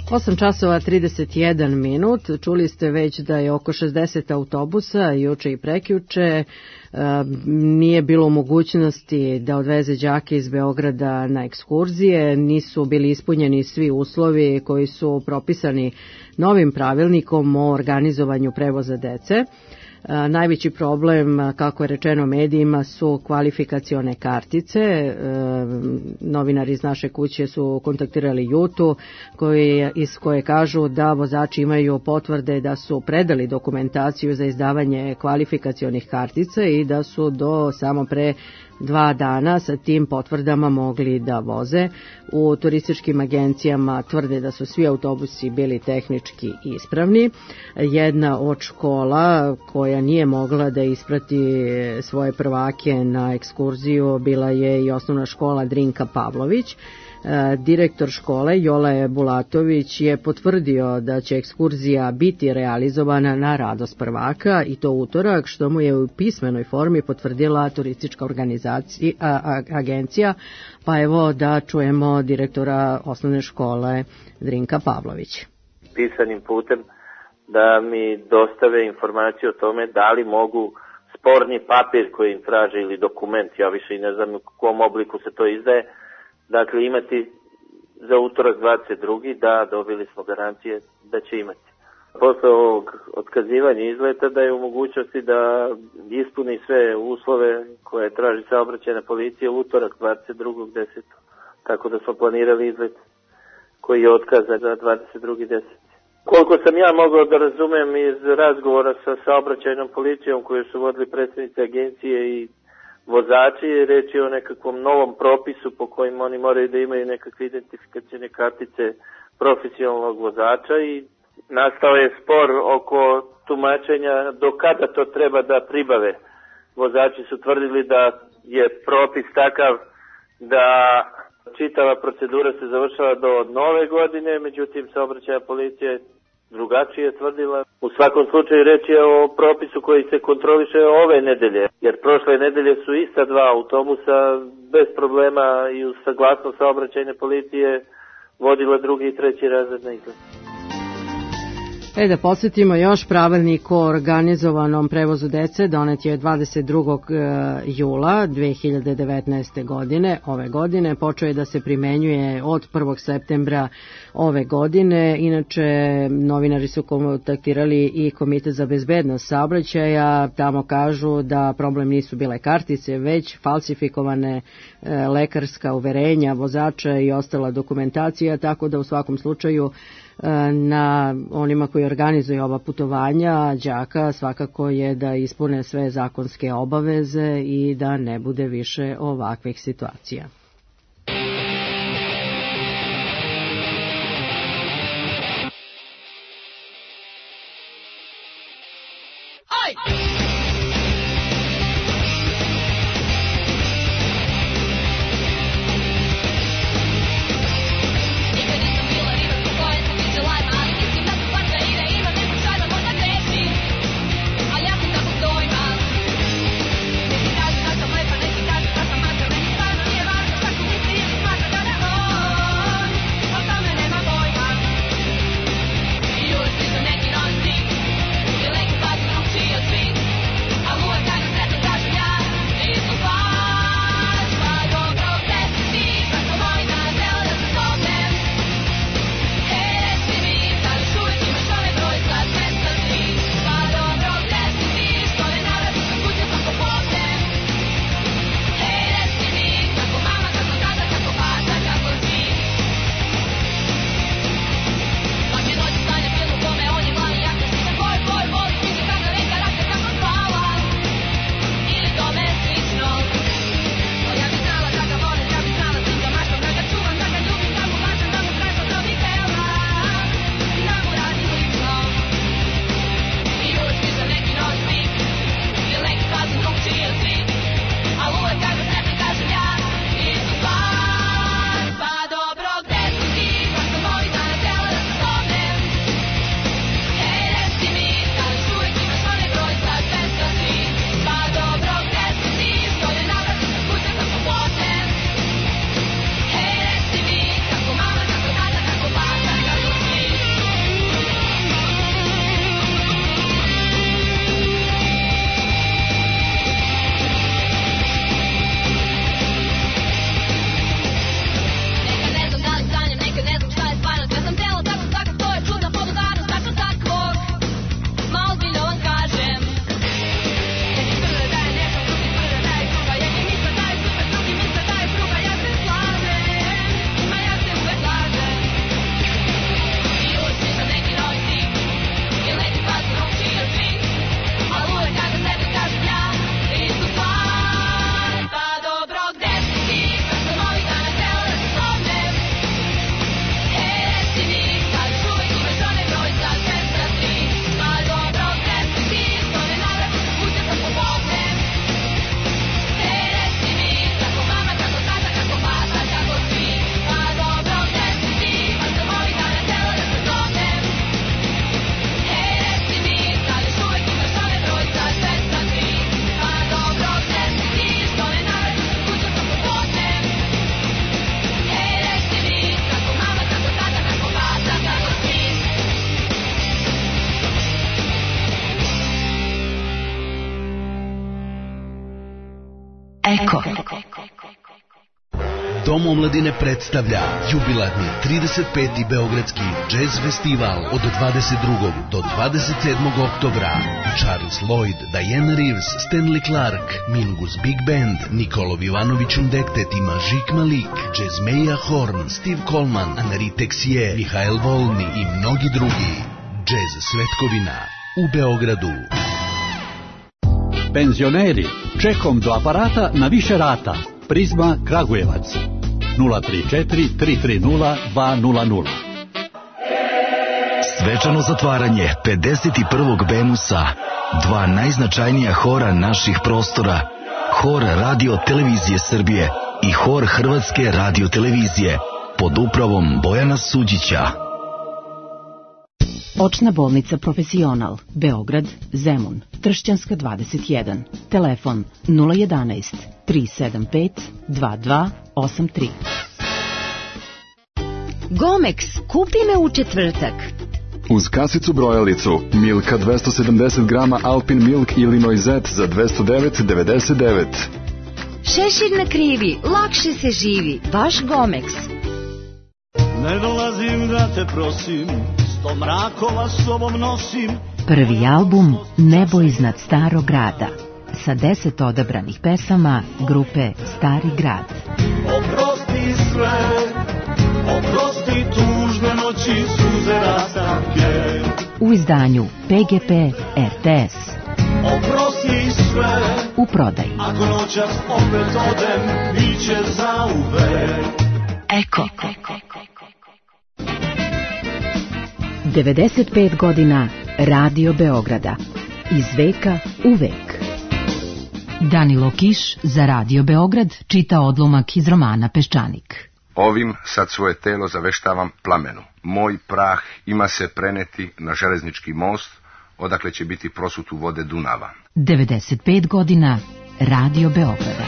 osam časova trideset jedan minut. Čuli ste već da je oko šezdeset autobusa juče i prekjuče nije bilo u mogućnosti da odveze đake iz Beograda na ekskurzije, nisu bili ispunjeni svi uslovi koji su propisani novim pravilnikom o organizovanju prevoza dece. Najveći problem, kako je rečeno medijima, su kvalifikacione kartice. Novinari iz naše kuće su kontaktirali Jutu, koji, iz koje kažu da vozači imaju potvrde da su predali dokumentaciju za izdavanje kvalifikacionih kartica i da su do samo pre dva dana sa tim potvrdama mogli da voze. U turističkim agencijama tvrde da su svi autobusi bili tehnički ispravni. Jedna od škola koja nije mogla da isprati svoje prvake na ekskurziju bila je i osnovna škola Drinka Pavlović. Direktor škole Jole Bulatović je potvrdio da će ekskurzija biti realizovana na radost prvaka i to utorak, što mu je u pismenoj formi potvrdila turistička organizacija, a, agencija, pa evo da čujemo direktora osnovne škole Drinka Pavlović. Pisanim putem da mi dostave informaciju o tome da li mogu sporni papir koji im traže ili dokument, ja više i ne znam u kom obliku se to izdaje, dakle imati za utorak dvadeset drugi da dobili smo garancije da će imati. Posle ovog otkazivanja izleta da je u mogućnosti da ispuni sve uslove koje traži saobraćajna policija utorak dvadeset drugog desetog Tako da smo planirali izlet koji je otkazan za dvadeset drugi deseti Koliko sam ja mogao da razumem iz razgovora sa saobraćajnom policijom koju su vodili predstavnici agencije i vozači, reč je o nekakvom novom propisu po kojim oni moraju da imaju nekakve identifikacijne kartice profesionalnog vozača i nastao je spor oko tumačenja do kada to treba da pribave. Vozači su tvrdili da je propis takav da čitava procedura se završava do nove godine, međutim saobraćajna policija je drugačije tvrdila. U svakom slučaju reč je o propisu koji se kontroliše ove nedelje, jer prošle nedelje su ista dva autobusa bez problema i uz saglasnost saobraćajne policije vodila drugi i treći razred na izlet. E da podsjetimo još, pravilnik o organizovanom prevozu dece donet je dvadeset drugog jula dve hiljade devetnaeste. godine. Ove godine počeo je da se primenjuje od prvog septembra ove godine. Inače, novinari su kontaktirali i Komitet za bezbednost saobraćaja. Tamo kažu da problem nisu bile kartice, već falsifikovane lekarska uverenja vozača i ostala dokumentacija, tako da u svakom slučaju na onima koji organizuju ova putovanja đaka svakako je da ispune sve zakonske obaveze i da ne bude više ovakvih situacija. Važno Dom omladine predstavlja jubilarni trideset peti Beogradski džez festival od dvadeset drugog do dvadeset sedmog oktobra. Charles Lloyd, Diana Reeves, Stanley Clark, Mingus Big Band, Nikolov Ivanović Undektet i Mažik Malik, Jazzmeja Horn, Steve Coleman, Anari Texier, Mihael Volni i mnogi drugi. Džez Svetkovina u Beogradu. Penzioneri, čekom do aparata na više rata. Prizma Kragujevac nula tri četiri tri tri nula dva nula nula. Svečano zatvaranje pedeset prvog Bemusa, dva najznačajnija hora naših prostora, Hor Radio Televizije Srbije i Hor Hrvatske Radio Televizije pod upravom Bojana Suđića. Očna bolnica Profesional, Beograd, Zemun, Tršćanska dvadeset jedan, telefon nula jedanaest tri sedam pet dva dva osam tri. Gomex, kupi me u četvrtak. Uz kasicu brojalicu, Milka dvesta sedamdeset grama Alpin Milk ili Noizet za dvesta devet devedeset devet. Šešir na krivi, lakše se živi, baš Gomex. Ne dolazim da te prosim, sto mrakova s sobom nosim. Prvi album Nebo iznad starog grada sa deset odabranih pesama grupe Stari grad. Oprosti sve, oprosti tužne noći, suze rastanke. U izdanju P G P R T S. Oprosti sve, u prodaji. Ako noćas opet odem, biće zauvek. Eko. devedeset pet godina Radio Beograda. Iz veka u vek. Danilo Kiš za Radio Beograd čita odlomak iz romana Peščanik. Ovim sad svoje telo zaveštavam plamenu. Moj prah ima se preneti na železnički most, odakle će biti prosut u vode Dunava. devedeset pet godina Radio Beograda.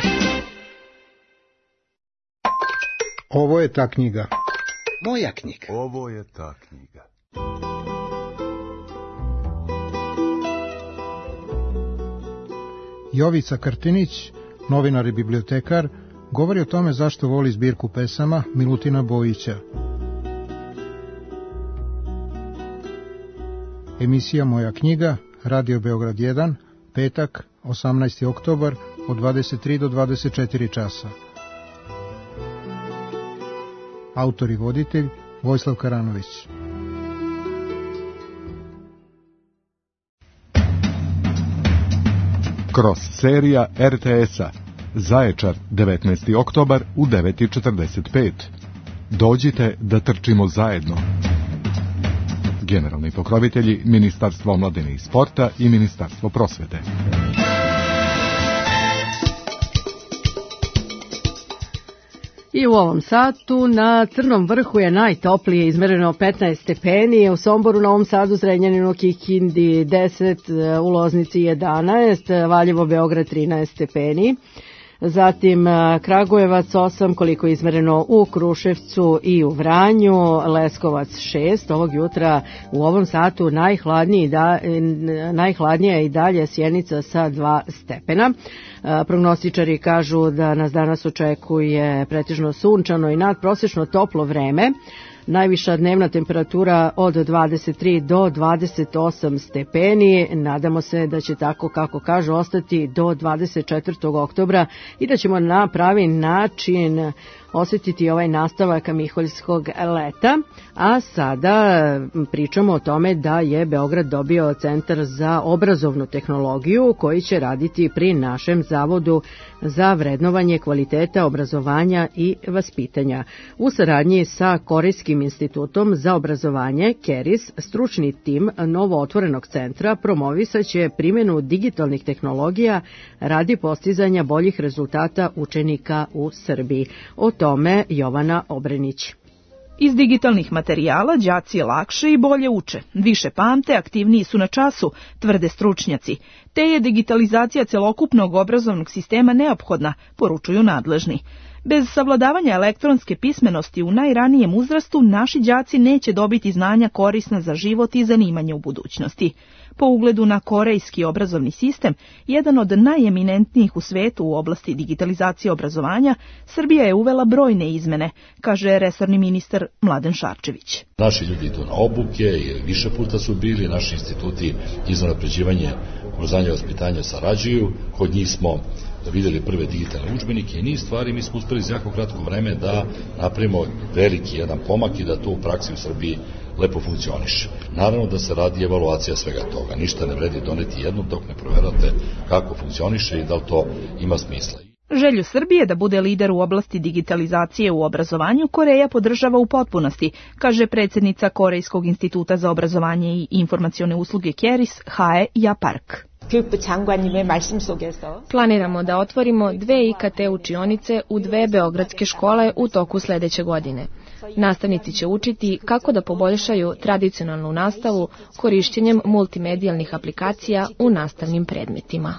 Ovo je ta knjiga. Moja knjiga. Ovo je ta knjiga. Jovica Krtinić, novinar i bibliotekar, govori o tome zašto voli zbirku pesama Milutina Bojića. Emisija Moja knjiga, Radio Beograd jedan, petak, osamnaesti oktobar, od dvadeset tri do dvadeset četiri časa. Autor i voditelj Vojislav Karanović. Kroz serija R T S-a Zaječar, devetnaesti oktobar u devet i četrdeset pet. Dođite da trčimo zajedno. Generalni pokrovitelji Ministarstvo omladine i sporta i Ministarstvo prosvete. I u ovom satu na Crnom vrhu je najtoplije, izmereno petnaest stepeni, u Somboru, Novom Sadu, Zrenjaninu, Kikindi deset, u Loznici jedanaest, Valjevo, Beograd trinaest stepeni. Zatim Kragujevac osam, koliko je izmereno u Kruševcu i u Vranju, Leskovac šest, ovog jutra u ovom satu najhladniji da, najhladnija je i dalje Sjenica sa dva stepena. Prognostičari kažu da nas danas očekuje pretežno sunčano i nadprosečno toplo vreme. Najviša dnevna temperatura od dvadeset tri do dvadeset osam stepeni. Nadamo se da će tako, kako kažu, ostati do dvadeset četvrtog oktobra i da ćemo na pravi način osjetiti ovaj nastavak miholjskog leta. A sada pričamo o tome da je Beograd dobio Centar za obrazovnu tehnologiju koji će raditi pri našem Zavodu za vrednovanje kvaliteta obrazovanja i vaspitanja. U saradnji sa Korejskim institutom za obrazovanje KERIS, stručni tim novo otvorenog centra promovisaće primjenu digitalnih tehnologija radi postizanja boljih rezultata učenika u Srbiji. O tome Jovana Obrenić. Iz digitalnih materijala đaci lakše i bolje uče, više pamte, aktivniji su na času, tvrde stručnjaci, te je digitalizacija celokupnog obrazovnog sistema neophodna, poručuju nadležni. Bez savladavanja elektronske pismenosti u najranijem uzrastu naši đaci neće dobiti znanja korisna za život i zanimanje u budućnosti. Po ugledu na korejski obrazovni sistem, jedan od najeminentnijih u svetu u oblasti digitalizacije obrazovanja, Srbija je uvela brojne izmene, kaže resorni ministar Mladen Šarčević. Naši ljudi idu na obuke i više puta su bili, naši instituti za unapređivanje obrazovanja i vaspitanja sarađuju, kod njih smo vidjeli prve digitalne udžbenike i niz stvari mi smo uspeli za jako kratko vreme da napravimo veliki jedan pomak i da to u praksi u Srbiji lepo funkcioniše. Naravno da se radi evaluacija svega toga. Ništa ne vredi doneti jednu dok ne proverate kako funkcioniše i da li to ima smisla. Želju Srbije da bude lider u oblasti digitalizacije u obrazovanju Koreja podržava u potpunosti, kaže predsjednica Korejskog instituta za obrazovanje i informacione usluge Keris, Hae Ja-park. Planiramo da otvorimo dve I K T učionice u dve beogradske škole u toku sljedeće godine. Nastavnici će učiti kako da poboljšaju tradicionalnu nastavu korišćenjem multimedijalnih aplikacija u nastavnim predmetima.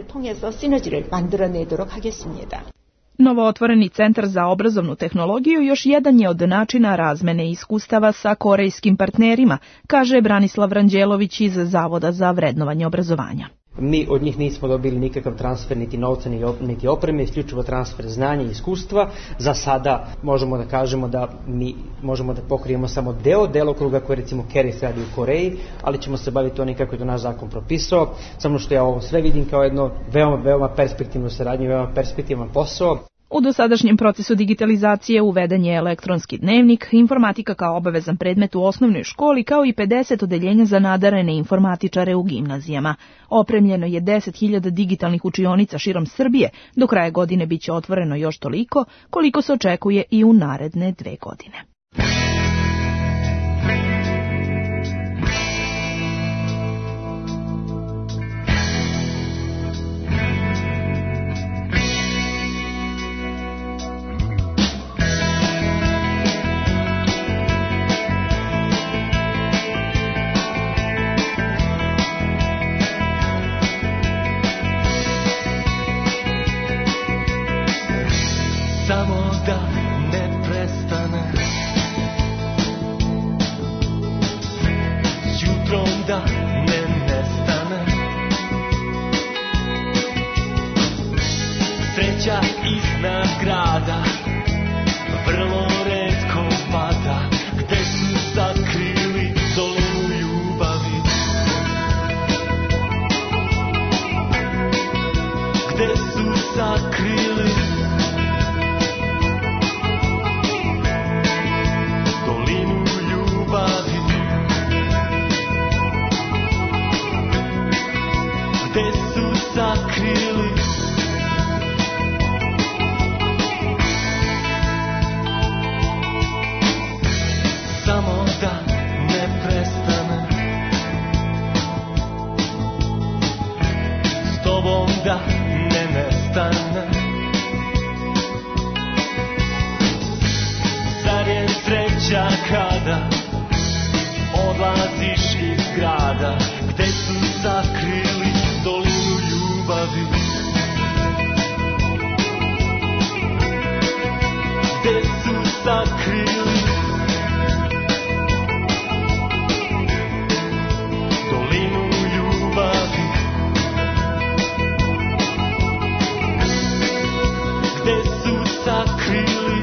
Novootvoreni centar za obrazovnu tehnologiju još jedan je od načina razmene iskustava sa korejskim partnerima, kaže Branislav Ranđelović iz Zavoda za vrednovanje obrazovanja. Mi od njih nismo dobili nikakav transfer niti novca niti opreme, isključivo transfer znanja i iskustva. Za sada možemo da kažemo da mi možemo da pokrijemo samo deo delokruga koji recimo Keris radi u Koreji, ali ćemo se baviti onim kako je to naš zakon propisao, samo što ja ovo sve vidim kao jedno veoma, veoma perspektivnu saradnju, veoma perspektivan posao. U dosadašnjem procesu digitalizacije uveden je elektronski dnevnik, informatika kao obavezan predmet u osnovnoj školi, kao i pedeset odeljenja za nadarene informatičare u gimnazijama. Opremljeno je deset hiljada digitalnih učionica širom Srbije, do kraja godine biće otvoreno još toliko, koliko se očekuje i u naredne dve godine. Samo da ne prestane, s jutrom da ne nestane, sreća iznad grada vrlo retko pada, gde su sakrili dolinu ljubavi, gde su sakrili sakrili. Samo da ne prestane, s tobom da ne nestane, zar je sreća kada odlaziš iz grada, gde su sakrili dolinu ljubavi, gde su sakrili dolinu ljubavi, gde su sakrili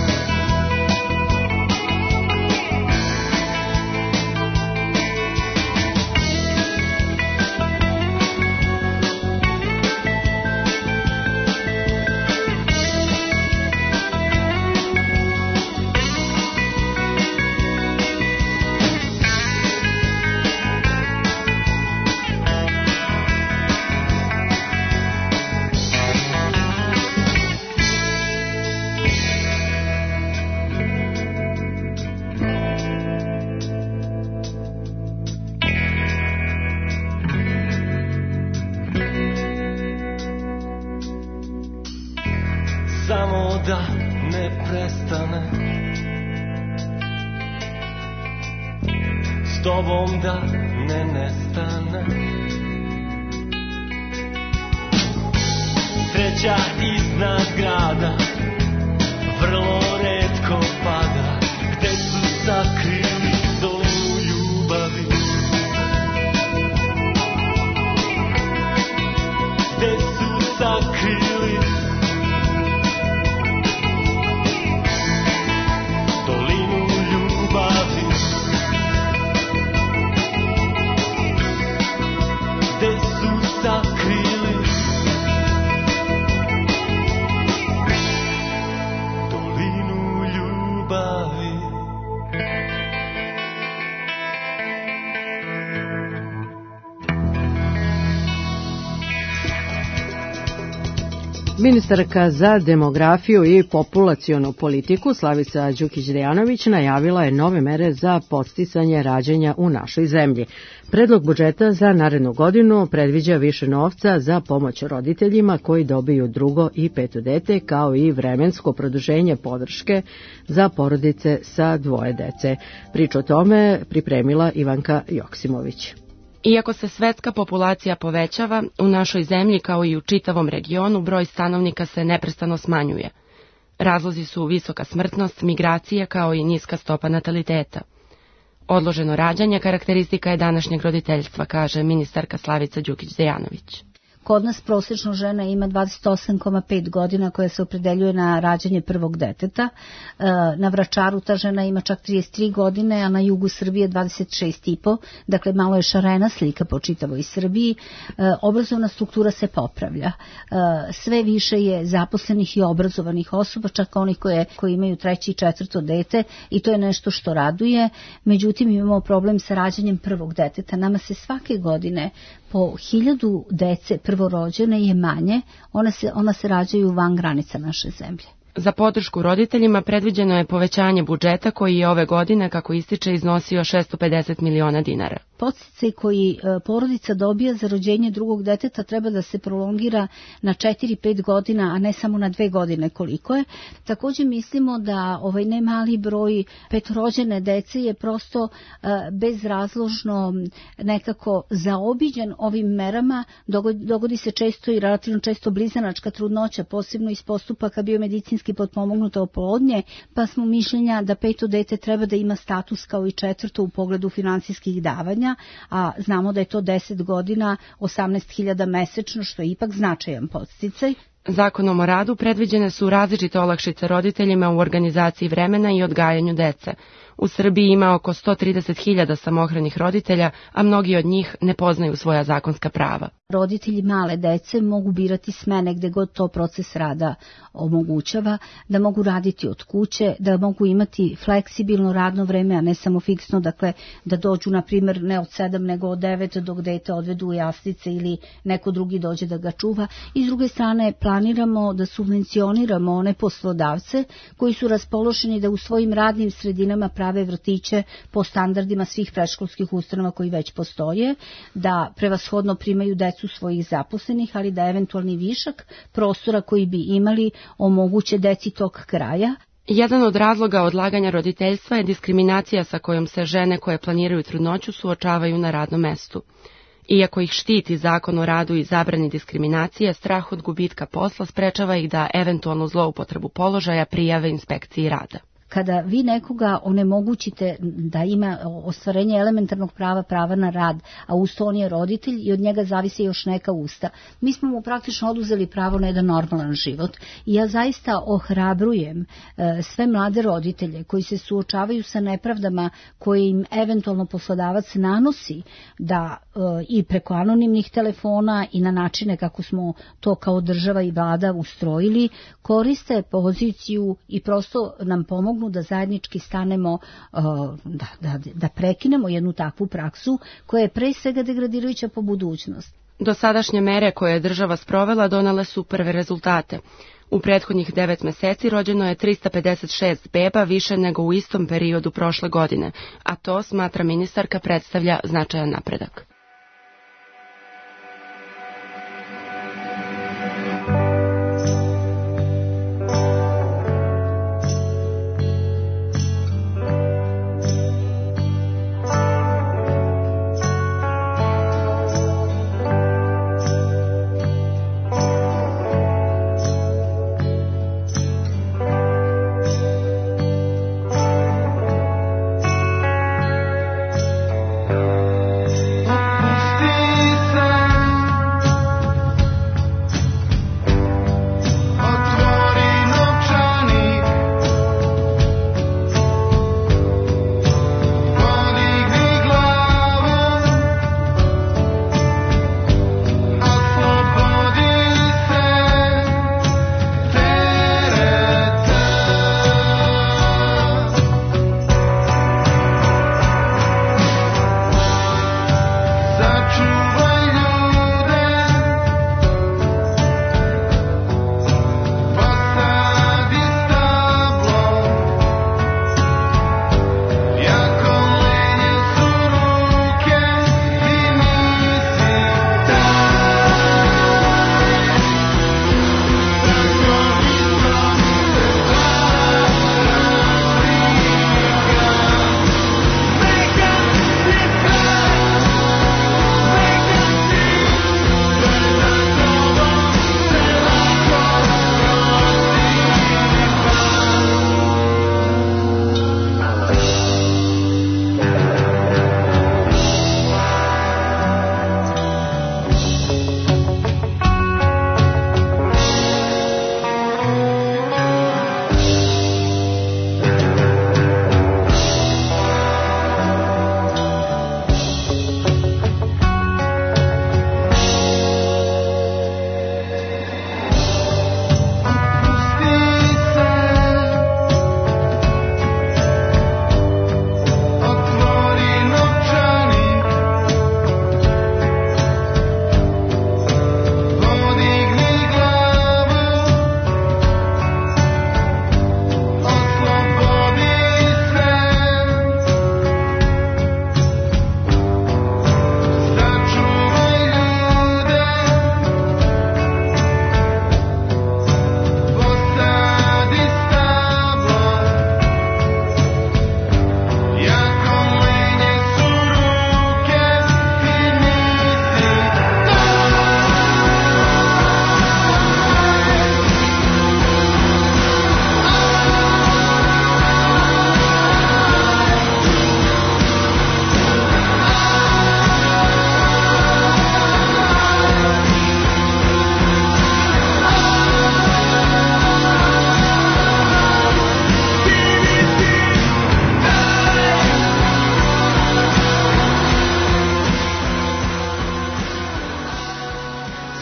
samo da ne prestane, s tobom da ne nestane, sreća iznad grada vrlo retko pada. Gde su sakrili dolinu ljubavi? Gde su sakrili dolinu ljubavi? Gde su sakrili dolinu ljubavi? Ministarka za demografiju i populacionu politiku Slavica Đukić-Dejanović najavila je nove mere za podsticanje rađanja u našoj zemlji. Predlog budžeta za narednu godinu predviđa više novca za pomoć roditeljima koji dobiju drugo i peto dete, kao i vremensko produženje podrške za porodice sa dvoje dece. Priču o tome pripremila Ivanka Joksimović. Iako se svetska populacija povećava, u našoj zemlji kao i u čitavom regionu broj stanovnika se neprestano smanjuje. Razlozi su visoka smrtnost, migracije kao i niska stopa nataliteta. Odloženo rađanje karakteristika je današnjeg roditeljstva, kaže ministarka Slavica Đukić-Dejanović. Kod nas prosječno žena ima dvadeset osam zarez pet godina koja se opredeljuje na rađanje prvog deteta. Na Vračaru ta žena ima čak trideset tri godine, a na jugu Srbije dvadeset šest i po. Dakle, malo je šarena slika po čitavoj Srbiji. Obrazovna struktura se popravlja. Sve više je zaposlenih i obrazovanih osoba, čak onih koje, koji imaju treće i četvrto dete, i to je nešto što raduje. Međutim, imamo problem sa rađanjem prvog deteta. Nama se svake godine po hiljadu dece prvorođene je manje, ona se, ona se rađaju van granica naše zemlje. Za podršku roditeljima predviđeno je povećanje budžeta koji je ove godine, kako ističe, iznosio šesto pedeset miliona dinara. Podsticaj koji porodica dobija za rođenje drugog deteta treba da se prolongira na četiri do pet godina, a ne samo na dve godine koliko je. Također mislimo da ovaj ne mali broj petorođene dece je prosto bezrazložno nekako zaobiđen ovim merama. Dogodi se često i relativno često blizanačka trudnoća, posebno iz postupaka biomedicinski potpomognute oplodnje, pa smo mišljenja da peto dete treba da ima status kao i četvrto u pogledu finansijskih davanja, a znamo da je to deset godina, osamnaest hiljada mesečno, što je ipak značajan podsticaj. Zakonom o radu predviđene su različite olakšice roditeljima u organizaciji vremena i odgajanju dece. U Srbiji ima oko sto trideset hiljada samohranih roditelja, a mnogi od njih ne poznaju svoja zakonska prava. Roditelji male dece mogu birati smene gde god to proces rada omogućava, da mogu raditi od kuće, da mogu imati fleksibilno radno vreme, a ne samo fiksno, dakle da dođu na primjer ne od sedam nego od devet dok dete odvedu u jaslice ili neko drugi dođe da ga čuva. I s druge strane planiramo da subvencioniramo one poslodavce koji su raspoloženi da u svojim radnim sredinama prave vrtiće po standardima svih predškolskih ustanova koji već postoje, da prevashodno primaju decu svojih zaposlenih, ali da eventualni višak prostora koji bi imali omoguće deci tog kraja. Jedan od razloga odlaganja roditeljstva je diskriminacija sa kojom se žene koje planiraju trudnoću suočavaju na radnom mestu. Iako ih štiti zakon o radu i zabrani diskriminacije, strah od gubitka posla sprečava ih da eventualnu zloupotrebu položaja prijave inspekciji rada. Kada vi nekoga onemogućite da ima ostvarenje elementarnog prava, prava na rad, a uz to on je roditelj i od njega zavise još neka usta, mi smo mu praktično oduzeli pravo na jedan normalan život. I ja zaista ohrabrujem e, sve mlade roditelje koji se suočavaju sa nepravdama koje im eventualno poslodavac nanosi, da e, i preko anonimnih telefona i na načine kako smo to kao država i vlada ustrojili, koriste poziciju i prosto nam pomognu da zajednički stanemo, da, da, da prekinemo jednu takvu praksu koja je pre svega degradirajuća po budućnost. Dosadašnje mere koje je država sprovela donale su prve rezultate. U prethodnih devet meseci rođeno je trista pedeset šest beba više nego u istom periodu prošle godine, a to, smatra ministarka, predstavlja značajan napredak.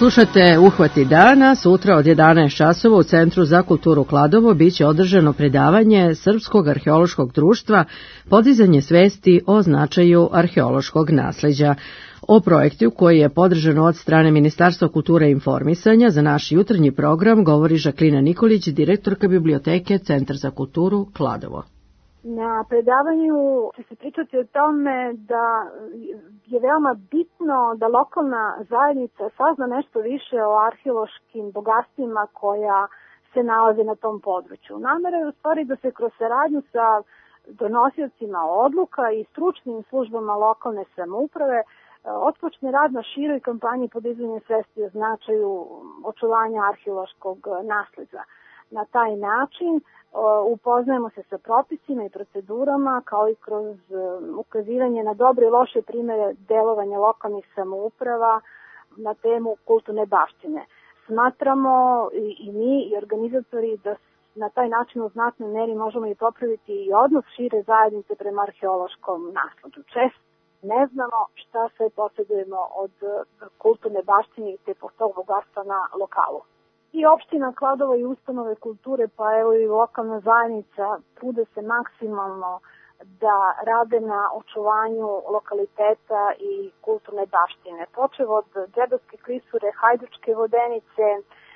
Slušate Uhvati dana, sutra od jedanaest časova u Centru za kulturu Kladovo biće održano predavanje Srpskog arheološkog društva Podizanje svesti o značaju arheološkog nasleđa. O projektu koji je podržan od strane Ministarstva kulture i informisanja za naš jutarnji program govori Žaklina Nikolić, direktorka biblioteke Centar za kulturu Kladovo. Na predavanju će se pričati o tome da je veoma bitno da lokalna zajednica sazna nešto više o arheološkim bogatstvima koja se nalaze na tom području. Namera je u stvari da se kroz saradnju sa donosiocima odluka i stručnim službama lokalne samouprave otpočne rad na široj kampanji podizanja svesti o značaju očuvanja arheološkog nasleđa. Na taj način upoznajemo se sa propisima i procedurama, kao i kroz ukazivanje na dobre i loše primere delovanja lokalnih samouprava na temu kulturne baštine. Smatramo i, i mi i organizatori da na taj način u znatnoj meri možemo i popraviti i odnos šire zajednice prema arheološkom nasleđu. Često ne znamo šta sve posjedujemo od kulturne baštine i te tog bogatstva na lokalu. I opština Kladovo i ustanove kulture, pa evo i lokalna zajednica trude se maksimalno da rade na očuvanju lokaliteta i kulturne baštine. Počev od Đedovske klisure, Hajdučke vodenice,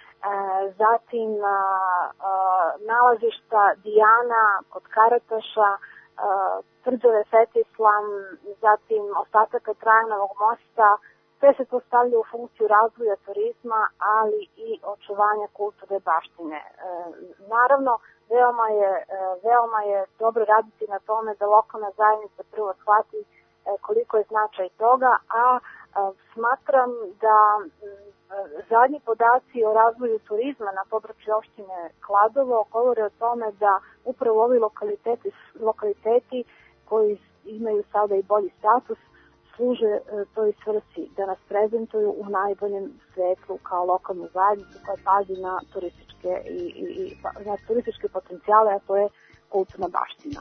zatim nalazišta Dijana kod Karataša, tvrđave Fetislam, zatim ostataka Trajnovog mosta. Sve se to stavlja u funkciju razvoja turizma, ali i očuvanja kulturne baštine. E, naravno, veoma je, e, veoma je dobro raditi na tome da lokalna zajednica prvo shvati e, koliko je značaj toga, a e, smatram da e, zadnji podaci o razvoju turizma na području opštine Kladovo govore o tome da upravo ovi lokaliteti, lokaliteti koji imaju sada i bolji status služe toj svrsi da nas prezentuju u najboljem svetlu kao lokalnu zajednicu koja pazi na turističke i, i, i na turističke potencijale, a to je kulturna baština.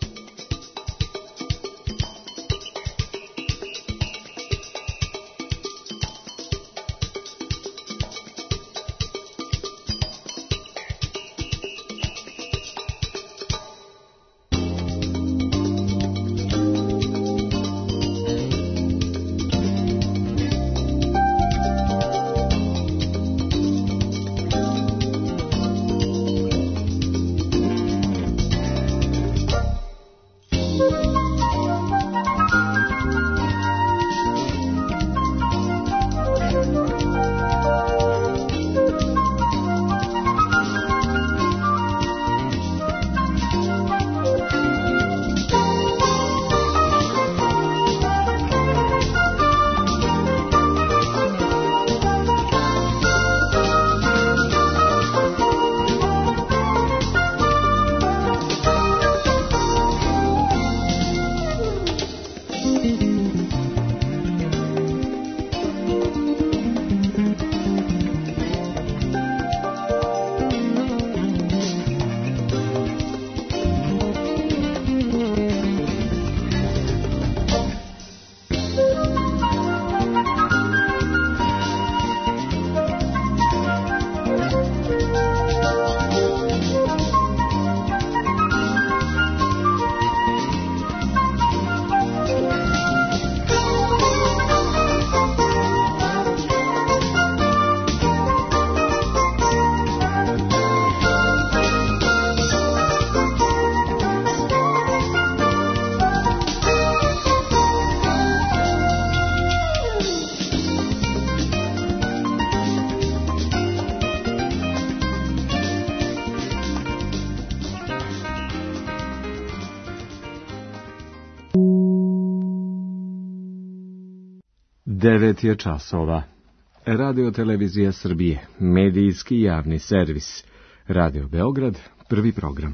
Devet je časova. Radio Televizija Srbije, medijski javni servis. Radio Beograd, prvi program.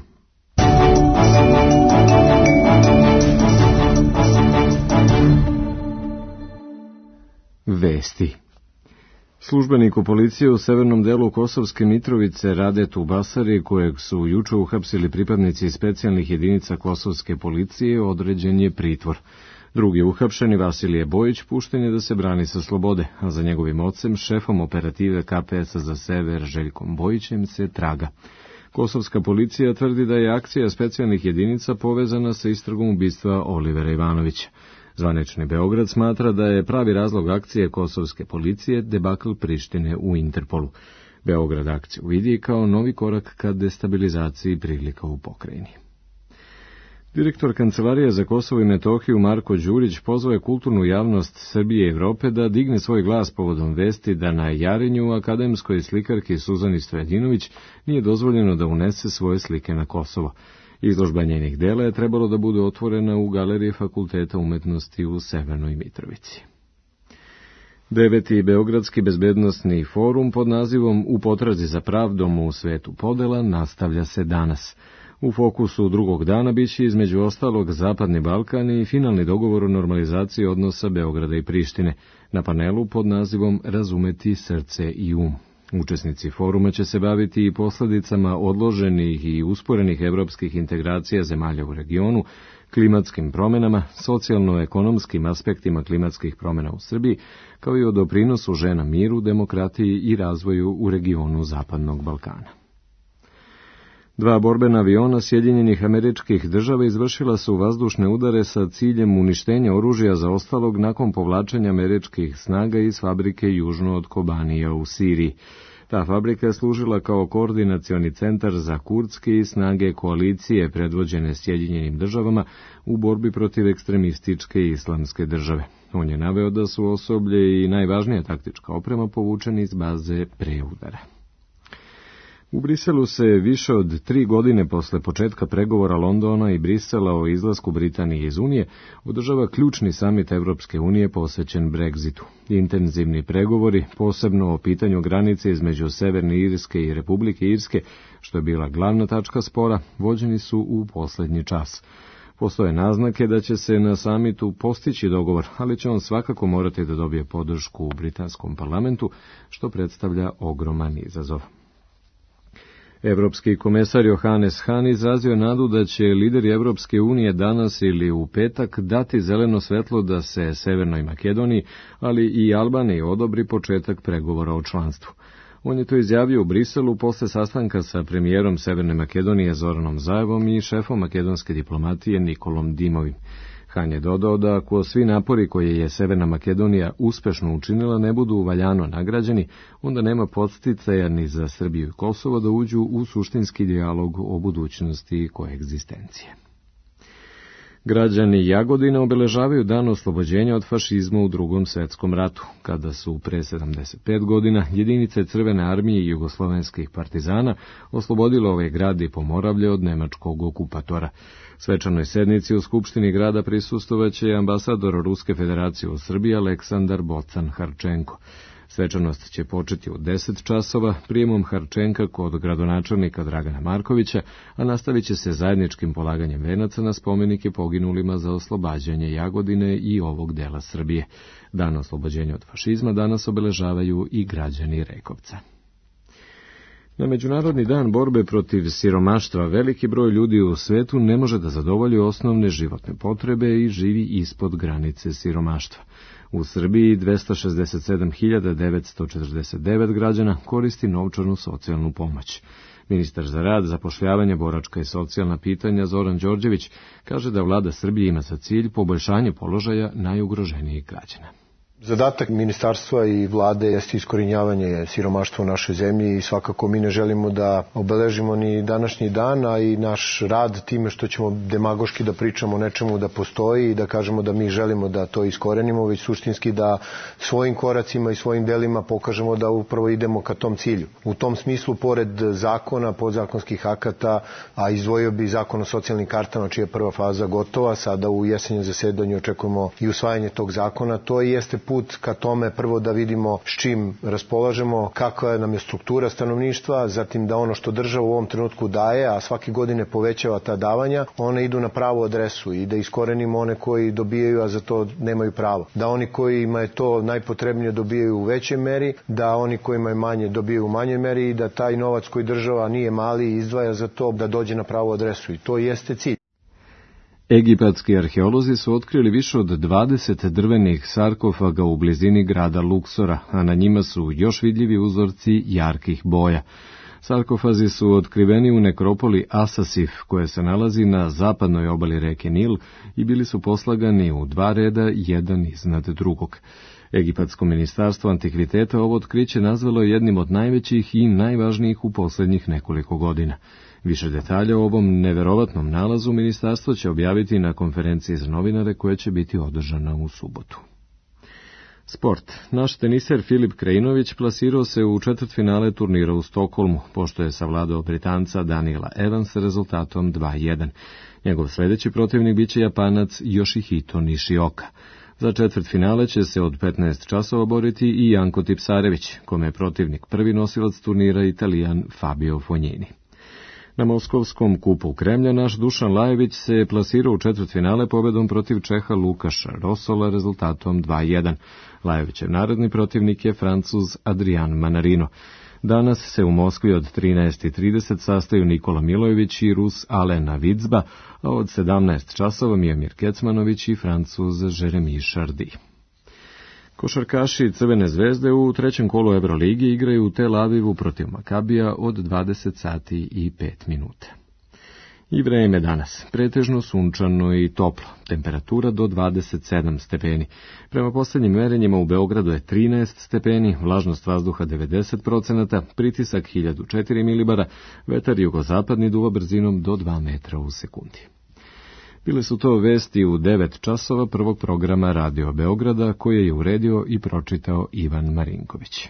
Vesti. Službeniku policije u severnom delu Kosovske Mitrovice Radetu Basari, kojeg su juče uhapsili pripadnici specijalnih jedinica Kosovske policije, određen je pritvor. Drugi uhapšeni, Vasilije Bojić, pušten je da se brani sa slobode, a za njegovim ocem, šefom operative K P S-a za sever Željkom Bojićem, se traga. Kosovska policija tvrdi da je akcija specijalnih jedinica povezana sa istragom ubistva Olivera Ivanovića. Zvanični Beograd smatra da je pravi razlog akcije kosovske policije debakl Prištine u Interpolu. Beograd akciju vidi kao novi korak ka destabilizaciji prilika u pokrajini. Direktor Kancelarije za Kosovo i Metohiju Marko Đurić pozvao je kulturnu javnost Srbije i Evrope da digne svoj glas povodom vesti da na Jarinju akademskoj slikarki Suzani Stojadinović nije dozvoljeno da unese svoje slike na Kosovo. Izložba njenih dela je trebalo da bude otvorena u Galeriji Fakulteta umetnosti u Severnoj Mitrovici. Deveti Beogradski bezbednosni forum pod nazivom U potrazi za pravdom u svetu podela nastavlja se danas. U fokusu drugog dana biće između ostalog Zapadni Balkan i finalni dogovor o normalizaciji odnosa Beograda i Prištine, na panelu pod nazivom Razumeti srce i um. Učesnici foruma će se baviti i posledicama odloženih i usporenih evropskih integracija zemalja u regionu, klimatskim promenama, socijalno-ekonomskim aspektima klimatskih promjena u Srbiji, kao i o doprinosu žena miru, demokratiji i razvoju u regionu Zapadnog Balkana. Dva borbena aviona Sjedinjenih Američkih Država izvršila su vazdušne udare sa ciljem uništenja oružja za ostalog nakon povlačenja američkih snaga iz fabrike južno od Kobanija u Siriji. Ta fabrika je služila kao koordinacioni centar za kurdske i snage koalicije predvođene Sjedinjenim Državama u borbi protiv ekstremističke islamske države. On je naveo da su osoblje i najvažnija taktička oprema povučeni iz baze pre udara. U Briselu se više od tri godine posle početka pregovora Londona i Brisela o izlasku Britanije iz Unije održava ključni samit Evropske unije posvećen Brexitu. Intenzivni pregovori, posebno o pitanju granice između Severne Irske i Republike Irske, što je bila glavna tačka spora, vođeni su u poslednji čas. Postoje naznake da će se na samitu postići dogovor, ali će on svakako morati da dobije podršku u britanskom parlamentu, što predstavlja ogroman izazov. Evropski komesar Johannes Hahn izrazio nadu da će lideri Evropske unije danas ili u petak dati zeleno svetlo da se Severnoj Makedoniji, ali i Albaniji odobri početak pregovora o članstvu. On je to izjavio u Briselu posle sastanka sa premijerom Severne Makedonije Zoranom Zaevom i šefom makedonske diplomatije Nikolom Dimovim. Han je dodao da ako svi napori koje je Severna Makedonija uspešno učinila ne budu valjano nagrađeni, onda nema podsticaja ni za Srbiju i Kosovo da uđu u suštinski dijalog o budućnosti koegzistencije. Građani Jagodine obeležavaju dan oslobođenja od fašizma u Drugom svetskom ratu, kada su pre sedamdeset pet godina jedinice Crvene armije i jugoslovenskih partizana oslobodile ovaj grad i Pomoravlje od nemačkog okupatora. Svečanoj sednici u Skupštini grada prisustvovaće ambasador Ruske federacije u Srbiji Aleksandar Bocan Harčenko. Svečanost će početi u deset časova prijemom Harčenka kod gradonačelnika Dragana Markovića, a nastavit će se zajedničkim polaganjem venaca na spomenike poginulima za oslobađanje Jagodine i ovog dela Srbije. Dan oslobođenja od fašizma danas obeležavaju i građani Rekovca. Na Međunarodni dan borbe protiv siromaštva veliki broj ljudi u svetu ne može da zadovolji osnovne životne potrebe i živi ispod granice siromaštva. U Srbiji dvesta šezdeset sedam hiljada devetsto četrdeset devet građana koristi novčanu socijalnu pomoć. Ministar za rad, zapošljavanje, boračka i socijalna pitanja Zoran Đorđević kaže da vlada Srbije ima za cilj poboljšanje položaja najugroženijih građana. Zadatak ministarstva i vlade jeste iskorinjavanje siromaštva u našoj zemlji i svakako mi ne želimo da obeležimo ni današnji dan, a i naš rad time što ćemo demagoški da pričamo o nečemu da postoji i da kažemo da mi želimo da to iskorenimo, već suštinski da svojim koracima i svojim delima pokažemo da upravo idemo ka tom cilju. U tom smislu, pored zakona, podzakonskih akata, a izdvojio bi zakon o socijalnim kartama, čija je prva faza gotova, sada u jesenjem zasedanju očekujemo i usvajanje tog zakona, to jeste put ka tome prvo da vidimo s čim raspolažemo, kakva nam je struktura stanovništva, zatim da ono što država u ovom trenutku daje, a svake godine povećava ta davanja, one idu na pravu adresu i da iskorenimo one koji dobijaju, a za to nemaju pravo. Da oni kojima je to najpotrebnije dobijaju u većoj meri, da oni kojima je manje dobijaju u manjoj meri i da taj novac koji država nije mali i izdvaja za to da dođe na pravu adresu. I to jeste cilj. Egipatski arheolozi su otkrili više od dvadeset drvenih sarkofaga u blizini grada Luksora, a na njima su još vidljivi uzorci jarkih boja. Sarkofazi su otkriveni u nekropoli Asasif, koja se nalazi na zapadnoj obali reke Nil, i bili su poslagani u dva reda, jedan iznad drugog. Egipatsko ministarstvo antikviteta ovo otkriće nazvalo jednim od najvećih i najvažnijih u posljednjih nekoliko godina. Više detalja o ovom neverovatnom nalazu ministarstvo će objaviti na konferenciji za novinare koja će biti održana u subotu. Sport. Naš teniser Filip Krajinović plasirao se u četvrtfinale turnira u Stokholmu, pošto je savladao Britanca Daniela Evansa rezultatom dva jedan. Njegov sljedeći protivnik biće Japanac Yoshihito Nishioka. Za četvrtfinale će se od petnaest časova boriti i Janko Tipsarević, kome je protivnik prvi nosilac turnira Italijan Fabio Fognini. Na Moskovskom kupu Kremlja naš Dušan Lajević se plasirao u četvrtfinale pobedom protiv Čeha Lukaša Rosola rezultatom dva jedan. Lajevićev naredni protivnik je Francuz Adrian Manarino. Danas se u Moskvi od trinaest i trideset sastaju Nikola Milojević i Rus Alena Vidzba, a od sedamnaest časova Miomir Kecmanović i Francuz Jeremy Chardy. Košarkaši Crvene zvezde u trećem kolu Euroligi igraju u Tel Avivu protiv Makabija od dvadeset sati i pet minuta. I vreme danas, pretežno sunčano i toplo, temperatura do dvadeset sedam stepeni. Prema posljednjim merenjima u Beogradu je trinaest stepeni, vlažnost vazduha devedeset procenata, pritisak hiljadu četiri milibara, vetar jugozapadni duva brzinom do dva metra u sekundi. Bile su to vesti u devet časova prvog programa Radio Beograda, koje je uredio i pročitao Ivan Marinković.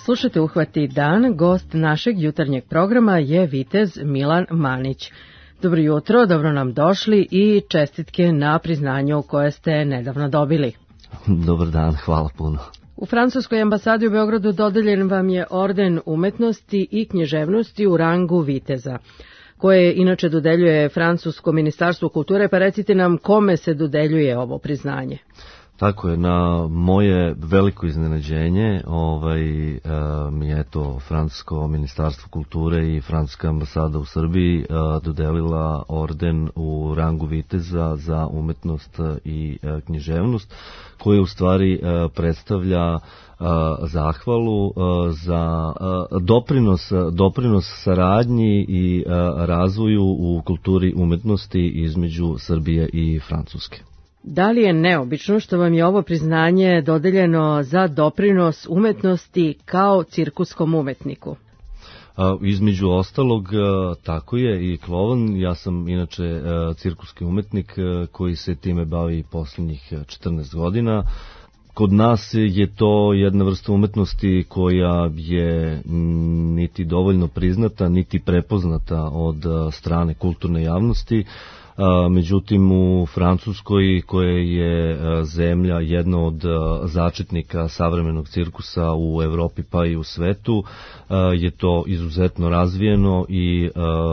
Slušajte Uhvati dan, gost našeg jutarnjeg programa je vitez Milan Manić. Dobro jutro, dobro nam došli i čestitke na priznanju koje ste nedavno dobili. Dobar dan, hvala puno. U Francuskoj ambasadi u Beogradu dodeljen vam je orden umetnosti i književnosti u rangu viteza, koje inače dodeljuje Francusko ministarstvo kulture, pa recite nam kome se dodeljuje ovo priznanje. Tako je, na moje veliko iznenađenje ovaj, e, mi je to Francusko ministarstvo kulture i Francuska ambasada u Srbiji e, dodelila orden u rangu viteza za umetnost i e, književnost, koji u stvari e, predstavlja e, zahvalu e, za e, doprinos, doprinos saradnji i e, razvoju u kulturi umetnosti između Srbije i Francuske. Da li je neobično što vam je ovo priznanje dodeljeno za doprinos umetnosti kao cirkuskom umetniku? A, između ostalog, a, tako je i Klovan. Ja sam inače a, cirkuski umetnik a, koji se time bavi posljednjih četrnaest godina. Kod nas je to jedna vrsta umetnosti koja je niti dovoljno priznata, niti prepoznata od strane kulturne javnosti. Međutim, u Francuskoj, koja je zemlja jedna od začetnika savremenog cirkusa u Evropi pa i u svetu, je to izuzetno razvijeno i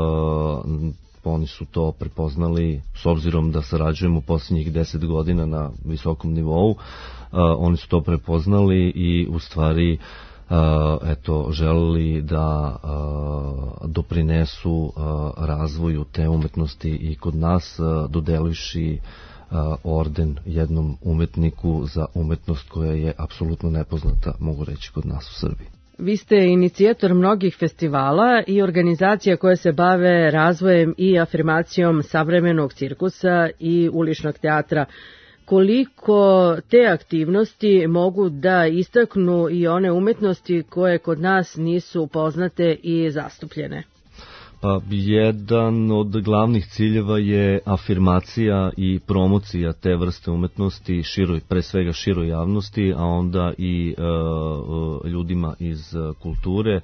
oni su to prepoznali, s obzirom da sarađujemo posljednjih deset godina na visokom nivou, oni su to prepoznali i u stvari Uh, eto, želeli da uh, doprinesu uh, razvoju te umetnosti i kod nas, uh, dodelivši uh, orden jednom umetniku za umetnost koja je apsolutno nepoznata, mogu reći, kod nas u Srbiji. Vi ste inicijator mnogih festivala i organizacija koje se bave razvojem i afirmacijom savremenog cirkusa i uličnog teatra. Koliko te aktivnosti mogu da istaknu i one umetnosti koje kod nas nisu poznate i zastupljene? Pa, jedan od glavnih ciljeva je afirmacija i promocija te vrste umetnosti široj, pre svega široj javnosti, a onda i uh, ljudima iz kulture.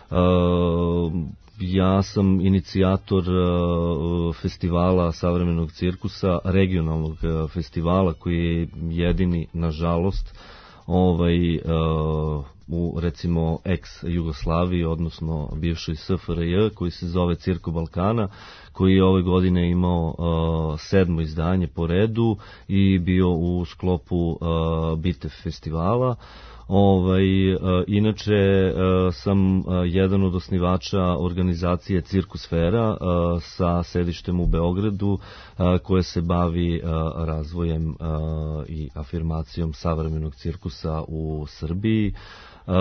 Uh, Ja sam inicijator uh, festivala savremenog cirkusa, regionalnog uh, festivala koji je jedini, nažalost, ovaj, uh, u recimo ex-Jugoslaviji, odnosno bivšoj S F R J, koji se zove Cirko Balkana, koji je ove godine imao uh, sedmo izdanje po redu i bio u sklopu uh, Bitev festivala. Ovaj, uh, inače uh, sam uh, jedan od osnivača organizacije Cirkusfera uh, sa sedištem u Beogradu, uh, koje se bavi uh, razvojem uh, i afirmacijom savremenog cirkusa u Srbiji. Uh,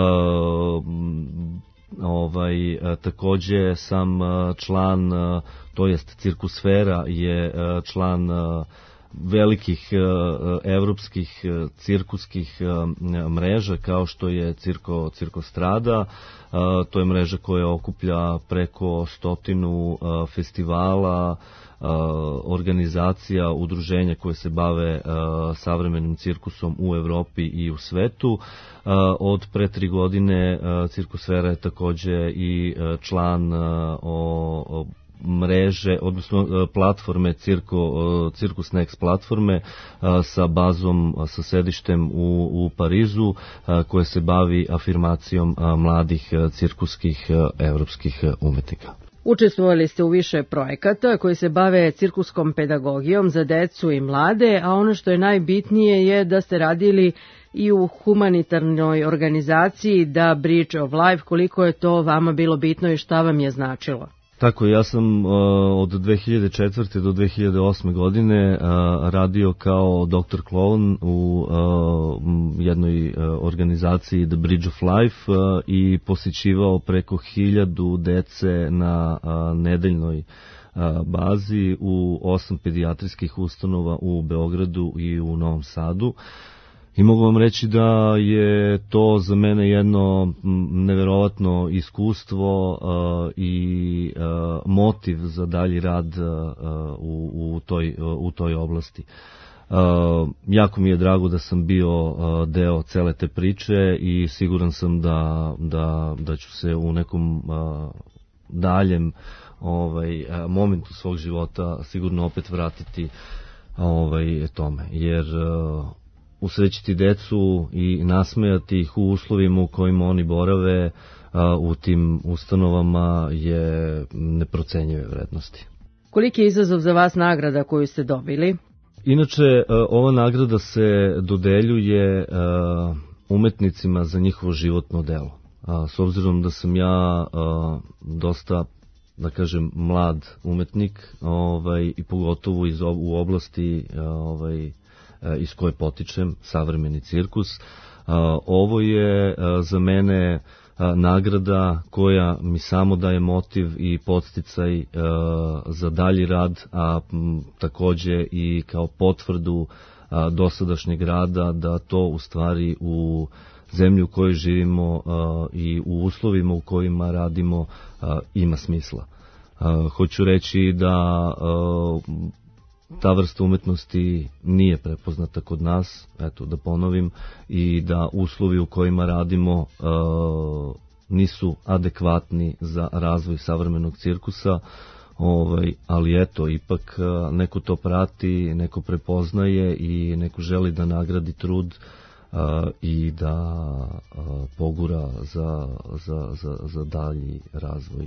ovaj, uh, takođe sam uh, član, uh, to jest Cirkusfera je uh, član uh, velikih uh, evropskih uh, cirkuskih uh, mreža, kao što je Cirko, Cirko Strada. Uh, to je mreža koja okuplja preko stotinu uh, festivala, uh, organizacija, udruženja koje se bave uh, savremenim cirkusom u Evropi i u svetu. Uh, od pre tri godine uh, Cirkusfera je takođe i uh, član uh, o, o mreže, odnosno platforme Cirko, Cirkus Next platforme sa bazom, sa sedištem u, u Parizu, koje se bavi afirmacijom mladih cirkuskih evropskih umetnika. Učestvovali ste u više projekata koji se bave cirkuskom pedagogijom za decu i mlade, a ono što je najbitnije je da ste radili i u humanitarnoj organizaciji Da Bridge of Life. Koliko je to vama bilo bitno i šta vam je značilo? Tako, ja sam uh, od dve hiljade četvrte do dve hiljade osme godine uh, radio kao doktor Klovan u uh, jednoj uh, organizaciji The Bridge of Life uh, i posjećivao preko hiljadu dece na uh, nedeljnoj uh, bazi u osam pedijatrijskih ustanova u Beogradu i u Novom Sadu. I mogu vam reći da je to za mene jedno neverovatno iskustvo uh, i uh, motiv za dalji rad uh, u, u, toj, uh, u toj oblasti. jako mi je drago da sam bio deo cele te priče i siguran sam da, da, da ću se u nekom daljem ovaj, momentu svog života sigurno opet vratiti ovaj, tome, jer usrećiti decu i nasmejati ih u uslovima u kojima oni borave u tim ustanovama je neprocenjive vrednosti. Koliki je izazov za vas nagrada koju ste dobili? Inače, ova nagrada se dodeljuje umetnicima za njihovo životno delo. S obzirom da sam ja dosta, da kažem, mlad umetnik, ovaj, i pogotovo iz, u oblasti ovaj, iz koje potičem, savremeni cirkus, ovo je za mene nagrada koja mi samo daje motiv i podsticaj e, za dalji rad, a m, takođe i kao potvrdu a, dosadašnjeg rada da to u stvari u zemlji u kojoj živimo a, i u uslovima u kojima radimo a, ima smisla. A, hoću reći da a, ta vrsta umetnosti nije prepoznata kod nas, eto da ponovim, i da uslovi u kojima radimo e, nisu adekvatni za razvoj savremenog cirkusa, ovaj, ali eto, ipak e, neko to prati, neko prepoznaje i neko želi da nagradi trud e, i da e, pogura za, za, za, za dalji razvoj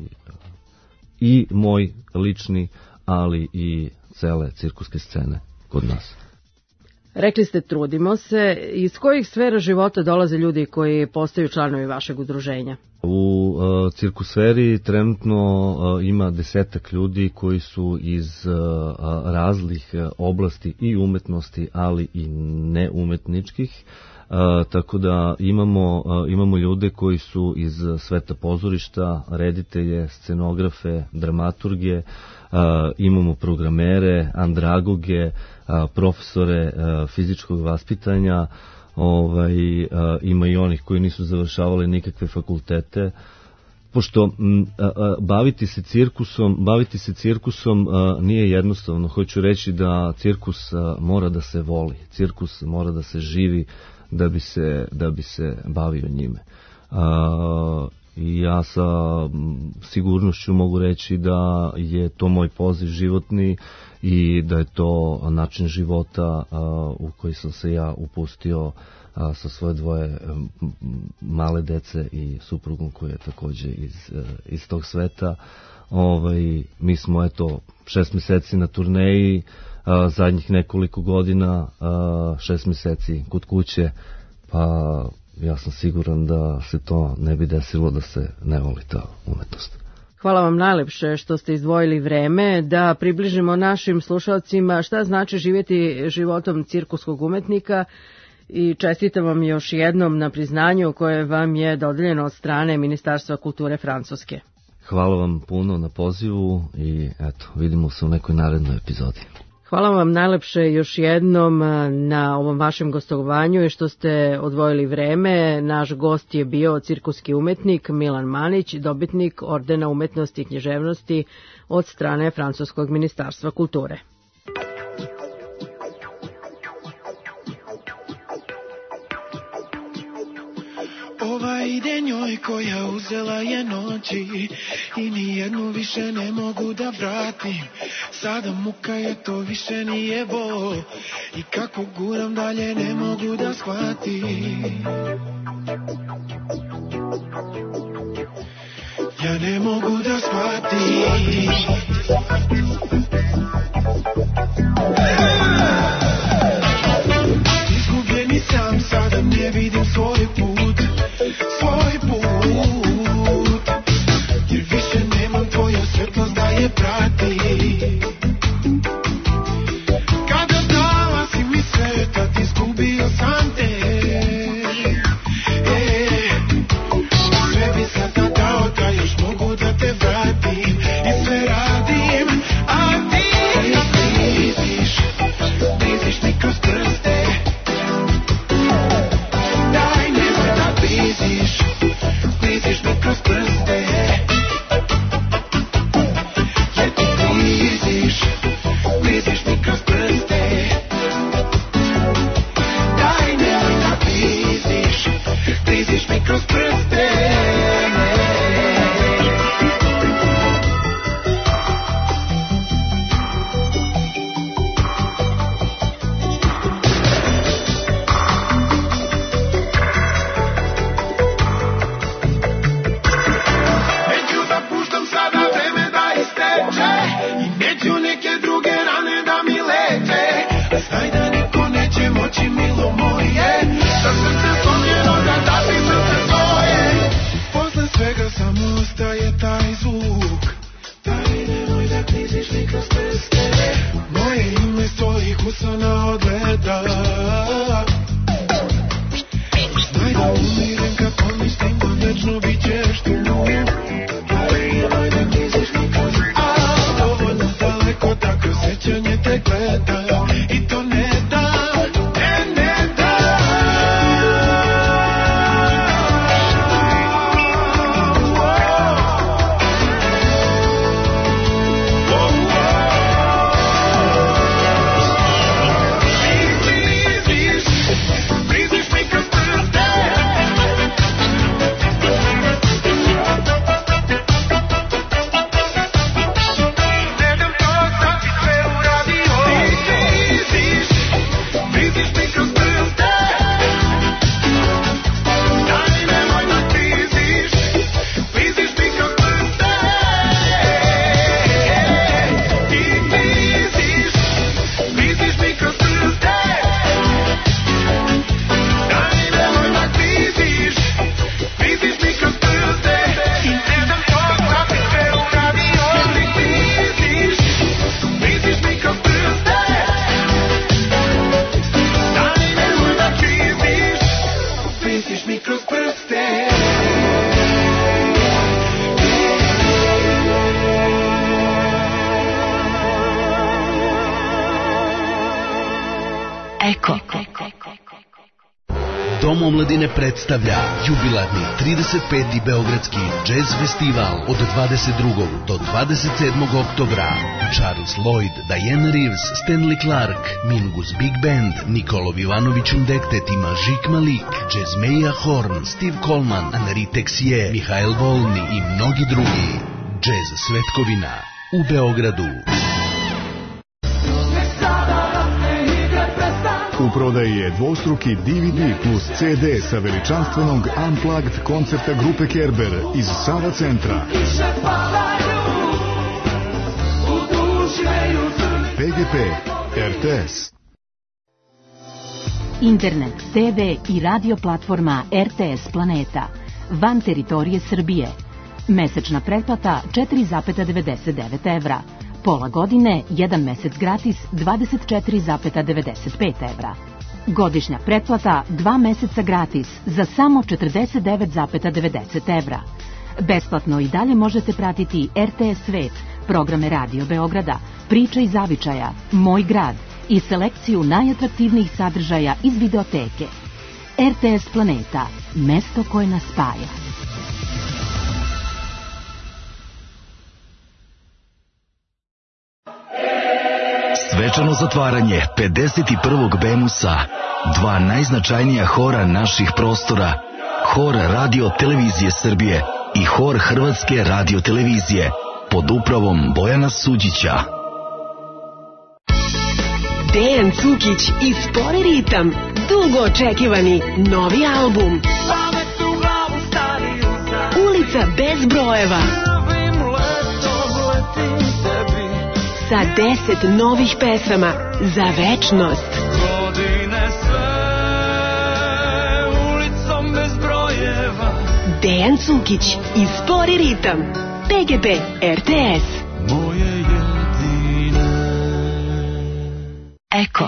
i moj lični, ali i cele cirkuske scene kod nas. Rekli ste trudimo se. Iz kojih sfera života dolaze ljudi koji postaju članovi vašeg udruženja? U uh, cirkusferi trenutno uh, ima desetak ljudi koji su iz uh, razlih uh, oblasti i umetnosti, ali i neumetničkih. Uh, tako da imamo, uh, imamo ljude koji su iz sveta pozorišta, reditelje, scenografe, dramaturge, uh, imamo programere, andragoge, uh, profesore uh, fizičkog vaspitanja, ovaj, uh, ima i onih koji nisu završavali nikakve fakultete. Pošto m, a, a, baviti se cirkusom, baviti se cirkusom a, nije jednostavno. Hoću reći da cirkus a, mora da se voli, cirkus mora da se živi da bi se, da bi se bavio njime. A, i ja sa sigurnošću mogu reći da je to moj poziv životni i da je to način života a, u koji sam se ja upustio a, sa svoje dvoje male dece i suprugom koji je takođe iz, iz tog sveta. Ovaj, mi smo eto šest meseci na turneji, a, zadnjih nekoliko godina a, šest meseci kod kuće, pa ja sam siguran da se to ne bi desilo da se ne voli ta umetnost. Hvala vam najlepše što ste izdvojili vreme da približimo našim slušalcima šta znači živjeti životom cirkuskog umetnika i čestitam vam još jednom na priznanju koje vam je dodeljeno od strane Ministarstva kulture Francuske. Hvala vam puno na pozivu i eto, vidimo se u nekoj narednoj epizodi. Hvala vam najlepše još jednom na ovom vašem gostovanju i što ste odvojili vreme. Naš gost je bio cirkuski umetnik Milan Manić, dobitnik Ordena umetnosti i književnosti od strane Francuskog ministarstva kulture. Ova ide njoj koja uzela je noći i nijednu više ne mogu da vratim. Sada muka je, to više nije bol i kako guram dalje ne mogu da shvatim. Ja ne mogu da shvatim. Izgubljeni sam, sada ne vidim svoj put, svoj put, jer više nemam tvoju svetlost da je prati. Kada dala si mi sve, tad izgubio sam te. E, sve bi sada dao da još mogu da te vratim i sve radim. kroz prste. Dom omladine predstavlja jubilarni trideset peti Beogradski džez festival od dvadeset drugog do dvadeset sedmog oktobra. Charles Lloyd, Diana Reeves, Stanley Clark, Mingus Big Band, Nikolov Ivanović Undektet i Mažik Malik, Jazzmeja Horn, Steve Coleman, Anri Texier, Mihael Volni i mnogi drugi. Džez Svetkovina u Beogradu. U prodaji je dvostruki D V D plus C D sa veličanstvenog Unplugged koncerta grupe Kerber iz Sava centra. P G P, R T S. Internet, T V i radio platforma R T S Planeta. Van teritorije Srbije. Mesečna pretplata četiri zarez devedeset devet evra. Pola godine, jedan mesec gratis, dvadeset četiri zarez devedeset pet evra. Godišnja pretplata, dva meseca gratis, za samo četrdeset devet zarez devedeset evra. Besplatno i dalje možete pratiti R T S Svet, programe Radio Beograda, Priča iz zavičaja, Moj grad i selekciju najatraktivnijih sadržaja iz videoteke. R T S Planeta, mesto koje nas spaja. Svečano zatvaranje pedeset prvog Bemusa, dva najznačajnija hora naših prostora, Hor Radio Televizije Srbije i Hor Hrvatske Radio Televizije, pod upravom Bojana Suđića. Dejan Cukić i Spori ritam, dugo očekivani novi album. Ulica bez brojeva. Sa deset novih pesama za večnost. Godine sve ulicom bez brojeva. Dejan Cukić i Spori ritam. P G P R T S. Moje jedine. Eko.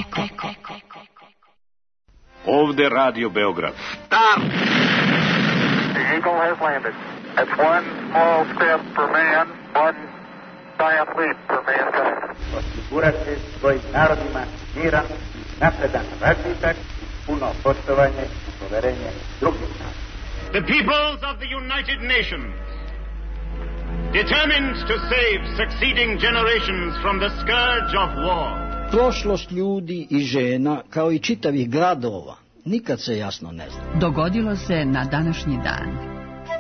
Ovde Radio Beograd. Start! The Eagle has landed. It's one small step for man, one giant leap for mankind. Osigurati svojim narodima miran, napredan razvitak, puno poštovanje i poverenje drugih naroda. The peoples of the United Nations, determined to save succeeding generations from the scourge of war. Prošlost ljudi i žena, kao i čitavih gradova, nikad se jasno ne zna. Dogodilo se na današnji dan.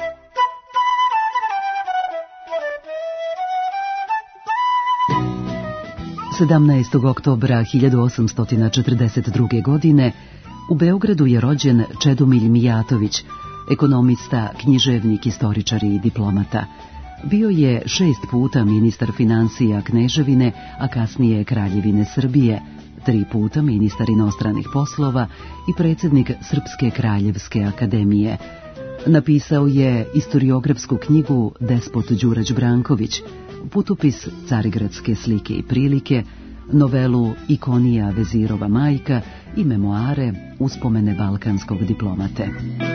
sedamnaestog oktobra hiljadu osamsto četrdeset druge. godine u Beogradu je rođen Čedomilj Mijatović, ekonomista, književnik, istoričar i diplomata. Bio je šest puta ministar financija Kneževine, a kasnije Kraljevine Srbije, tri puta ministar inostranih poslova i predsjednik Srpske kraljevske akademije. Napisao je istoriografsku knjigu Despot Đurađ Branković, putopis Carigradske slike i prilike, novelu Ikonija Vezirova majka i memoare Uspomene balkanskog diplomate.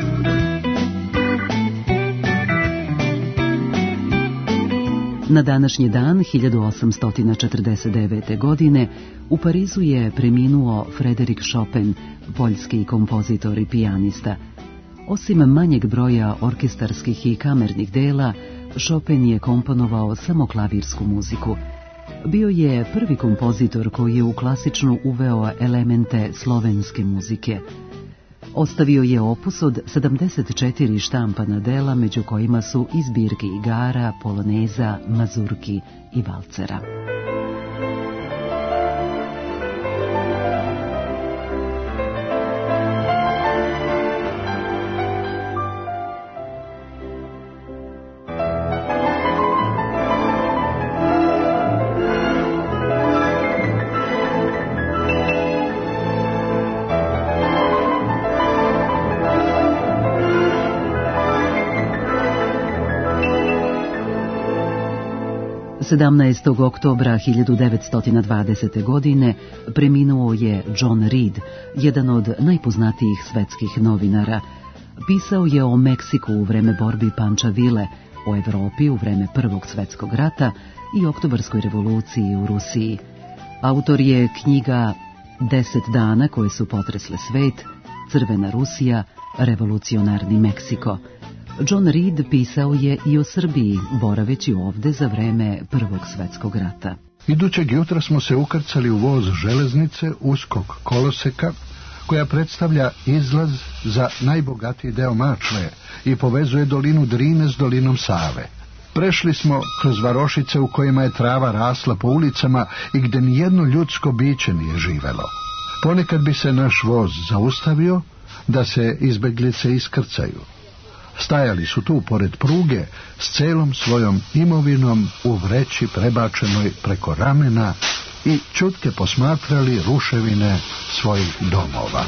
Na današnji dan hiljadu osamsto četrdeset devete. godine u Parizu je preminuo Frederik Chopin, poljski kompozitor i pijanista. Osim manjeg broja orkestarskih i kamernih dela, Chopin je komponovao samo klavirsku muziku. Bio je prvi kompozitor koji je u klasičnu uveo elemente slovenske muzike. Ostavio je opus od sedamdeset četiri štampana dela, među kojima su i zbirke igara, poloneza, mazurki i valcera. sedamnaestog oktobra hiljadu devetsto dvadesete. godine preminuo je John Reed, jedan od najpoznatijih svetskih novinara. Pisao je o Meksiku u vreme borbi Panča Vile, o Evropi u vreme Prvog svjetskog rata i Oktobarskoj revoluciji u Rusiji. Autor je knjiga Deset dana koje su potresle svet, Crvena Rusija, Revolucionarni Meksiko. John Reed pisao je i o Srbiji, boraveći ovde za vreme Prvog svjetskog rata. Idućeg jutra smo se ukrcali u voz železnice uskog koloseka, koja predstavlja izlaz za najbogatiji deo Mačve i povezuje dolinu Drine s dolinom Save. Prešli smo kroz varošice u kojima je trava rasla po ulicama i gde nijedno ljudsko biće nije živelo. Ponekad bi se naš voz zaustavio da se izbeglice iskrcaju. Stajali su tu pored pruge s celom svojom imovinom u vreći prebačenoj preko ramena i ćutke posmatrali ruševine svojih domova.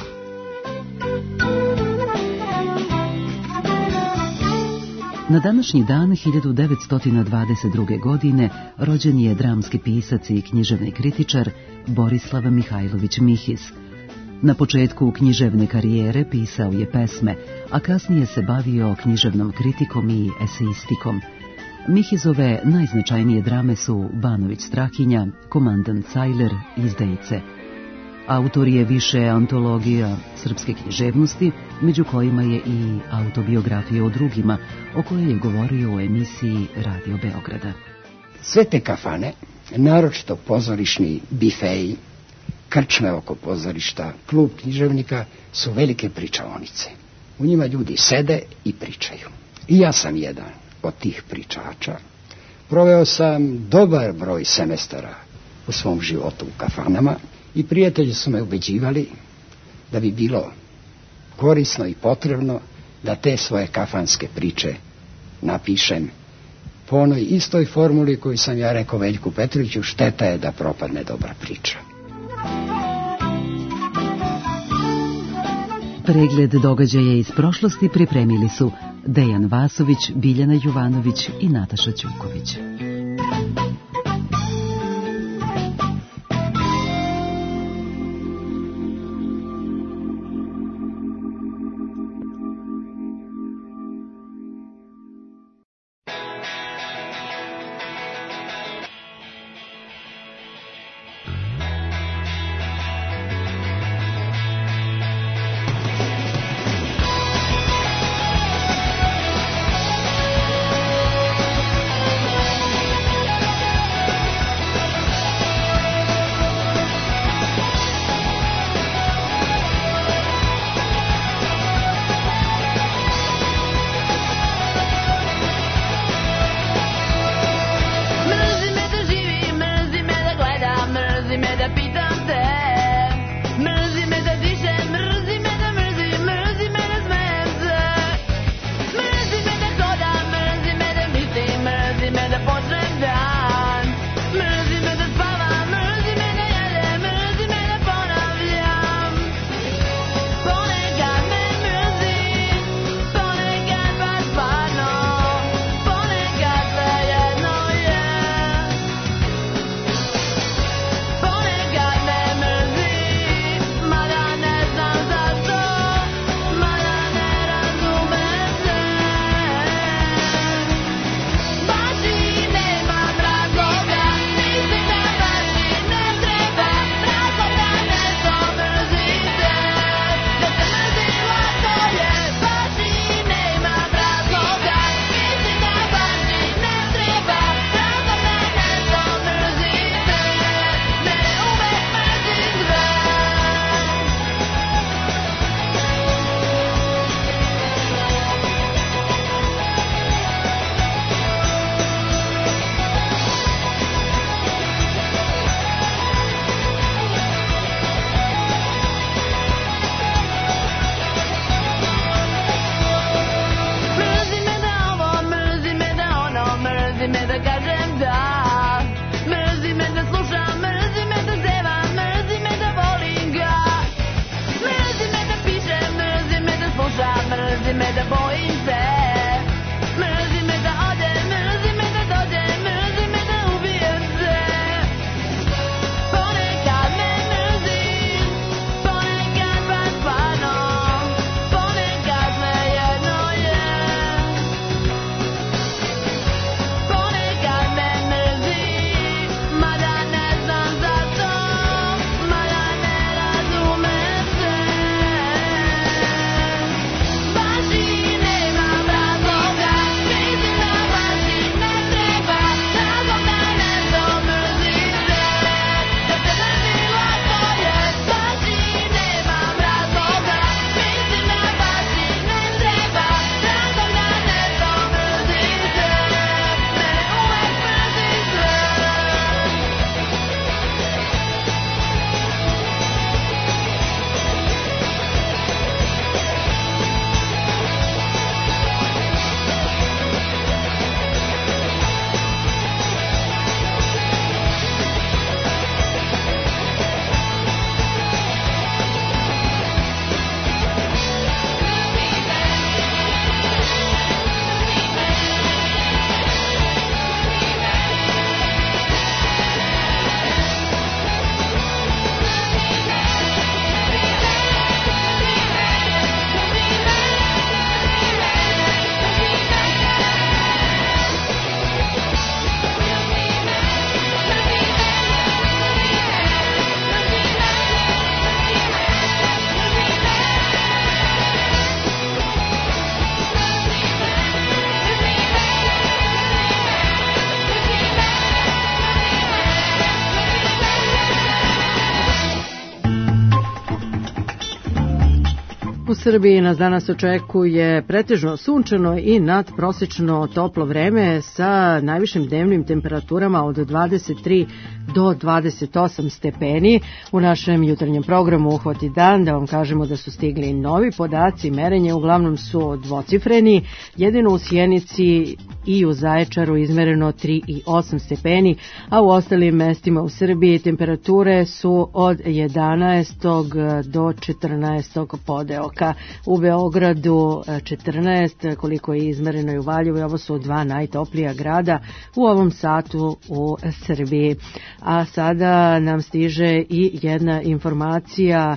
Na današnji dan hiljadu devetsto dvadeset druge. godine rođen je dramski pisac i književni kritičar Borislav Mihajlović Mihis. Na početku književne karijere pisao je pesme, a kasnije se bavio književnom kritikom i eseistikom. Mihizove najznačajnije drame su Banović Strahinja, Komandant Cajler i Izdejice. Autor je više antologija srpske književnosti, među kojima je i autobiografija o drugima, o kojoj je govorio u emisiji Radio Beograda. Sve te kafane, naročito pozorišni bifeji, krčme oko pozorišta, klub književnika, su velike pričaonice. U njima ljudi sede i pričaju. I ja sam jedan od tih pričača. Proveo sam dobar broj semestara u svom životu u kafanama i prijatelji su me ubeđivali da bi bilo korisno i potrebno da te svoje kafanske priče napišem po onoj istoj formuli koju sam ja rekao Veljku Petroviću: šteta je da propadne dobra priča. Pregled događaja iz prošlosti pripremili su Dejan Vasović, Biljana Jovanović i Nataša Ćuković. Srbiji nas danas očekuje pretežno sunčano i nadprosečno toplo vreme sa najvišim dnevnim temperaturama od dvadeset tri do dvadeset osam stepeni. U našem jutarnjem programu Uhvati dan da vam kažemo da su stigli novi podaci, merenje uglavnom su dvocifreni, jedino u Sjenici i u Zaječaru izmereno tri i osam stepeni, a u ostalim mestima u Srbiji temperature su od jedanaestog do četrnaestog podeoka. U Beogradu četrnaest, koliko je izmereno i u Valjevu, i ovo su dva najtoplija grada u ovom satu u Srbiji. A sada nam stiže i jedna informacija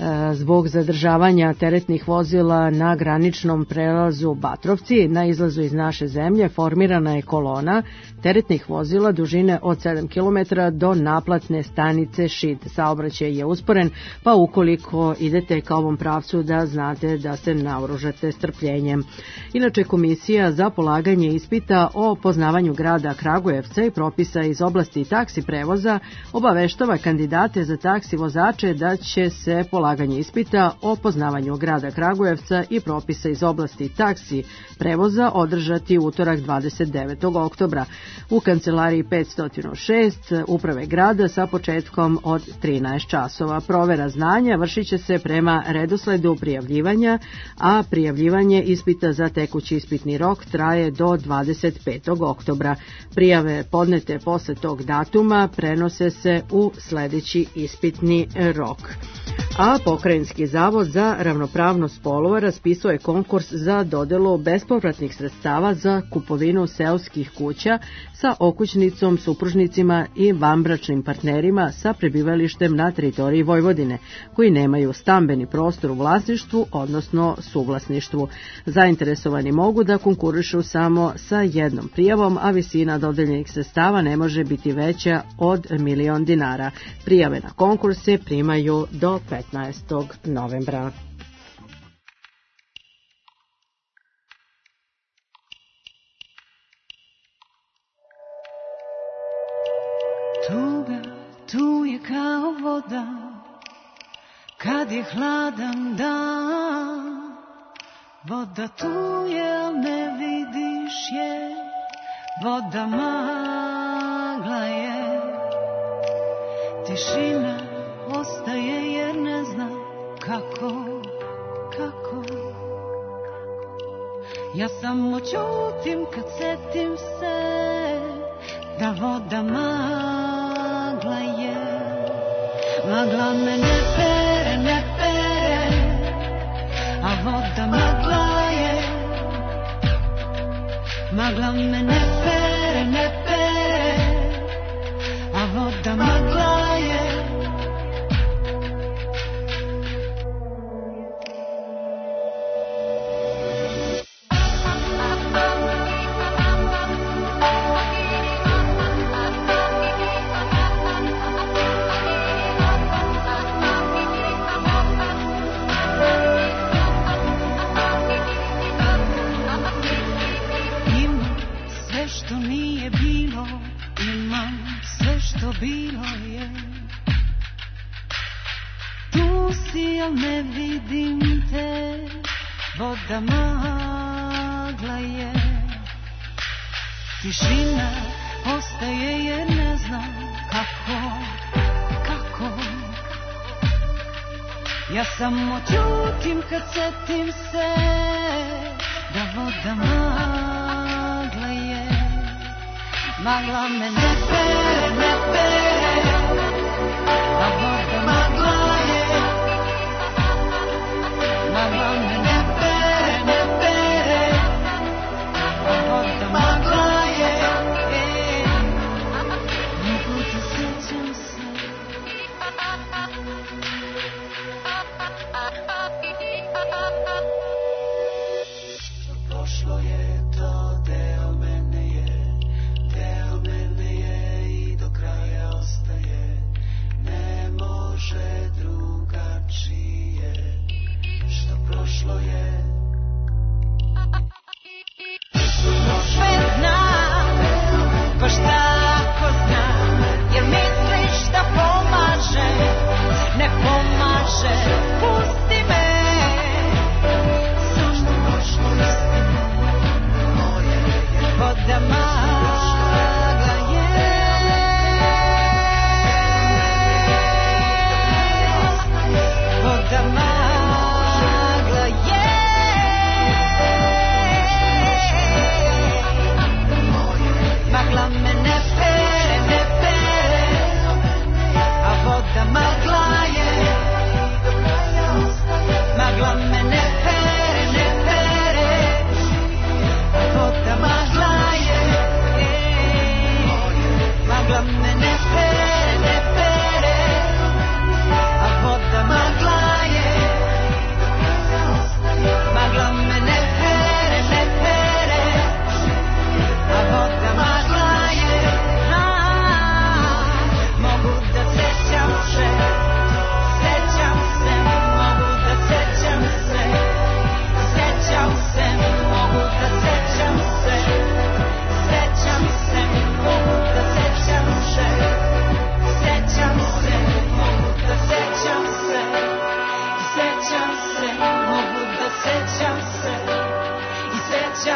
zbog zadržavanja teretnih vozila na graničnom prelazu Batrovci. Na izlazu iz naše zemlje formirana je kolona teretnih vozila dužine od sedam kilometara do naplatne stanice Šid. Saobraćaj je usporen, pa ukoliko idete ka ovom pravcu da znate da se naoružate strpljenjem. Inače, Komisija za polaganje ispita o poznavanju grada Kragujevca i propisa iz oblasti taksi prevoza obaveštava kandidate za taksi vozače da će se polaganje ispita o poznavanju grada Kragujevca i propisa iz oblasti taksi prevoza održati utorak dvadeset devetog oktobra u kancelariji petsto šest uprave grada sa početkom od trinaest časova. Provera znanja vršit će se prema redosledu prijavljivanja, a prijavljivanje ispita za tekući ispitni rok traje do dvadeset petog oktobra. Prijave podnete posle tog datuma prenose se u sledeći ispitni rok. A Pokrajinski zavod za ravnopravnost polova raspisuje konkurs za dodelu bespovratnih sredstava za kupovinu seoskih kuća sa okućnicom, supružnicima i vanbračnim partnerima sa prebivalištem na teritoriji Vojvodine, koji nemaju stambeni prostor u vlasništvu, odnosno suvlasništvu. Zainteresovani mogu da konkurišu samo sa jednom prijavom, a visina dodeljenih sredstava ne može biti veća od milion dinara. Prijave na konkurs se primaju do petnaestog novembra. Tuga tu je kao voda kad je hladan dan. Voda tu je, al ne vidiš je, voda magla je. Tišina ostaje jer ne zna kako, kako. Ja samo ćutim kad setim se da voda magla je. Magla me ne pere, ne pere, a voda magla je. Magla me ne pere, ne pere, a voda magla je. Bilo je, tu si, al ne vidim te, voda magla je. Tišina ostaje jer ne znam kako, kako. Ja samo ćutim kad setim se da voda magla je. Magla me ne pere, ne pere, a voda magla je. Magla me ne pere, ne pere, a voda magla je. Mogu da sećam se. Prošlo je to, deo mene je. Deo mene je i do kraja ostaje. Ne može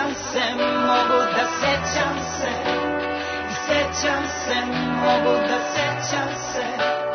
sećam se, mogu da sećam se, i sećam se, mogu da sećam se.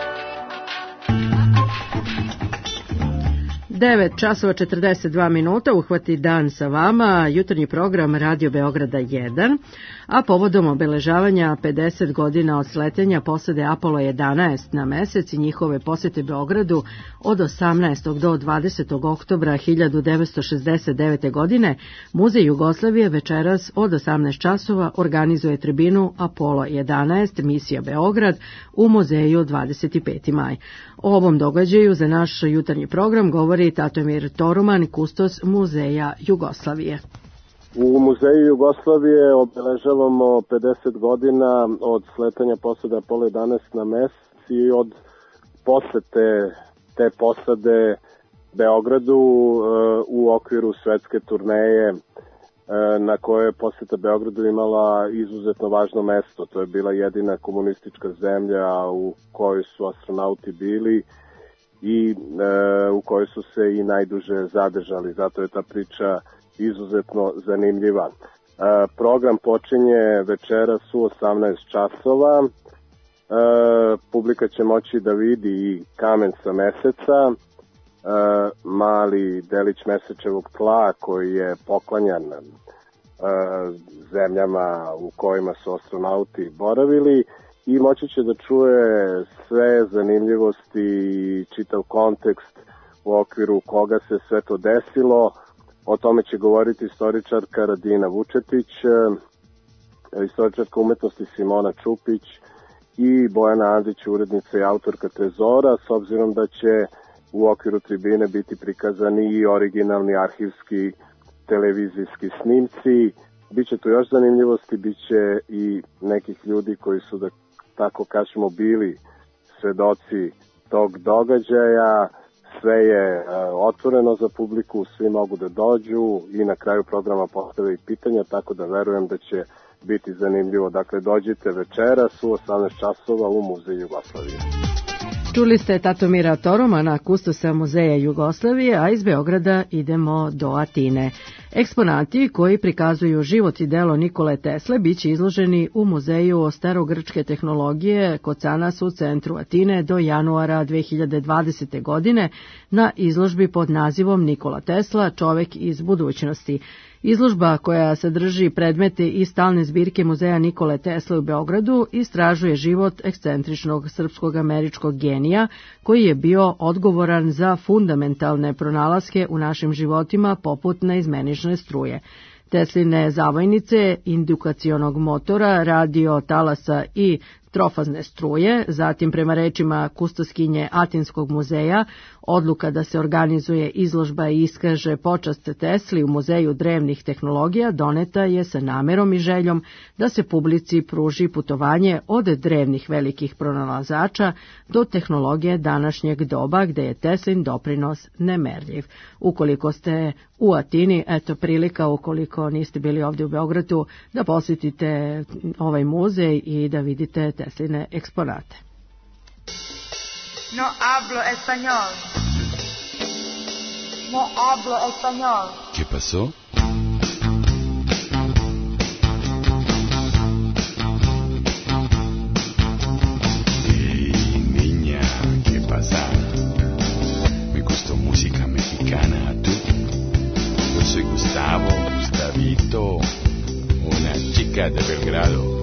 devet časova četrdeset dva minuta, uhvati dan sa vama, jutarnji program Radio Beograda jedan, a povodom obeležavanja pedeset godina od sletenja posade Apollo jedanaest na mesec i njihove posete Beogradu od osamnaestog do dvadesetog oktobra hiljadu devetsto šezdeset devete. godine, Muzej Jugoslavije večeras od osamnaest časova organizuje tribinu Apollo jedanaest misija Beograd u muzeju dvadeset peti maj. O ovom događaju za naš jutarnji program govori Tatomir Toruman, kustos Muzeja Jugoslavije. U Muzeju Jugoslavije obeležavamo pedeset godina od sletanja posade Apollo jedanaest na mesec i od posete te posade Beogradu u okviru svetske turneje na kojoj je poseta Beogradu imala izuzetno važno mesto. To je bila jedina komunistička zemlja u kojoj su astronauti bili i e, u kojoj su se i najduže zadržali. Zato je ta priča izuzetno zanimljiva. E, program počinje večeras u osamnaest časova. E, publika će moći da vidi i kamen sa meseca, e, mali delić mesečevog tla koji je poklanjan e, zemljama u kojima su astronauti boravili, i moći će da čuje sve zanimljivosti i čitav kontekst u okviru koga se sve to desilo. O tome će govoriti istoričarka Radina Vučetić, istoričarka umetnosti Simona Čupić i Bojana Andrić, urednica i autorka Trezora, s obzirom da će u okviru tribine biti prikazani i originalni arhivski televizijski snimci. Biće tu još zanimljivosti, biće i nekih ljudi koji su, da tako kažemo, bili svedoci tog događaja. Sve je uh, otvoreno za publiku, svi mogu da dođu i na kraju programa postave i pitanja, tako da verujem da će biti zanimljivo. Dakle, dođite večeras u osamnaest časova u Muzej Jugoslavije. Čuli ste Tatomira Torumana, kustosa Muzeja Jugoslavije, a iz Beograda idemo do Atine. Eksponati koji prikazuju život i delo Nikole Tesle biće izloženi u Muzeju starogrčke tehnologije kod Canas u centru Atine do januara dve hiljade dvadesete. godine na izložbi pod nazivom Nikola Tesla, čovek iz budućnosti. Izložba, koja sadrži predmete iz stalne zbirke Muzeja Nikole Tesle u Beogradu, istražuje život ekscentričnog srpskog američkog genija koji je bio odgovoran za fundamentalne pronalaske u našim životima poput neizmenične struje. Tesline zavojnice, indukacionog motora, radio talasa i trofazne struje, zatim prema rečima kustoskinje Atinskog muzeja, odluka da se organizuje izložba i iskaže počast Tesli u Muzeju drevnih tehnologija doneta je sa namerom i željom da se publici pruži putovanje od drevnih velikih pronalazača do tehnologije današnjeg doba gde je Teslin doprinos nemerljiv. Ukoliko ste u Atini, eto prilika, ukoliko niste bili ovdje u Beogradu, da posjetite ovaj muzej i da vidite Tesline eksponate. No hablo español. No hablo español. ¿Qué pasó? Hey, niña, ¿qué pasa? Me gustó música mexicana, ¿tú? Yo soy Gustavo, Gustavito, una chica de Belgrado.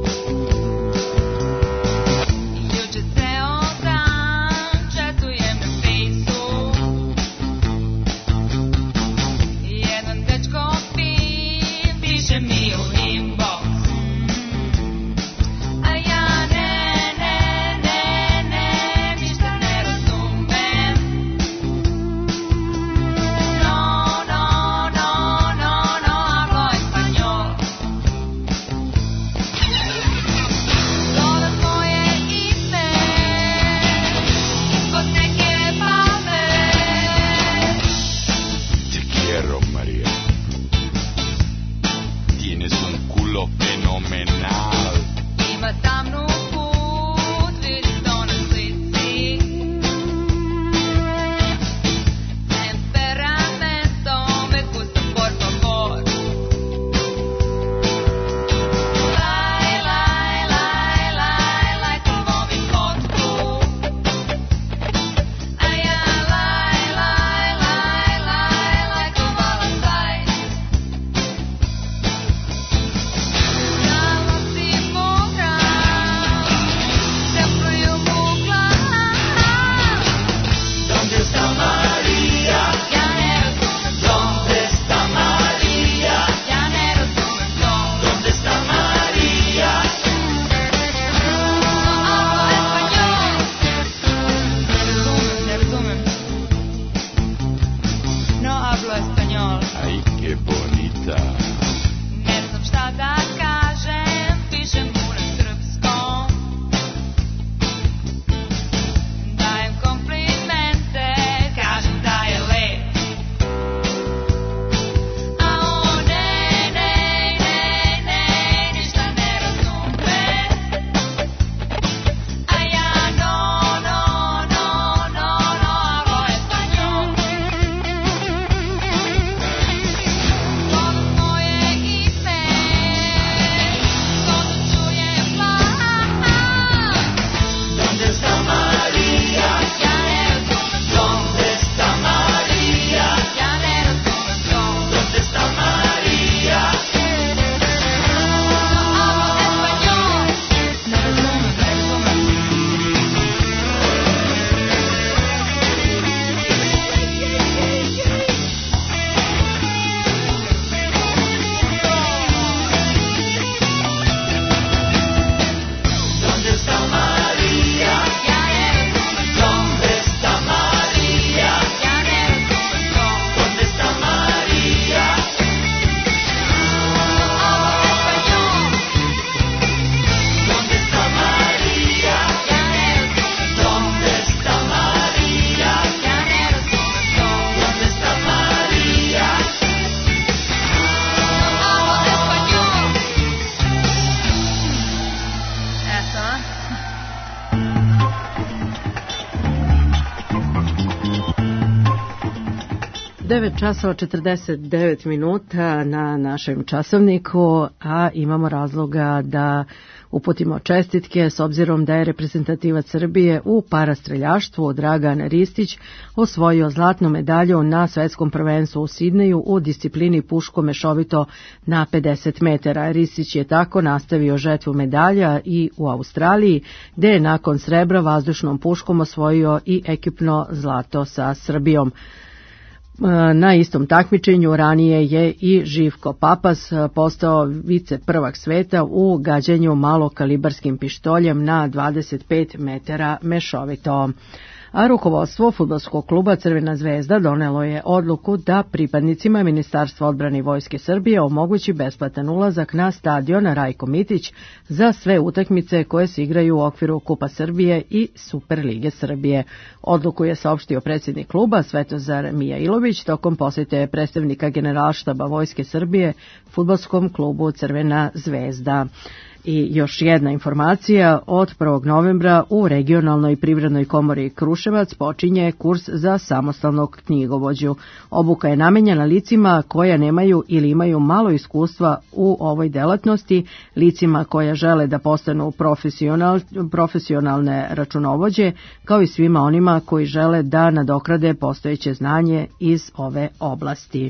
devet časova četrdeset devet minuta na našem časovniku, a imamo razloga da uputimo čestitke s obzirom da je reprezentativac Srbije u parastreljaštvu Dragan Ristić osvojio zlatnu medalju na svetskom prvenstvu u Sidneju u disciplini puško mešovito na pedeset metara. Ristić je tako nastavio žetvu medalja i u Australiji, gde je nakon srebra vazdušnom puškom osvojio i ekipno zlato sa Srbijom. Na istom takmičenju ranije je i Živko Papas postao vice prvak sveta u gađanju malokalibarskim pištoljem na dvadeset pet metara mešovito. A rukovodstvo fudbalskog kluba Crvena zvezda donelo je odluku da pripadnicima Ministarstva odbrane i Vojske Srbije omogući besplatan ulazak na stadion Rajko Mitić za sve utakmice koje se igraju u okviru Kupa Srbije i Superlige Srbije. Odluku je saopštio predsjednik kluba Svetozar Mijailović tokom posjete predstavnika Generalštaba Vojske Srbije fudbalskom klubu Crvena zvezda. I još jedna informacija, od prvog novembra u regionalnoj privrednoj komori Kruševac počinje kurs za samostalnog knjigovođu. Obuka je namenjena licima koja nemaju ili imaju malo iskustva u ovoj delatnosti, licima koja žele da postanu profesional, profesionalne računovođe, kao i svima onima koji žele da nadokrade postojeće znanje iz ove oblasti.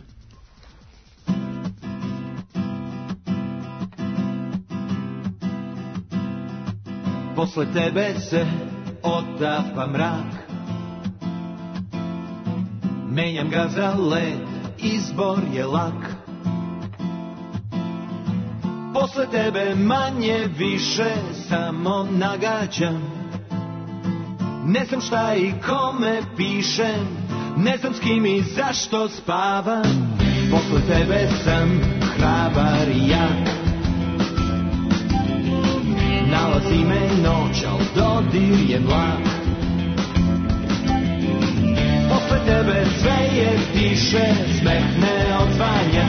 Posle tebe se otapa mrak, menjam ga za led, izbor je lak. Posle tebe manje više samo nagađam, ne znam šta i kome pišem, ne znam s kim i zašto spavam. Posle tebe sam hrabar i jak, nalazi me noć, al dodir je mlak. Posle tebe sve je tiše, smeh ne odzvanja,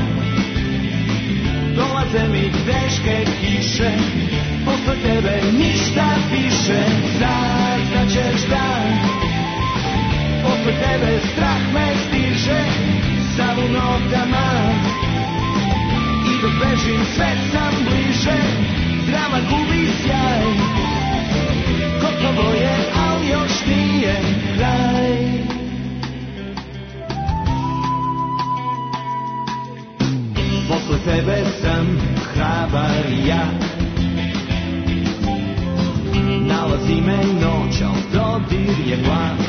dolaze mi teške kiše. Posle tebe ništa više, saznaćeš da posle tebe strah me stiže, sav u nogama, i dok bežim sve sam bliže. Drama gubi sjaj, gotovo je, al još nije kraj. Posle tebe sam hrabar i jak, nalazi me noć, al dodir je mlak.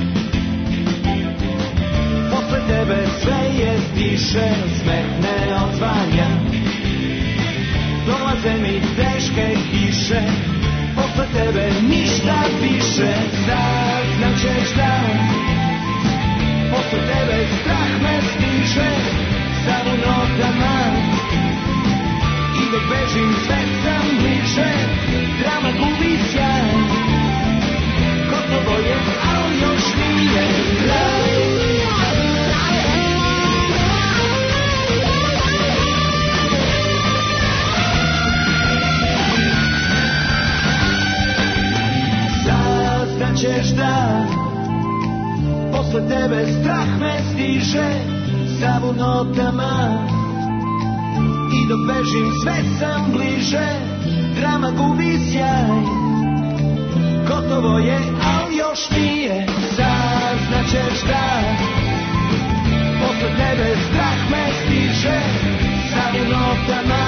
Posle tebe sve je stiše, smeh ne odzvanja, dolaze mi teške kiše. Posle tebe ništa više, saznaćeš da posle tebe strah me stiže, sav u nogama, i dok bežim sve sam bliže. Drama gubi sjaj, gotovo je, al još nije kraj. Ćeš da posle tebe strah me stiže, sav u nogama, i dok bežim sve sam bliže. Drama gubi sjaj, gotovo je, al još nije. Saznaćeš da posle tebe strah me stiže, sav u nogama,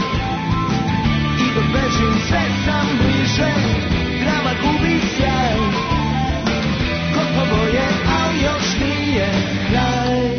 i dok bežim sve sam bliže. Drama gubi sjaj, gotovo je, al još nije kraj.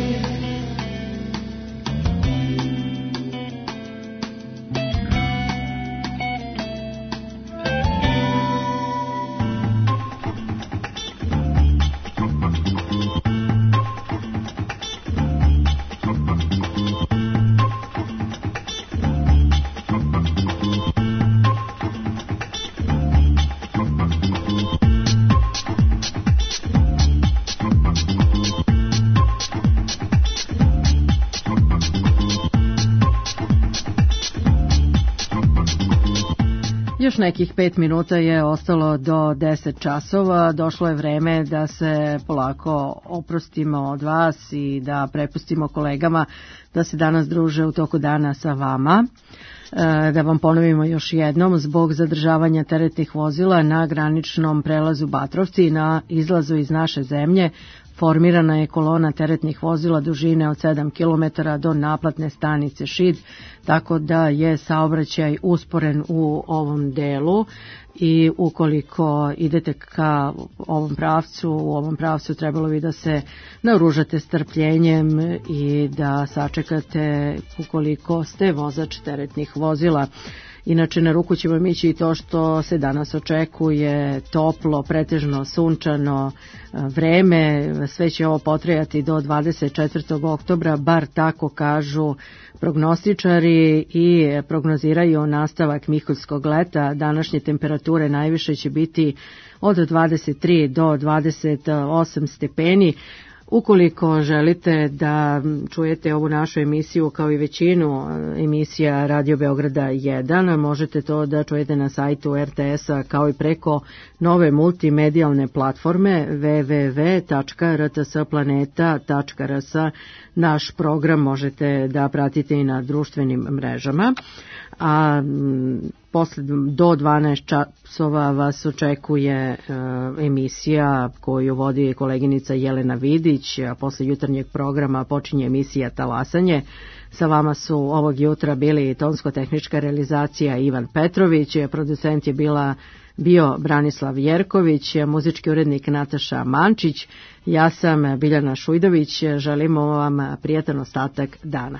Još nekih pet minuta je ostalo do deset časova. Došlo je vreme da se polako oprostimo od vas i da prepustimo kolegama da se danas druže u toku dana sa vama. Da vam ponovimo još jednom, zbog zadržavanja teretnih vozila na graničnom prelazu Batrovci na izlazu iz naše zemlje formirana je kolona teretnih vozila dužine od sedam kilometara do naplatne stanice Šid, tako da je saobraćaj usporen u ovom delu i ukoliko idete ka ovom pravcu, u ovom pravcu trebalo bi da se naoružate strpljenjem i da sačekate ukoliko ste vozač teretnih vozila. Inače, na ruku će vam ići i to što se danas očekuje toplo, pretežno sunčano vreme. Sve će ovo potrajati do dvadeset četvrtog oktobra, bar tako kažu prognostičari i prognoziraju nastavak miholjskog leta. Današnje temperature najviše će biti od dvadeset tri do dvadeset osam stepeni. Ukoliko želite da čujete ovu našu emisiju kao i većinu emisija Radio Beograda jedan, možete to da čujete na sajtu er te es-a kao i preko nove multimedijalne platforme w w w tačka r t s planeta tačka r s. Naš program možete da pratite i na društvenim mrežama. A posle do dvanaest časova vas očekuje e, emisija koju vodi koleginica Jelena Vidić, a posle jutarnjeg programa počinje emisija Talasanje. Sa vama su ovog jutra bili tonsko-tehnička realizacija Ivan Petrović, producent je bila bio Branislav Jerković, muzički urednik Nataša Mančić, ja sam Biljana Šujdović, želimo vam prijatan ostatak dana.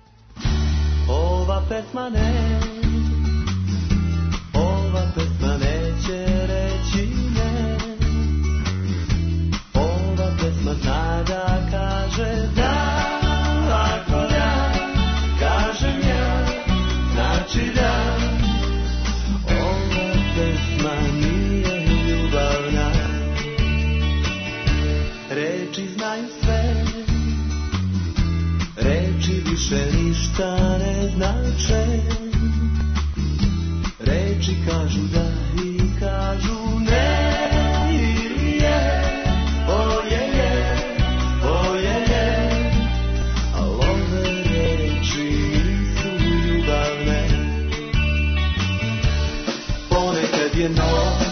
Ova pesma ne, ova pesma neće reći ne, ova pesma zna da kaže da, ako da, kažem ja, znači da, ova pesma nije ljubavna, reči znaju sve, reči više ništa ne znače, reči kažu da i kažu ne, ili je, o je je, o je je, al ove reči nisu ljubavne. Ponekad je noć